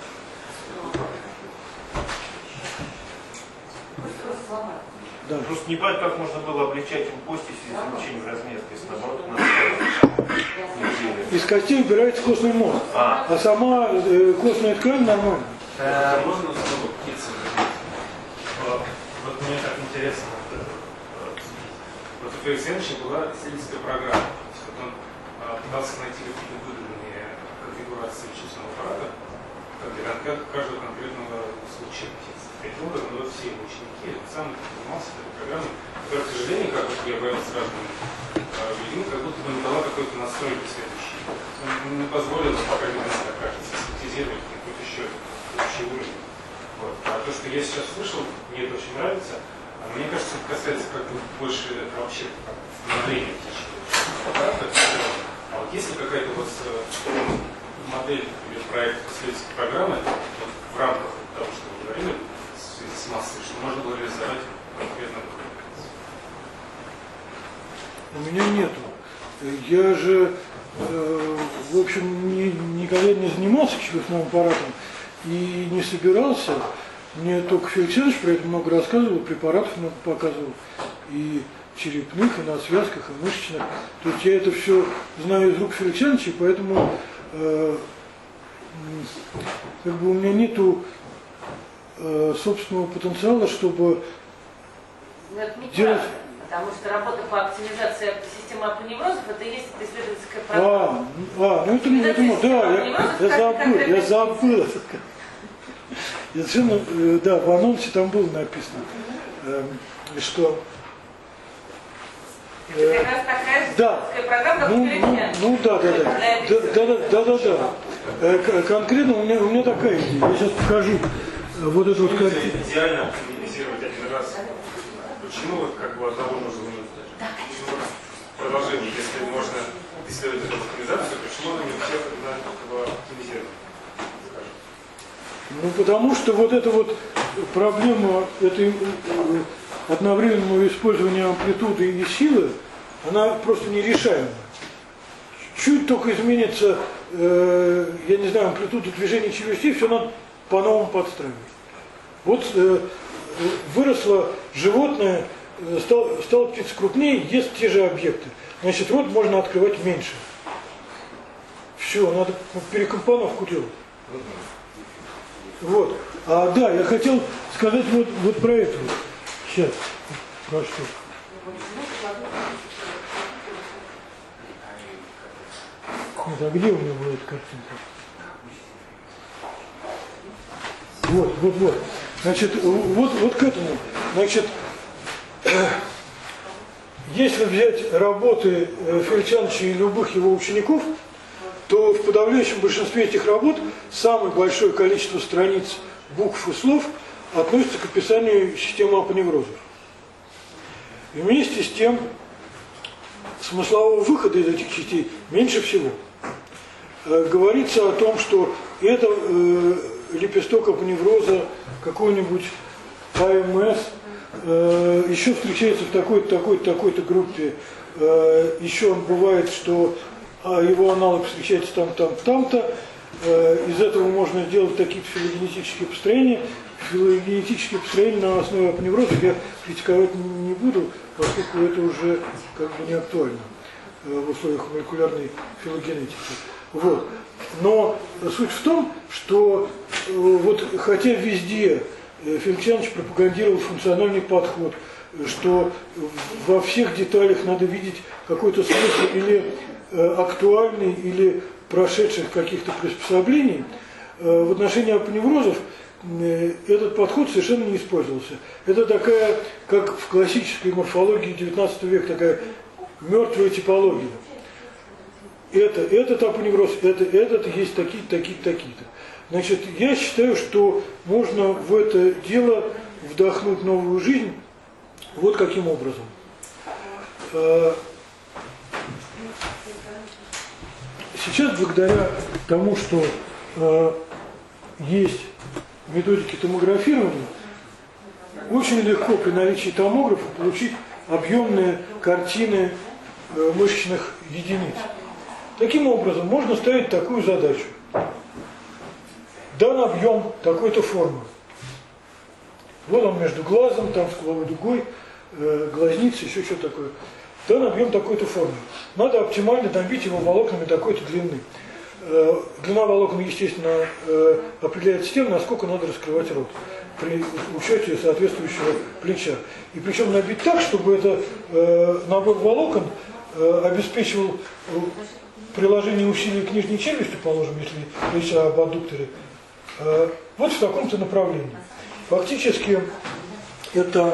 Да. Просто не понимаю, как можно было облегчать им кости с увеличением размера, если наоборот надо. Из костей убирается костный мозг, А, а сама э, костная ткань нормальная. А можно снова птицы? Вот мне так интересно. Вот у Феликса Ильича была исследовательская программа. То есть вот он пытался найти какие-то выгодные конфигурации вычислительного аппарата для каждого конкретного случая птицы. Таким образом, вот все его ученики, он сам занимался этой программой, которая, к сожалению, как вот я говорил с разными людьми, как будто бы не дала какой-то настрой следующий. Он не позволил, пока не так кажется, синтезировать какой-то еще общий уровень. Вот. А то, что я сейчас слышал, мне это очень нравится. А мне кажется, это касается как-то больше вообще становления птичьего аппарата. А вот есть ли какая-то вот модель или проект исследовательской программы вот, в рамках того, что вы говорили, с массой, что можно было реализовать конкретно такой принцип? У меня нету. Я же, э, в общем, ни, никогда не занимался челюстным аппаратом и не собирался. Мне только Феликс Ильич про это много рассказывал, препаратов много показывал, и черепных, и на связках, и мышечных. То есть я это все знаю из рук Феликса Ильича, поэтому э, как бы у меня нету э, собственного потенциала, чтобы Но это не делать... правда, потому что работа по оптимизации системы апоневрозов это и есть исследовательская программа. А, а, ну это, это да, я, я забыл, я забыл. Я совершенно, да, в анонсе там было написано, э, что... Это как раз такая Да, программа, как ну, у ну, ну да, да, да, да, да, да, да, да. Э, конкретно у меня, у меня такая идея, я сейчас покажу вот эту вот картину. Идеально оптимизировать один раз. Почему вот как бы одного нужно продолжение, если можно исследовать эту оптимизацию, почему она не у всех одинаково оптимизирована? Ну потому что вот эта вот проблема этой одновременного использования амплитуды и силы, она просто нерешаема. Чуть только изменится, э, я не знаю, амплитуда движения челюстей, все надо по-новому подстраивать. Вот э, выросло животное, э, стал, стала птица крупнее, ест те же объекты. Значит, рот можно открывать меньше. Все, надо перекомпоновку делать. Вот. А да, я хотел сказать вот, вот про это. Сейчас. Про что? Нет, а где у меня была эта картинка? Вот, вот, вот. Значит, вот, вот к этому. Значит, если взять работы Фельчановича и любых его учеников, то в подавляющем большинстве этих работ самое большое количество страниц, букв и слов относится к описанию системы апоневрозов. И вместе с тем смыслового выхода из этих частей меньше всего. Э, говорится о том, что это э, лепесток апоневроза какой-нибудь АМС, э, еще встречается в такой-то, такой-то, такой-то группе, э, еще он бывает, что а его аналог встречается там, там, там-то. Э, из этого можно сделать такие филогенетические построения. Филогенетические построения на основе апоневрозов я критиковать не буду, поскольку это уже как бы не актуально э, в условиях молекулярной филогенетики. Вот. Но суть в том, что э, вот хотя везде э, Фельчанович пропагандировал функциональный подход, что во всех деталях надо видеть какой-то смысл или э, актуальный, или прошедших каких-то приспособлений, э, в отношении апоневрозов э, этот подход совершенно не использовался. Это такая, как в классической морфологии девятнадцатого века, такая мертвая типология. Это, этот апоневроз, это, этот есть такие-то, такие-то, такие-то. Значит, я считаю, что можно в это дело вдохнуть новую жизнь вот каким образом. Сейчас, благодаря тому, что есть методики томографирования, очень легко при наличии томографа получить объемные картины мышечных единиц. Таким образом, можно ставить такую задачу. Дан объем такой-то формы. Вот он между глазом, там скуловой дугой, э, глазницей, еще что-то такое. Дан объем такой-то формы. Надо оптимально набить его волокнами такой-то длины. Э, длина волокон, естественно, э, определяется тем, насколько надо раскрывать рот при учете соответствующего плеча. И причем набить так, чтобы это э, набор волокон э, обеспечивал э, приложение усилий к нижней челюсти, положим, если речь об аддукторе, э, вот в таком-то направлении. Фактически это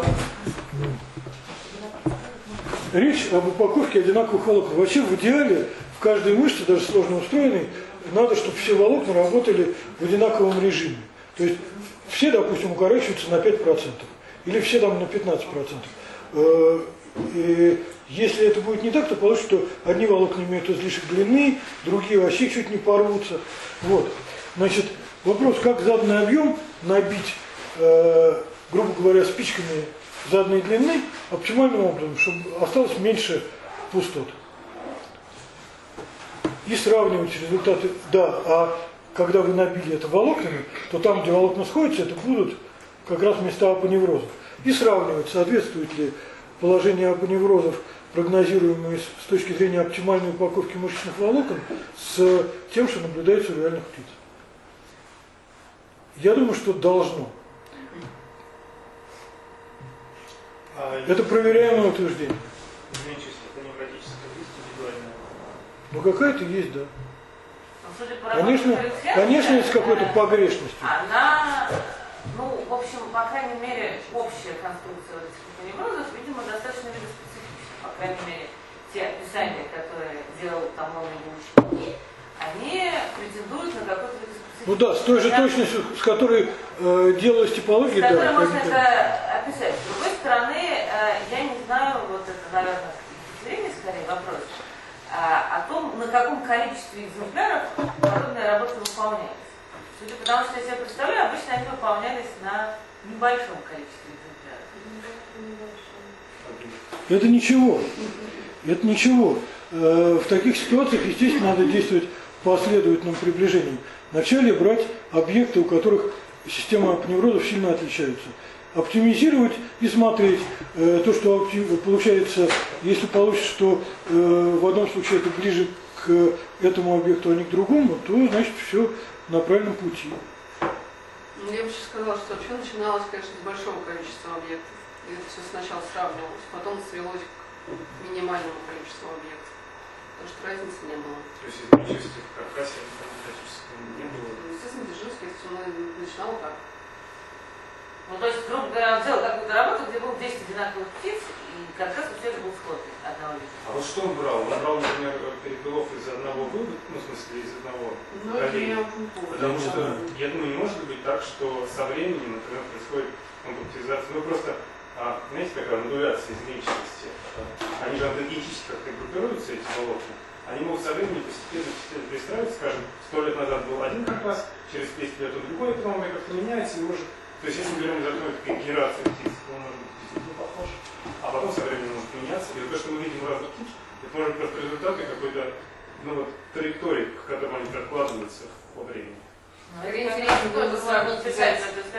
речь об упаковке одинаковых волокон. Вообще в идеале в каждой мышце, даже сложно устроенной, надо, чтобы все волокна работали в одинаковом режиме. То есть все, допустим, укорачиваются на пять процентов или все там на пятнадцать процентов. И если это будет не так, то получится, что одни волокна имеют излишек длины, другие вообще чуть не порвутся. Вот. Значит, вопрос, как заданный объем набить, э, грубо говоря, спичками заданной длины оптимальным образом, чтобы осталось меньше пустот. И сравнивать результаты. Да, а когда вы набили это волокнами, то там, где волокна сходятся, это будут как раз места апоневрозов. И сравнивать, соответствует ли положение апоневрозов, прогнозируемые с точки зрения оптимальной упаковки мышечных волокон, с тем, что наблюдается у реальных птиц. Я думаю, что должно. А Это проверяемое утверждение. Изменчивость невротическая есть индивидуальная? Ну какая-то есть, да. Судя по Конечно, работе Фельдхерста, конечно, есть какой-то погрешностью. Она, ну, в общем, по крайней мере, общая конструкция вот этих апоневрозов, видимо, достаточно видоспецифична. По крайней мере, те описания, которые делал там он его ученики, они претендуют на какой-то видоспецифичный. Ну да, с той же точностью, с которой э, делалась типология. С которой да, можно конечно. это описать. С другой стороны, э, я не знаю, вот это, наверное, время скорее вопрос, о том, на каком количестве экземпляров подобные работы выполнялись. Судя по тому, что я себе представляю, обычно они выполнялись на небольшом количестве экземпляров. Это ничего. Это ничего. В таких ситуациях, естественно, надо действовать по последовательному приближению. Вначале брать объекты, у которых система апоневрозов сильно отличаются. оптимизировать и смотреть. Э, то, что получается, если получится, что э, в одном случае это ближе к этому объекту, а не к другому, то значит все на правильном пути. Ну, я бы сейчас сказала, что вообще начиналось, конечно, с большого количества объектов. И это все сначала сравнивалось, потом свелось к минимальному количеству объектов. Потому что разницы не было. То есть изменчивости в каркасе не было? Естественно, Дзержинский это все начинало так. Ну, то есть, грубо говоря, он сделал какую-то работу, где было десять одинаковых птиц, и каркас у всех был схожий одного вида. А вот что он брал? Он брал, например, перепелов из одного вывода, ну, в смысле, из одного Ну, это коллеги. я не помню. Потому что, я думаю, не может быть так, что со временем, например, происходит конкретизация. Ну, просто, а, знаете, какая модуляция изменчивости? Они же энергетически как-то группируются, эти волокна. Они могут со временем постепенно, постепенно перестраиваться, скажем, сто лет назад был один каркас, через десять лет он другой, потом он как-то меняется, и может... То есть, если мы берем из одной генерации птиц, он может быть действительно похож, а потом со временем может меняться. И вот то, что мы видим у разных птиц, это может быть просто результаты какой-то, ну вот, траектории, к которым они прокладываются по времени. Интересно было бы сравнить взять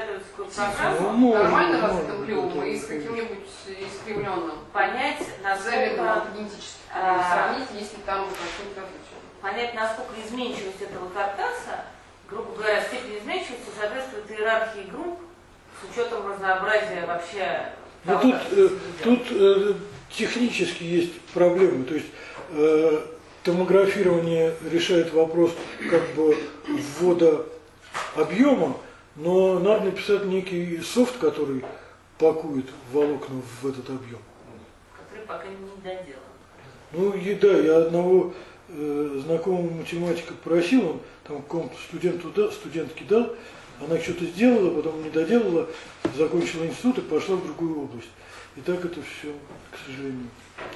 Ну, нормально можно, развитым можно, клювом это- и с каким-нибудь искривленным. Понять, Заведомо насколько, генетически а, сравнить, если там какие-то различия. понять, насколько изменчивость этого каркаса, грубо говоря, степень изменчивости соответствует иерархии групп с учетом разнообразия вообще. Ну, того, тут, как э, это тут э, технически есть проблемы. То есть э, томографирование решает вопрос как бы ввода объема, но надо написать некий софт, который пакует волокна в этот объем. который пока не доделан. Ну и да, я одного э, знакомого математика просил, он там какому-то студенту да, студентке дал, она что-то сделала, потом не доделала, закончила институт и пошла в другую область. И так это все, к сожалению.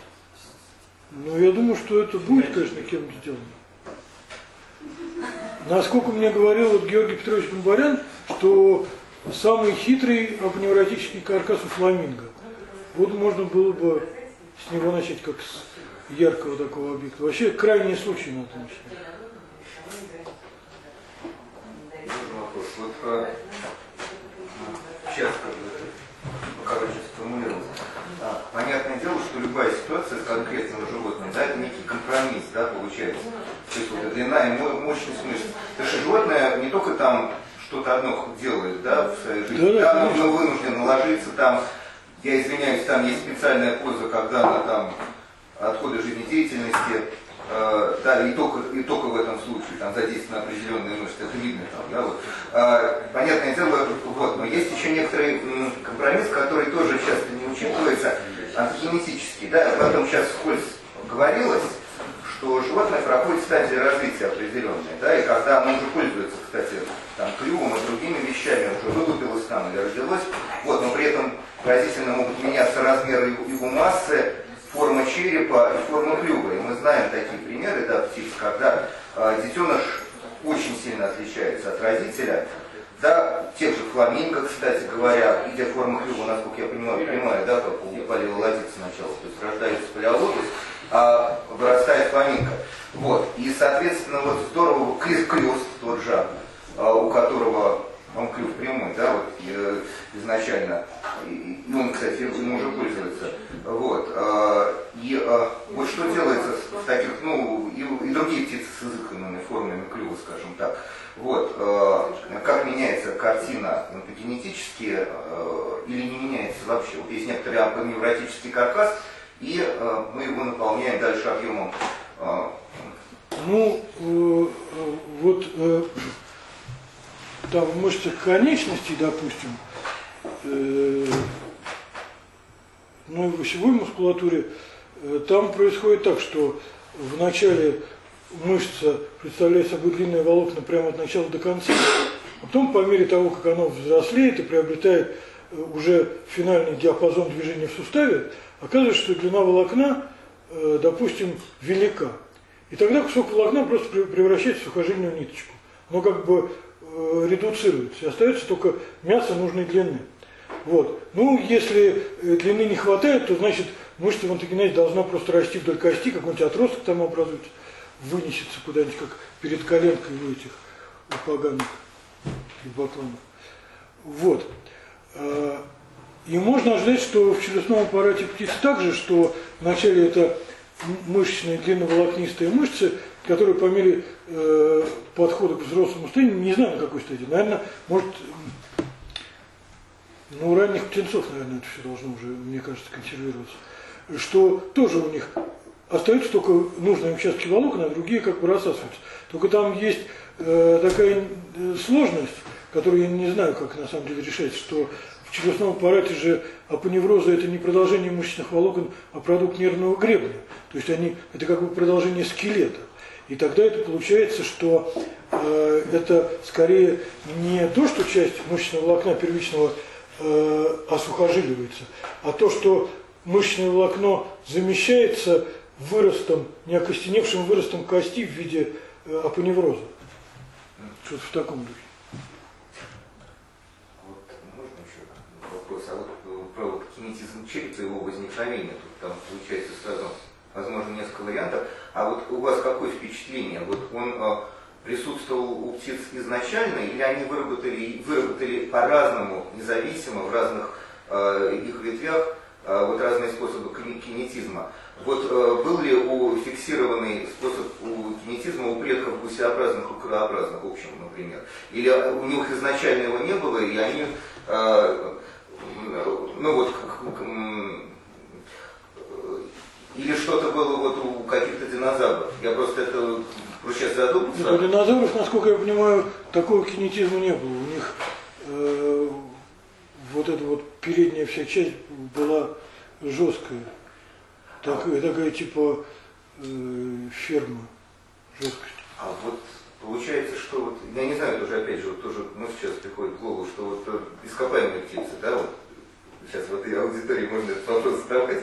Но я думаю, что это будет, конечно, кем сделано. Насколько мне говорил вот Георгий Петрович Бомбарян, что самый хитрый апневротический каркас у фламинго. Вот можно было бы с него начать, как с яркого такого объекта. Вообще крайние случаи надо начать. Можно вопрос. Вот э, сейчас, как бы, короче, сформулировался. А, понятное дело, что любая ситуация с конкретным животным, да, это некий компромисс, да, получается. То есть вот длина и мощность мышц. Потому что животное не только там что-то одно делает, да, в своей жизни, Да, да, там нужно вынужденно ложиться, там, я извиняюсь, там есть специальная поза, когда она там отходы жизнедеятельности, э, да, и только, и только в этом случае, там задействованы определенные мышцы, это видно там, да, вот. Э, понятное дело, вот, но есть еще некоторый м, компромисс, который тоже часто не учитывается, антогенетический, да, об этом сейчас вскользь говорилось, что животное проходит стадии развития определенные, да, и когда оно уже пользуется, кстати, там, клювом и другими вещами, уже вылупилось там или родилось, вот, но при этом разительно могут меняться размеры его массы, форма черепа и форма клюва. И мы знаем такие примеры, да, птиц, когда э, детеныш очень сильно отличается от родителя, да, тех же фламинго, кстати говоря, где форма клюва, насколько я понимаю, прямая, да, как у палеолодицы сначала, то есть рождается палеолотус, а вырастает фламинго. Вот. И, соответственно, вот здорово, крест тот же, у которого он клюв прямой, да, вот, изначально, и он, кстати, ему уже пользуется. Вот. И вот что делается в таких, ну, и, и другие птицы с изысканными формами клюва, скажем так. Вот. Как меняется картина онтогенетически или не меняется вообще? Вот есть некоторый апоневротический каркас, и э, мы его наполняем дальше объемом. Э, Ну, э, вот э, там в мышцах конечностей, допустим, э, ну и в осевой мускулатуре, э, там происходит так, что вначале мышца представляет собой длинное волокна прямо от начала до конца, а потом по мере того, как оно взрослеет и приобретает э, уже финальный диапазон движения в суставе, оказывается, что длина волокна, э, допустим, велика. И тогда кусок волокна просто превращается в сухожильную ниточку. Оно как бы э, редуцируется, и остается только мясо нужной длины. Вот. Ну, если э, длины не хватает, то значит мышца в онтогенезе должна просто расти вдоль кости, какой-нибудь отросток там образуется, вынесется куда-нибудь, как перед коленкой у этих, у поганых и бакланов. Вот. И можно ожидать, что в челюстном аппарате птиц также, что вначале это мышечные длинноволокнистые мышцы, которые по мере э, подхода к взрослому состоянию, не знаю на какой стадии, наверное, может, ну, у ранних птенцов, наверное, это все должно уже, мне кажется, консервироваться, что тоже у них остаются только нужные участки волокон, а другие как бы рассасываются. Только там есть э, такая сложность, которую я не знаю, как на самом деле решать, что в челюстном аппарате же апоневроза это не продолжение мышечных волокон, а продукт нервного гребня. То есть они, это как бы продолжение скелета. И тогда это получается, что э, это скорее не то, что часть мышечного волокна первичного э, осухожиливается, а то, что мышечное волокно замещается выростом, неокостеневшим выростом кости в виде э, апоневроза. Что-то в таком духе. Вот можно еще вопрос? А вот про вот кинетизм черепа, его возникновение, тут там получается сразу, возможно, несколько вариантов. А вот у вас какое впечатление? Вот он э, присутствовал у птиц изначально, или они выработали, выработали по-разному, независимо, в разных э, их ветвях, э, вот разные способы кинетизма? Вот э, был ли у фиксированный способ у кинетизма у предков гусеобразных и курообразных, в общем, например? Или у них изначально его не было, и они, э, ну вот, или что-то было вот у каких-то динозавров? Я просто это просто сейчас задумался. Нет, у динозавров, насколько я понимаю, такого кинетизма не было. У них э, вот эта вот передняя вся часть была жесткая. Такая, такая типа э, ферма жесткость. А вот получается, что вот, я не знаю, тоже опять же, вот тоже, ну сейчас приходит в голову, что вот ископаемые птицы, да, вот сейчас в этой аудитории можно этот вопрос задавать.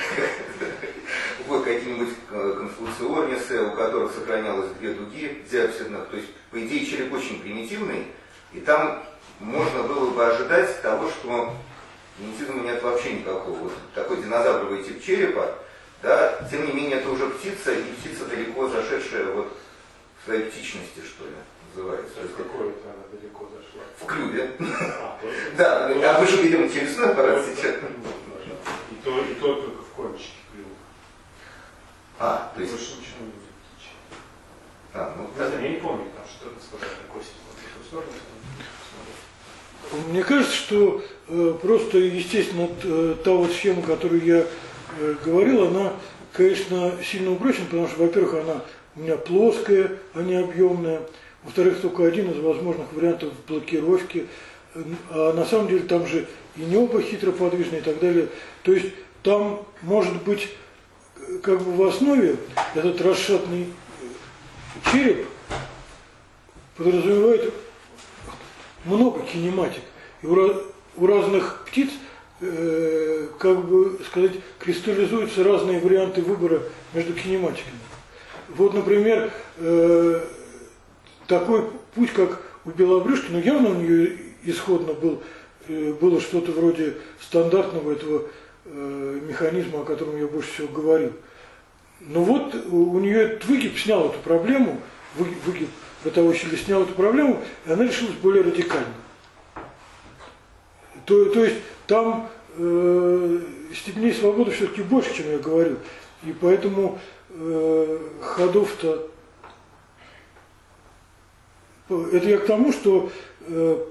Вот какие-нибудь конфлукциорнисы, у которых сохранялось две дуги диапсидных, то есть, по идее, череп очень примитивный, и там можно было бы ожидать того, что кинетизма нет вообще никакого. Вот такой динозавровый тип черепа, да, тем не менее, это уже птица, и птица далеко зашедшая вот в своей птичности, что ли, называется. То есть какое-то она далеко зашла? В клюве. А, да, а мы же берем челюстной аппарат сейчас. И то, и то только в кончике клюва. А, то есть... Больше ничего не будет птичьего. А, ну, я не помню, там что-то сказать на кости. Мне кажется, что э, просто, естественно, э, та вот схема, которую я э, говорил, она, конечно, сильно упрощена, потому что, во-первых, она у меня плоская, а не объемная. Во-вторых, только один из возможных вариантов блокировки. А на самом деле там же и небо хитроподвижное и так далее. То есть там может быть как бы в основе этот расшатный череп подразумевает много кинематик. И у, у разных птиц, э, как бы сказать, кристаллизуются разные варианты выбора между кинематиками. Вот, например, э, такой путь, как у белобрюшки, ну явно у нее исходно был, э, было что-то вроде стандартного этого э, механизма, о котором я больше всего говорил. Но вот у нее этот выгиб снял эту проблему, выгиб, выгиб ротовой щели снял эту проблему, и она решилась более радикально. То, то есть там э, степеней свободы все-таки больше, чем я говорил. И поэтому э, ходов-то... Это я к тому, что э,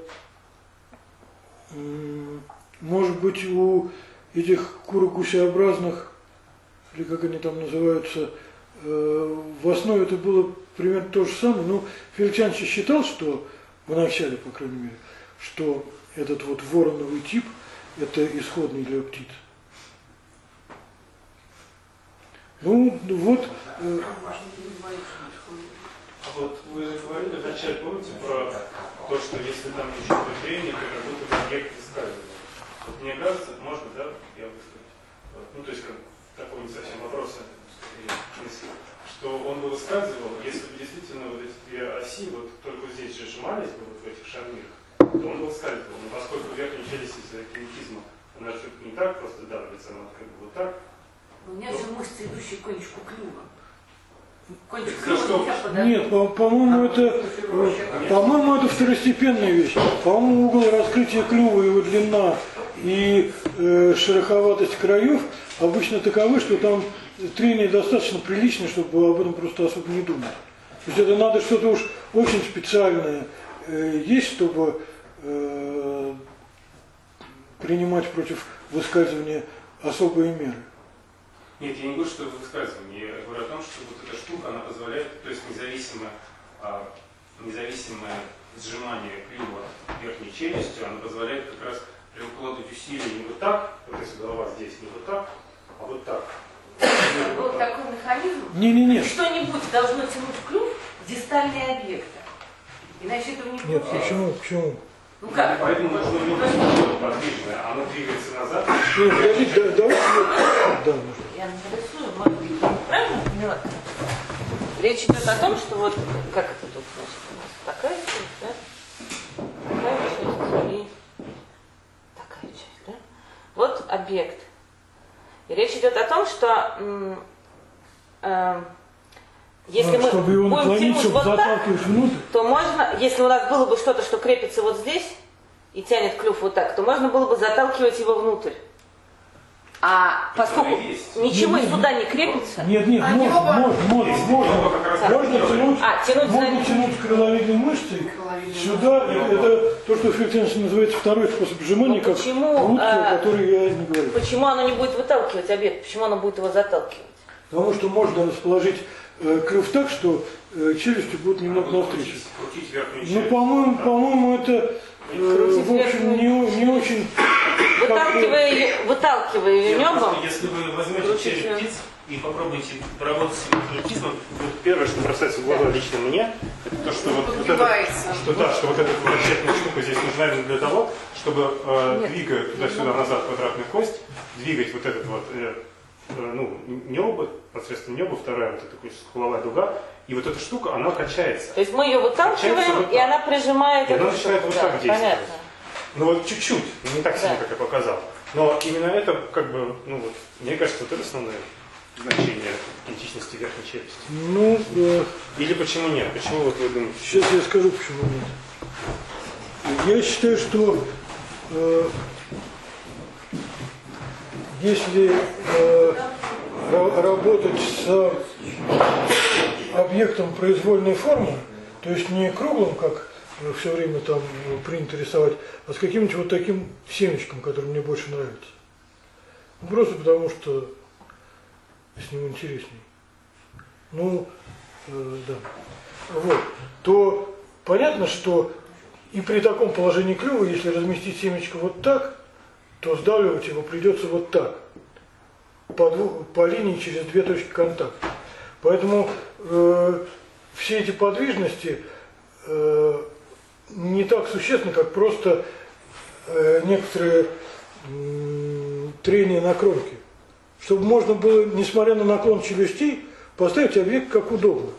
э, может быть у этих курок-гусеобразных, или как они там называются, э, в основе это было примерно то же самое. Ну, Феликсянович считал, что, в начале, по крайней мере, что этот вот вороновый тип – это исходный для птиц. Ну, вот... Э... А вот вы говорили вначале, помните, про то, что если там еще трение, то как будто бы объект выскальзывает. Вот мне кажется, можно, да, я высказать, ну, то есть, как такой не совсем вопрос, мысли, что он бы выскальзывал, если бы действительно вот эти две оси, вот только здесь же сжимались бы вот в этих шарнирах, то он бы выскальзывал. Но поскольку верхняя челюсть из-за кинетизма, она же не так просто давится, она как бы вот так. У меня же мышцы, идущие к кончику клюва. Кончик За что? клюва нельзя подать. Нет, по- по-моему, это, по-моему, это второстепенная вещь. По-моему, угол раскрытия клюва, его длина и э, шероховатость краев обычно таковы, что там трение достаточно приличное, чтобы об этом просто особо не думать. То есть это надо что-то уж очень специальное э, есть, чтобы э, принимать против выскальзывания особые меры. Нет, я не говорю, что это высказывание. Я говорю о том, что вот эта штука, она позволяет, то есть независимое, а, независимое сжимание клюва верхней челюстью, она позволяет как раз прикладывать усилия не вот так, вот если голова здесь, не вот так, а вот так. Был такой механизм. Не-не-не. Что-нибудь должно тянуть клюв в дистальные объекты. Иначе этого не Нет, получается. почему? Почему? Ну как? Поэтому нужно любое подвижное, оно двигается назад. Нет, подождите, да, давайте. Да, можно. Я нарисую, может быть, я правильно поняла? Речь идет о том, что вот, как это тут значит, у нас такая часть, да? Такая часть и такая часть, да? Вот объект. И речь идет о том, что м, э, если А, мы чтобы его будем наклонить, тянуть чтобы вот так, заталкивать внутрь. то можно, если у нас было бы что-то, что крепится вот здесь и тянет клюв вот так, то можно было бы заталкивать его внутрь. А поскольку есть. ничего Нет, нет, сюда не крепится, Нет, нет, А можно, его можно, можно, Есть, можно. его как раз Можно тянуть, А, тянуть можно за- тянуть крыловидные мышцы Крыловидные сюда. Это, это то, что Фельденс называется второй способ сжимания, Ну, как почему, лучше, а, о котором я не говорю. почему оно не будет выталкивать объект? Почему оно будет его заталкивать? Потому что можно расположить э, клюв так, что э, челюсти будут немного навстречу. Крутить, крутить верхнюю Ну, челюсть. по-моему, по-моему, это, э, Крутить в общем, не, не очень... Выталкивая ее, выталкивая ее Я небом, просто, если вы возьмете крутить череп её. птиц и попробуйте поработать с электризмом, вот первое, что бросается в глаза лично мне, это то, что вот, вот это, Подгибается. что, да, что вот эта вращательная штука здесь нужна именно для того, чтобы, э, Нет. двигая туда-сюда назад квадратную кость, двигать вот этот вот, э, э, ну, небо, посредством неба, вторая вот эта такая скуловая дуга, и вот эта штука, она качается. то есть мы ее выталкиваем, Качается вот и так. она прижимает И она эту начинает штуку. вот так Да, действовать. понятно. Ну вот чуть-чуть, не так сильно, Да. как я показал. Но именно это, как бы, ну вот, мне кажется, вот это основное значение идентичности верхней челюсти. Ну, э, Или почему нет? Почему вот вы думаете? сейчас я скажу, почему нет. Я считаю, что э, если э, ра- работать с объектом произвольной формы, то есть не круглым, как все время там принято рисовать, а с каким-нибудь вот таким семечком, который мне больше нравится. Ну, просто потому что с ним интересней. Ну, э, да. Вот. То понятно, что и при таком положении клюва, если разместить семечко вот так, то сдавливать его придется вот так, по, дву- по линии через две точки контакта. Поэтому э, все эти подвижности э, не так существенны, как просто э, некоторые м, трения на кромке. Чтобы можно было, несмотря на наклон челюстей, поставить объект как удобно.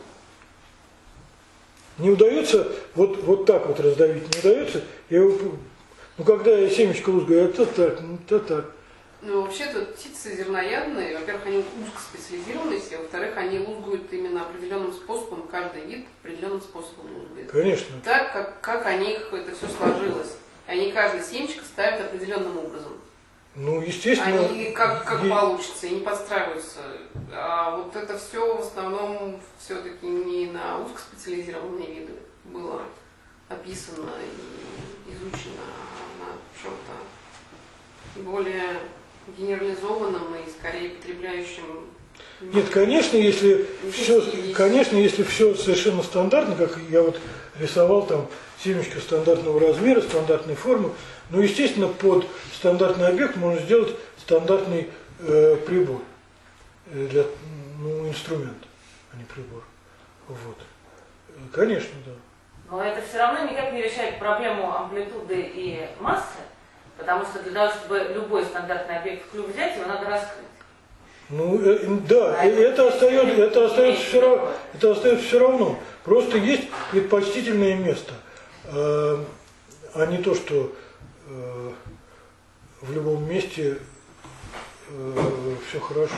Не удается вот, вот так вот раздавить, не удается. Я его, ну, когда я семечко лузгаю, это так, ну, это так. Ну, вообще-то птицы зерноядные, во-первых, они узкоспециализированные все, во-вторых, они лузгают именно определенным способом, каждый вид определенным способом лузгает. Конечно. Так, как, как у них это все сложилось. Они каждое семечко ставят определенным образом. Ну, естественно. Они как, как е- получится, и не подстраиваются. А вот это все в основном все-таки не на узкоспециализированные виды было описано и изучено, а на чем-то более генерализованном и скорее потребляющем. Нет, конечно, если Не все, есть. конечно, если все совершенно стандартно, как я вот рисовал там семечко стандартного размера, стандартной формы, но, естественно, под стандартный объект можно сделать стандартный э, прибор, э, для, ну, инструмент, а не прибор. Вот. Э, Конечно, да. Но это все равно никак не решает проблему амплитуды и массы, потому что для того, чтобы любой стандартный объект в клюв взять, его надо раскрыть. Ну, э, да, А э, это это остается, это остается, имеет все равно, такое. это остается все равно. Просто есть предпочтительное место, э, а не то, что э, в любом месте э, все хорошо.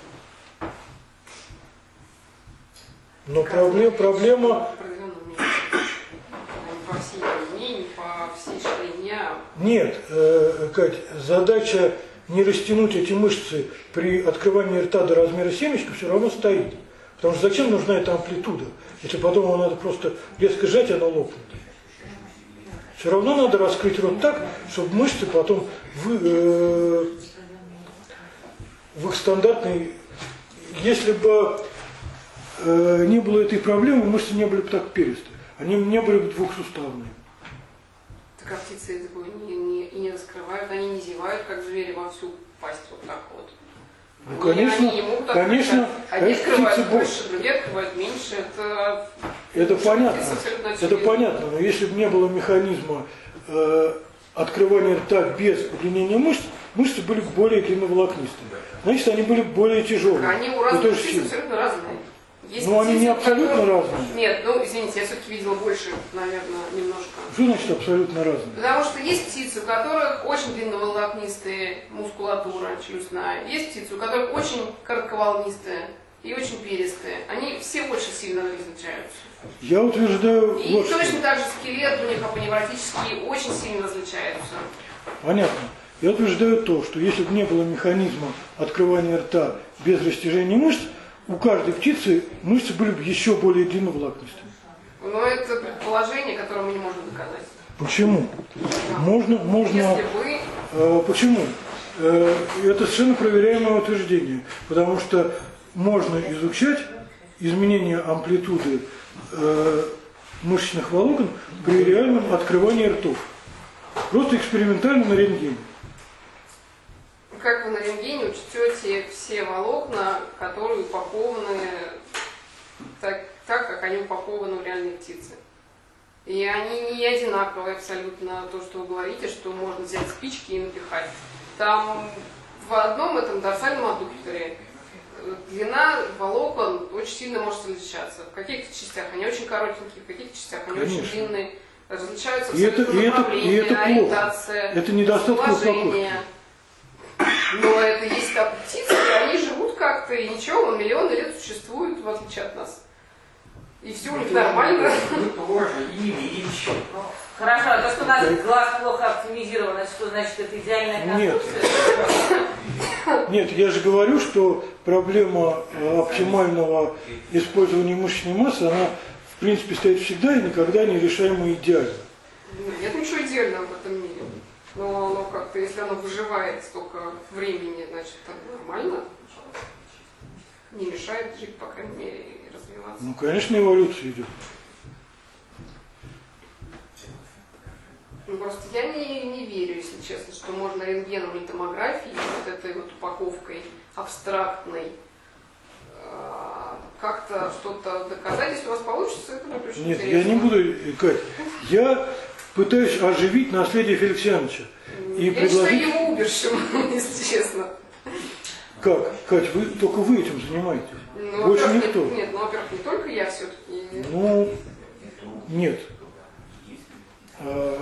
Но проблем, проблема, В определенном месте. Не по всей длине, не по всей ширине, а Нет, э, Кать, задача не растянуть эти мышцы при открывании рта до размера семечка все равно стоит. Потому что зачем нужна эта амплитуда, если потом его надо просто резко сжать, и она лопнет. Все равно надо раскрыть рот так, чтобы мышцы потом в, э, в их стандартной... Если бы э, не было этой проблемы, мышцы не были бы так перисты. Они не были бы двухсуставные. Так а птицы такое не, не, и не раскрывают, они не зевают, как звери, во всю пасть вот так вот. Ну, конечно, они не могут конечно, одни открывают птицы больше, другие открывают меньше. Это, это понятно. Это очевидно. понятно, но если бы не было механизма э, открывания рта без удлинения мышц, мышцы были бы более длинноволокнистыми. Значит, они были бы более тяжелые. Они у разных птиц абсолютно разные. Есть Но они не абсолютно которые... разные. Нет, ну извините, я все-таки видела больше, наверное, немножко. Что значит абсолютно разные? Потому что есть птицы, у которых очень длинноволокнистая мускулатура челюстная. Есть птицы, у которых очень коротковолнистая и очень перистая. Они все очень сильно различаются. Я утверждаю... И вот точно что. так же скелет у них апоневротический очень сильно различаются. Понятно. Я утверждаю то, что если бы не было механизма открывания рта без растяжения мышц, у каждой птицы мышцы были бы еще более длинноволокнистыми. Но это предположение, которое мы не можем доказать. Почему? Да. Можно, можно. Если вы... Э, почему? Э, это совершенно проверяемое утверждение, потому что можно изучать изменение амплитуды э, мышечных волокон при реальном открывании ртов. Просто экспериментально на рентгене. Как вы на рентгене учтете все волокна, которые упакованы так, так, как они упакованы в реальные птицы. И они не одинаковые абсолютно, то, что вы говорите, что можно взять спички и напихать. Там в одном этом дорсальном аддукторе длина волокон очень сильно может различаться. В каких-то частях они очень коротенькие, в каких-то частях они Конечно. очень длинные. Различаются И это, абсолютно и это, и направления, это плохо. ориентация, Это недостаток упаковки. положение. Но это есть как птицы, и они живут как-то, и ничего, он миллионы лет существуют, в отличие от нас. И все у них нормально. Мы тоже ими ищем. Хорошо, а то, что у нас глаз плохо оптимизирован, это что значит, это идеальная конструкция? Нет. Нет, я же говорю, что проблема э, оптимального использования мышечной массы, она в принципе стоит всегда и никогда не решаема идеально. Нет ничего идеального в этом мире. Но оно как-то, если оно выживает столько времени, значит, это нормально. Не мешает жить, по крайней мере, и развиваться. Ну, конечно, эволюция идет. Ну, просто я не, не верю, если честно, что можно рентгеном или томографией, вот этой вот упаковкой абстрактной, как-то что-то доказать. Если у вас получится, это будет очень Нет, интересно. я не буду, Кать. Я пытаюсь оживить наследие Феликсиановича. И Я предложить... считаю его умершим, если честно. Как? Кать, вы только вы этим занимаетесь. Ну, Больше во-первых, никто. Нет, нет, ну, во-первых, не только я все-таки. Ну, нет. А,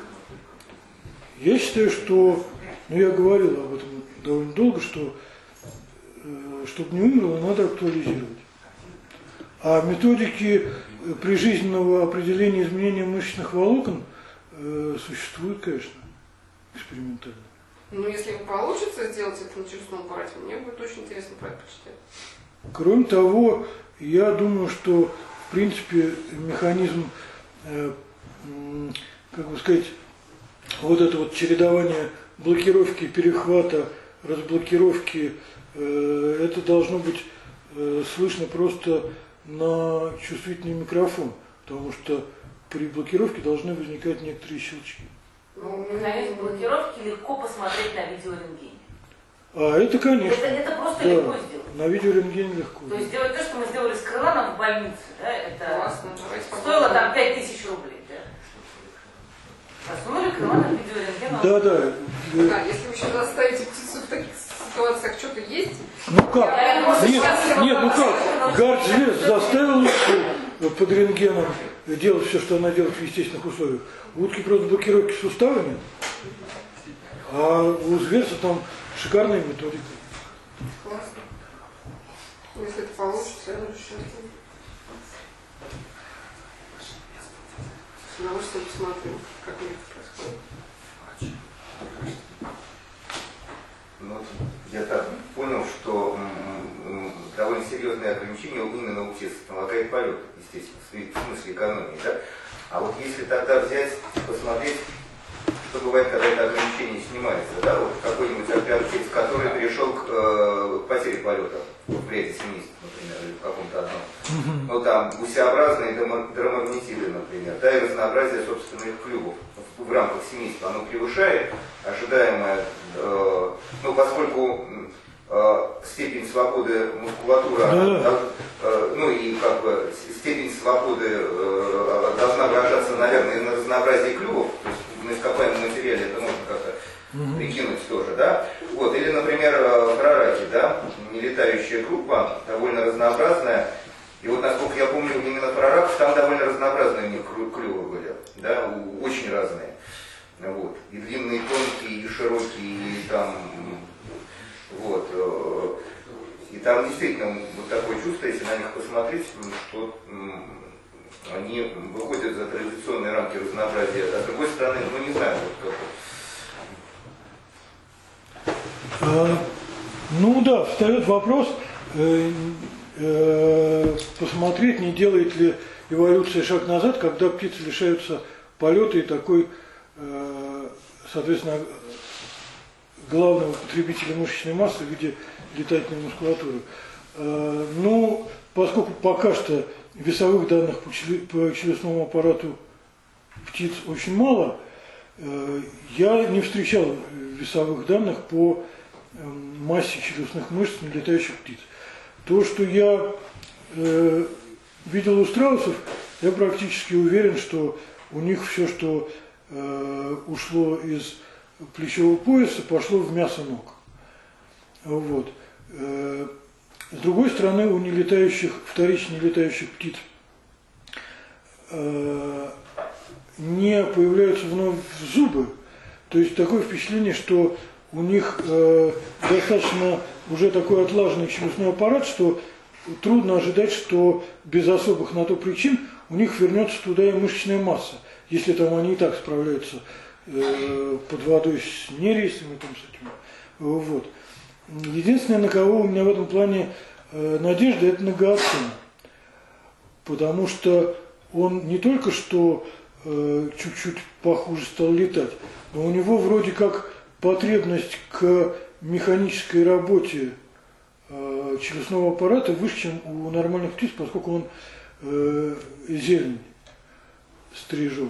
я считаю, что, ну я говорил об этом довольно долго, что э, чтобы не умерло, надо актуализировать. А методики прижизненного определения изменения мышечных волокон э, существуют, конечно, экспериментально. Ну, если получится сделать это на челюстном аппарате, мне будет очень интересно про это почитать. Кроме того, я думаю, что в принципе механизм, э, э, как бы сказать, вот это вот чередование блокировки, перехвата, разблокировки, э, это должно быть э, слышно просто на чувствительный микрофон, потому что при блокировке должны возникать некоторые щелчки. Ну, механизм блокировки легко посмотреть на видеорентгене. А это, конечно. Это, это просто да, легко сделать. на видеорентгене легко. То есть сделать то, что мы сделали с крыланом в больнице, да, это Классно, давайте стоило попробуем. там пять тысяч рублей, да. Засунули крылан в видеорентген. Да, да. Да, если вы еще заставите птицу в таких ситуациях что-то есть. Ну как? Я просто Нет, сейчас нет, ну его как? Гард-Звезд заставил утку под рентгеном делать все, что она делает в естественных условиях. У утки просто блокировки сустава нет. А у зверца там шикарная методика. Классно. Если это получится, я буду счастлива. С удовольствием посмотрю, как у них это происходит. Ну, вот я так понял, что м, м, довольно серьезные ограничения именно у птиц помогает полет, естественно, в смысле экономии, да? А вот если тогда взять, посмотреть, что бывает, когда это ограничение снимается, да, вот какой-нибудь отряд птиц, который перешел к, э, к потере полета, в ряде семейств, например, или в каком-то одном. Mm-hmm. Ну там гусеобразные дромагнетиды, например, да, и разнообразие собственных клювов в рамках семейства, оно превышает ожидаемое, э, ну поскольку э, степень свободы мускулатуры, mm-hmm. она, э, ну и как бы степень свободы э, должна выражаться, наверное, на разнообразии клювов, то есть на ископаемом материале это можно как-то mm-hmm. прикинуть тоже, да. Вот, или, например, прораки, да, нелетающая группа, довольно разнообразная. И вот, насколько я помню, именно прораков там довольно разнообразные у них клювы были, да, очень разные. Вот. И длинные, и тонкие, и широкие, и там, вот. И там действительно вот такое чувство, если на них посмотреть, что они выходят за традиционные рамки разнообразия. А с другой стороны, ну не знаю, вот как. А, ну да, встает вопрос, э, э, посмотреть, не делает ли эволюция шаг назад, когда птицы лишаются полета и такой, э, соответственно, главного потребителя мышечной массы в виде летательной мускулатуры. Э, ну, поскольку пока что весовых данных по, челю, по челюстному аппарату птиц очень мало, э, я не встречал весовых данных по массе челюстных мышц нелетающих птиц. То, что я э, видел у страусов, я практически уверен, что у них все, что э, ушло из плечевого пояса, пошло в мясо ног. Вот. Э, с другой стороны, у нелетающих, вторично нелетающих птиц э, не появляются вновь зубы. То есть такое впечатление, что у них э, достаточно уже такой отлаженный челюстной аппарат, что трудно ожидать, что без особых на то причин у них вернется туда и мышечная масса, если там они и так справляются э, под водой с нерейсами, там, с этим. Вот. Единственное, на кого у меня в этом плане э, надежда, это на Гоацина. Потому что он не только что э, чуть-чуть похуже стал летать, но у него вроде как потребность к механической работе э, челюстного аппарата выше, чем у нормальных птиц, поскольку он э, зелень стрижет.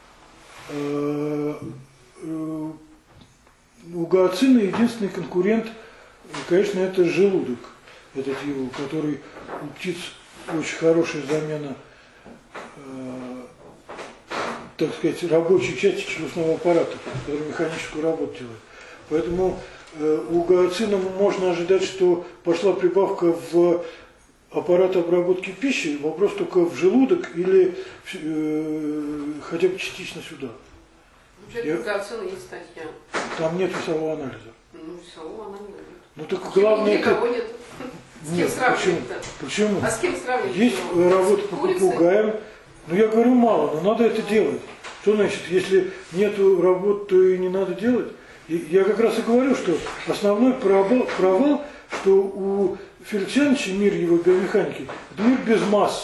Э, э, у Гоацина единственный конкурент, конечно, это желудок, этот его, который у птиц очень хорошая замена, э, так сказать, рабочей части челюстного аппарата, который механическую работу делает. Поэтому э, у Гоацина можно ожидать, что пошла прибавка в аппарат обработки пищи, вопрос только в желудок или э, хотя бы частично сюда. Вообще-то у Гоацина есть статья. Там нет весового анализа. Ну, весового анализа нет. Ну так главное это... Никого нет. С кем сравнивать-то? Почему? А с кем сравнивать? Есть работа по попугаям. Ну я говорю мало, но надо это делать. Что значит, если нету работ, то и не надо делать? И я как раз и говорю, что основной провал, провал что у Феликса Ивановича мир его биомеханики, это мир без массы.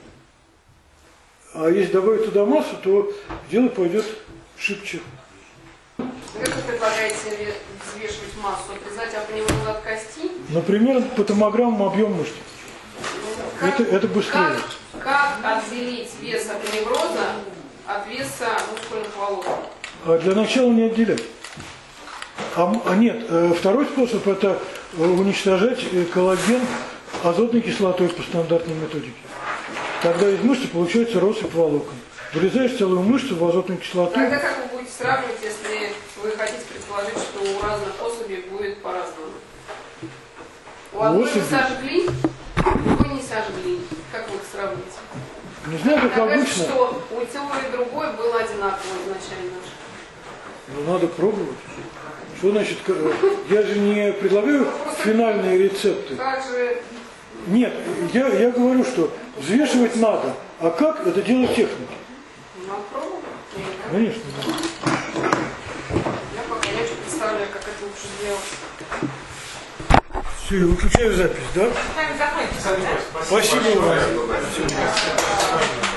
А если добавить туда массу, то дело пойдет шибче. Как вы предлагаете взвешивать массу? Отрезать апневроз от кости? Например, по томограммам объем мышц. Как, это, это быстрее. Как, как отделить вес апневроза от веса мускульных волокон? А для начала не отделять. А, а нет, второй способ это уничтожать коллаген азотной кислотой по стандартной методике. Тогда из мышцы получается россыпь волокон. Вырезаешь целую мышцу в азотную кислоту. Тогда как вы будете сравнивать, если вы хотите предположить, что у разных особей будет по-разному? У одной вы сожгли, у другой не сожгли. Как вы их сравните? Не знаю, как Мне обычно. кажется, что у того и другой было одинаково изначально. Ну, надо пробовать. Что значит, я же не предлагаю финальные рецепты. Как же... Нет, я, я говорю, что взвешивать надо, а как, это дело техники. Ну, пробовать? Конечно, да. Я пока не очень представляю. более, как это лучше сделать. Все, я выключаю запись, да? С вами закончим, да? Спасибо вам. Спасибо большое.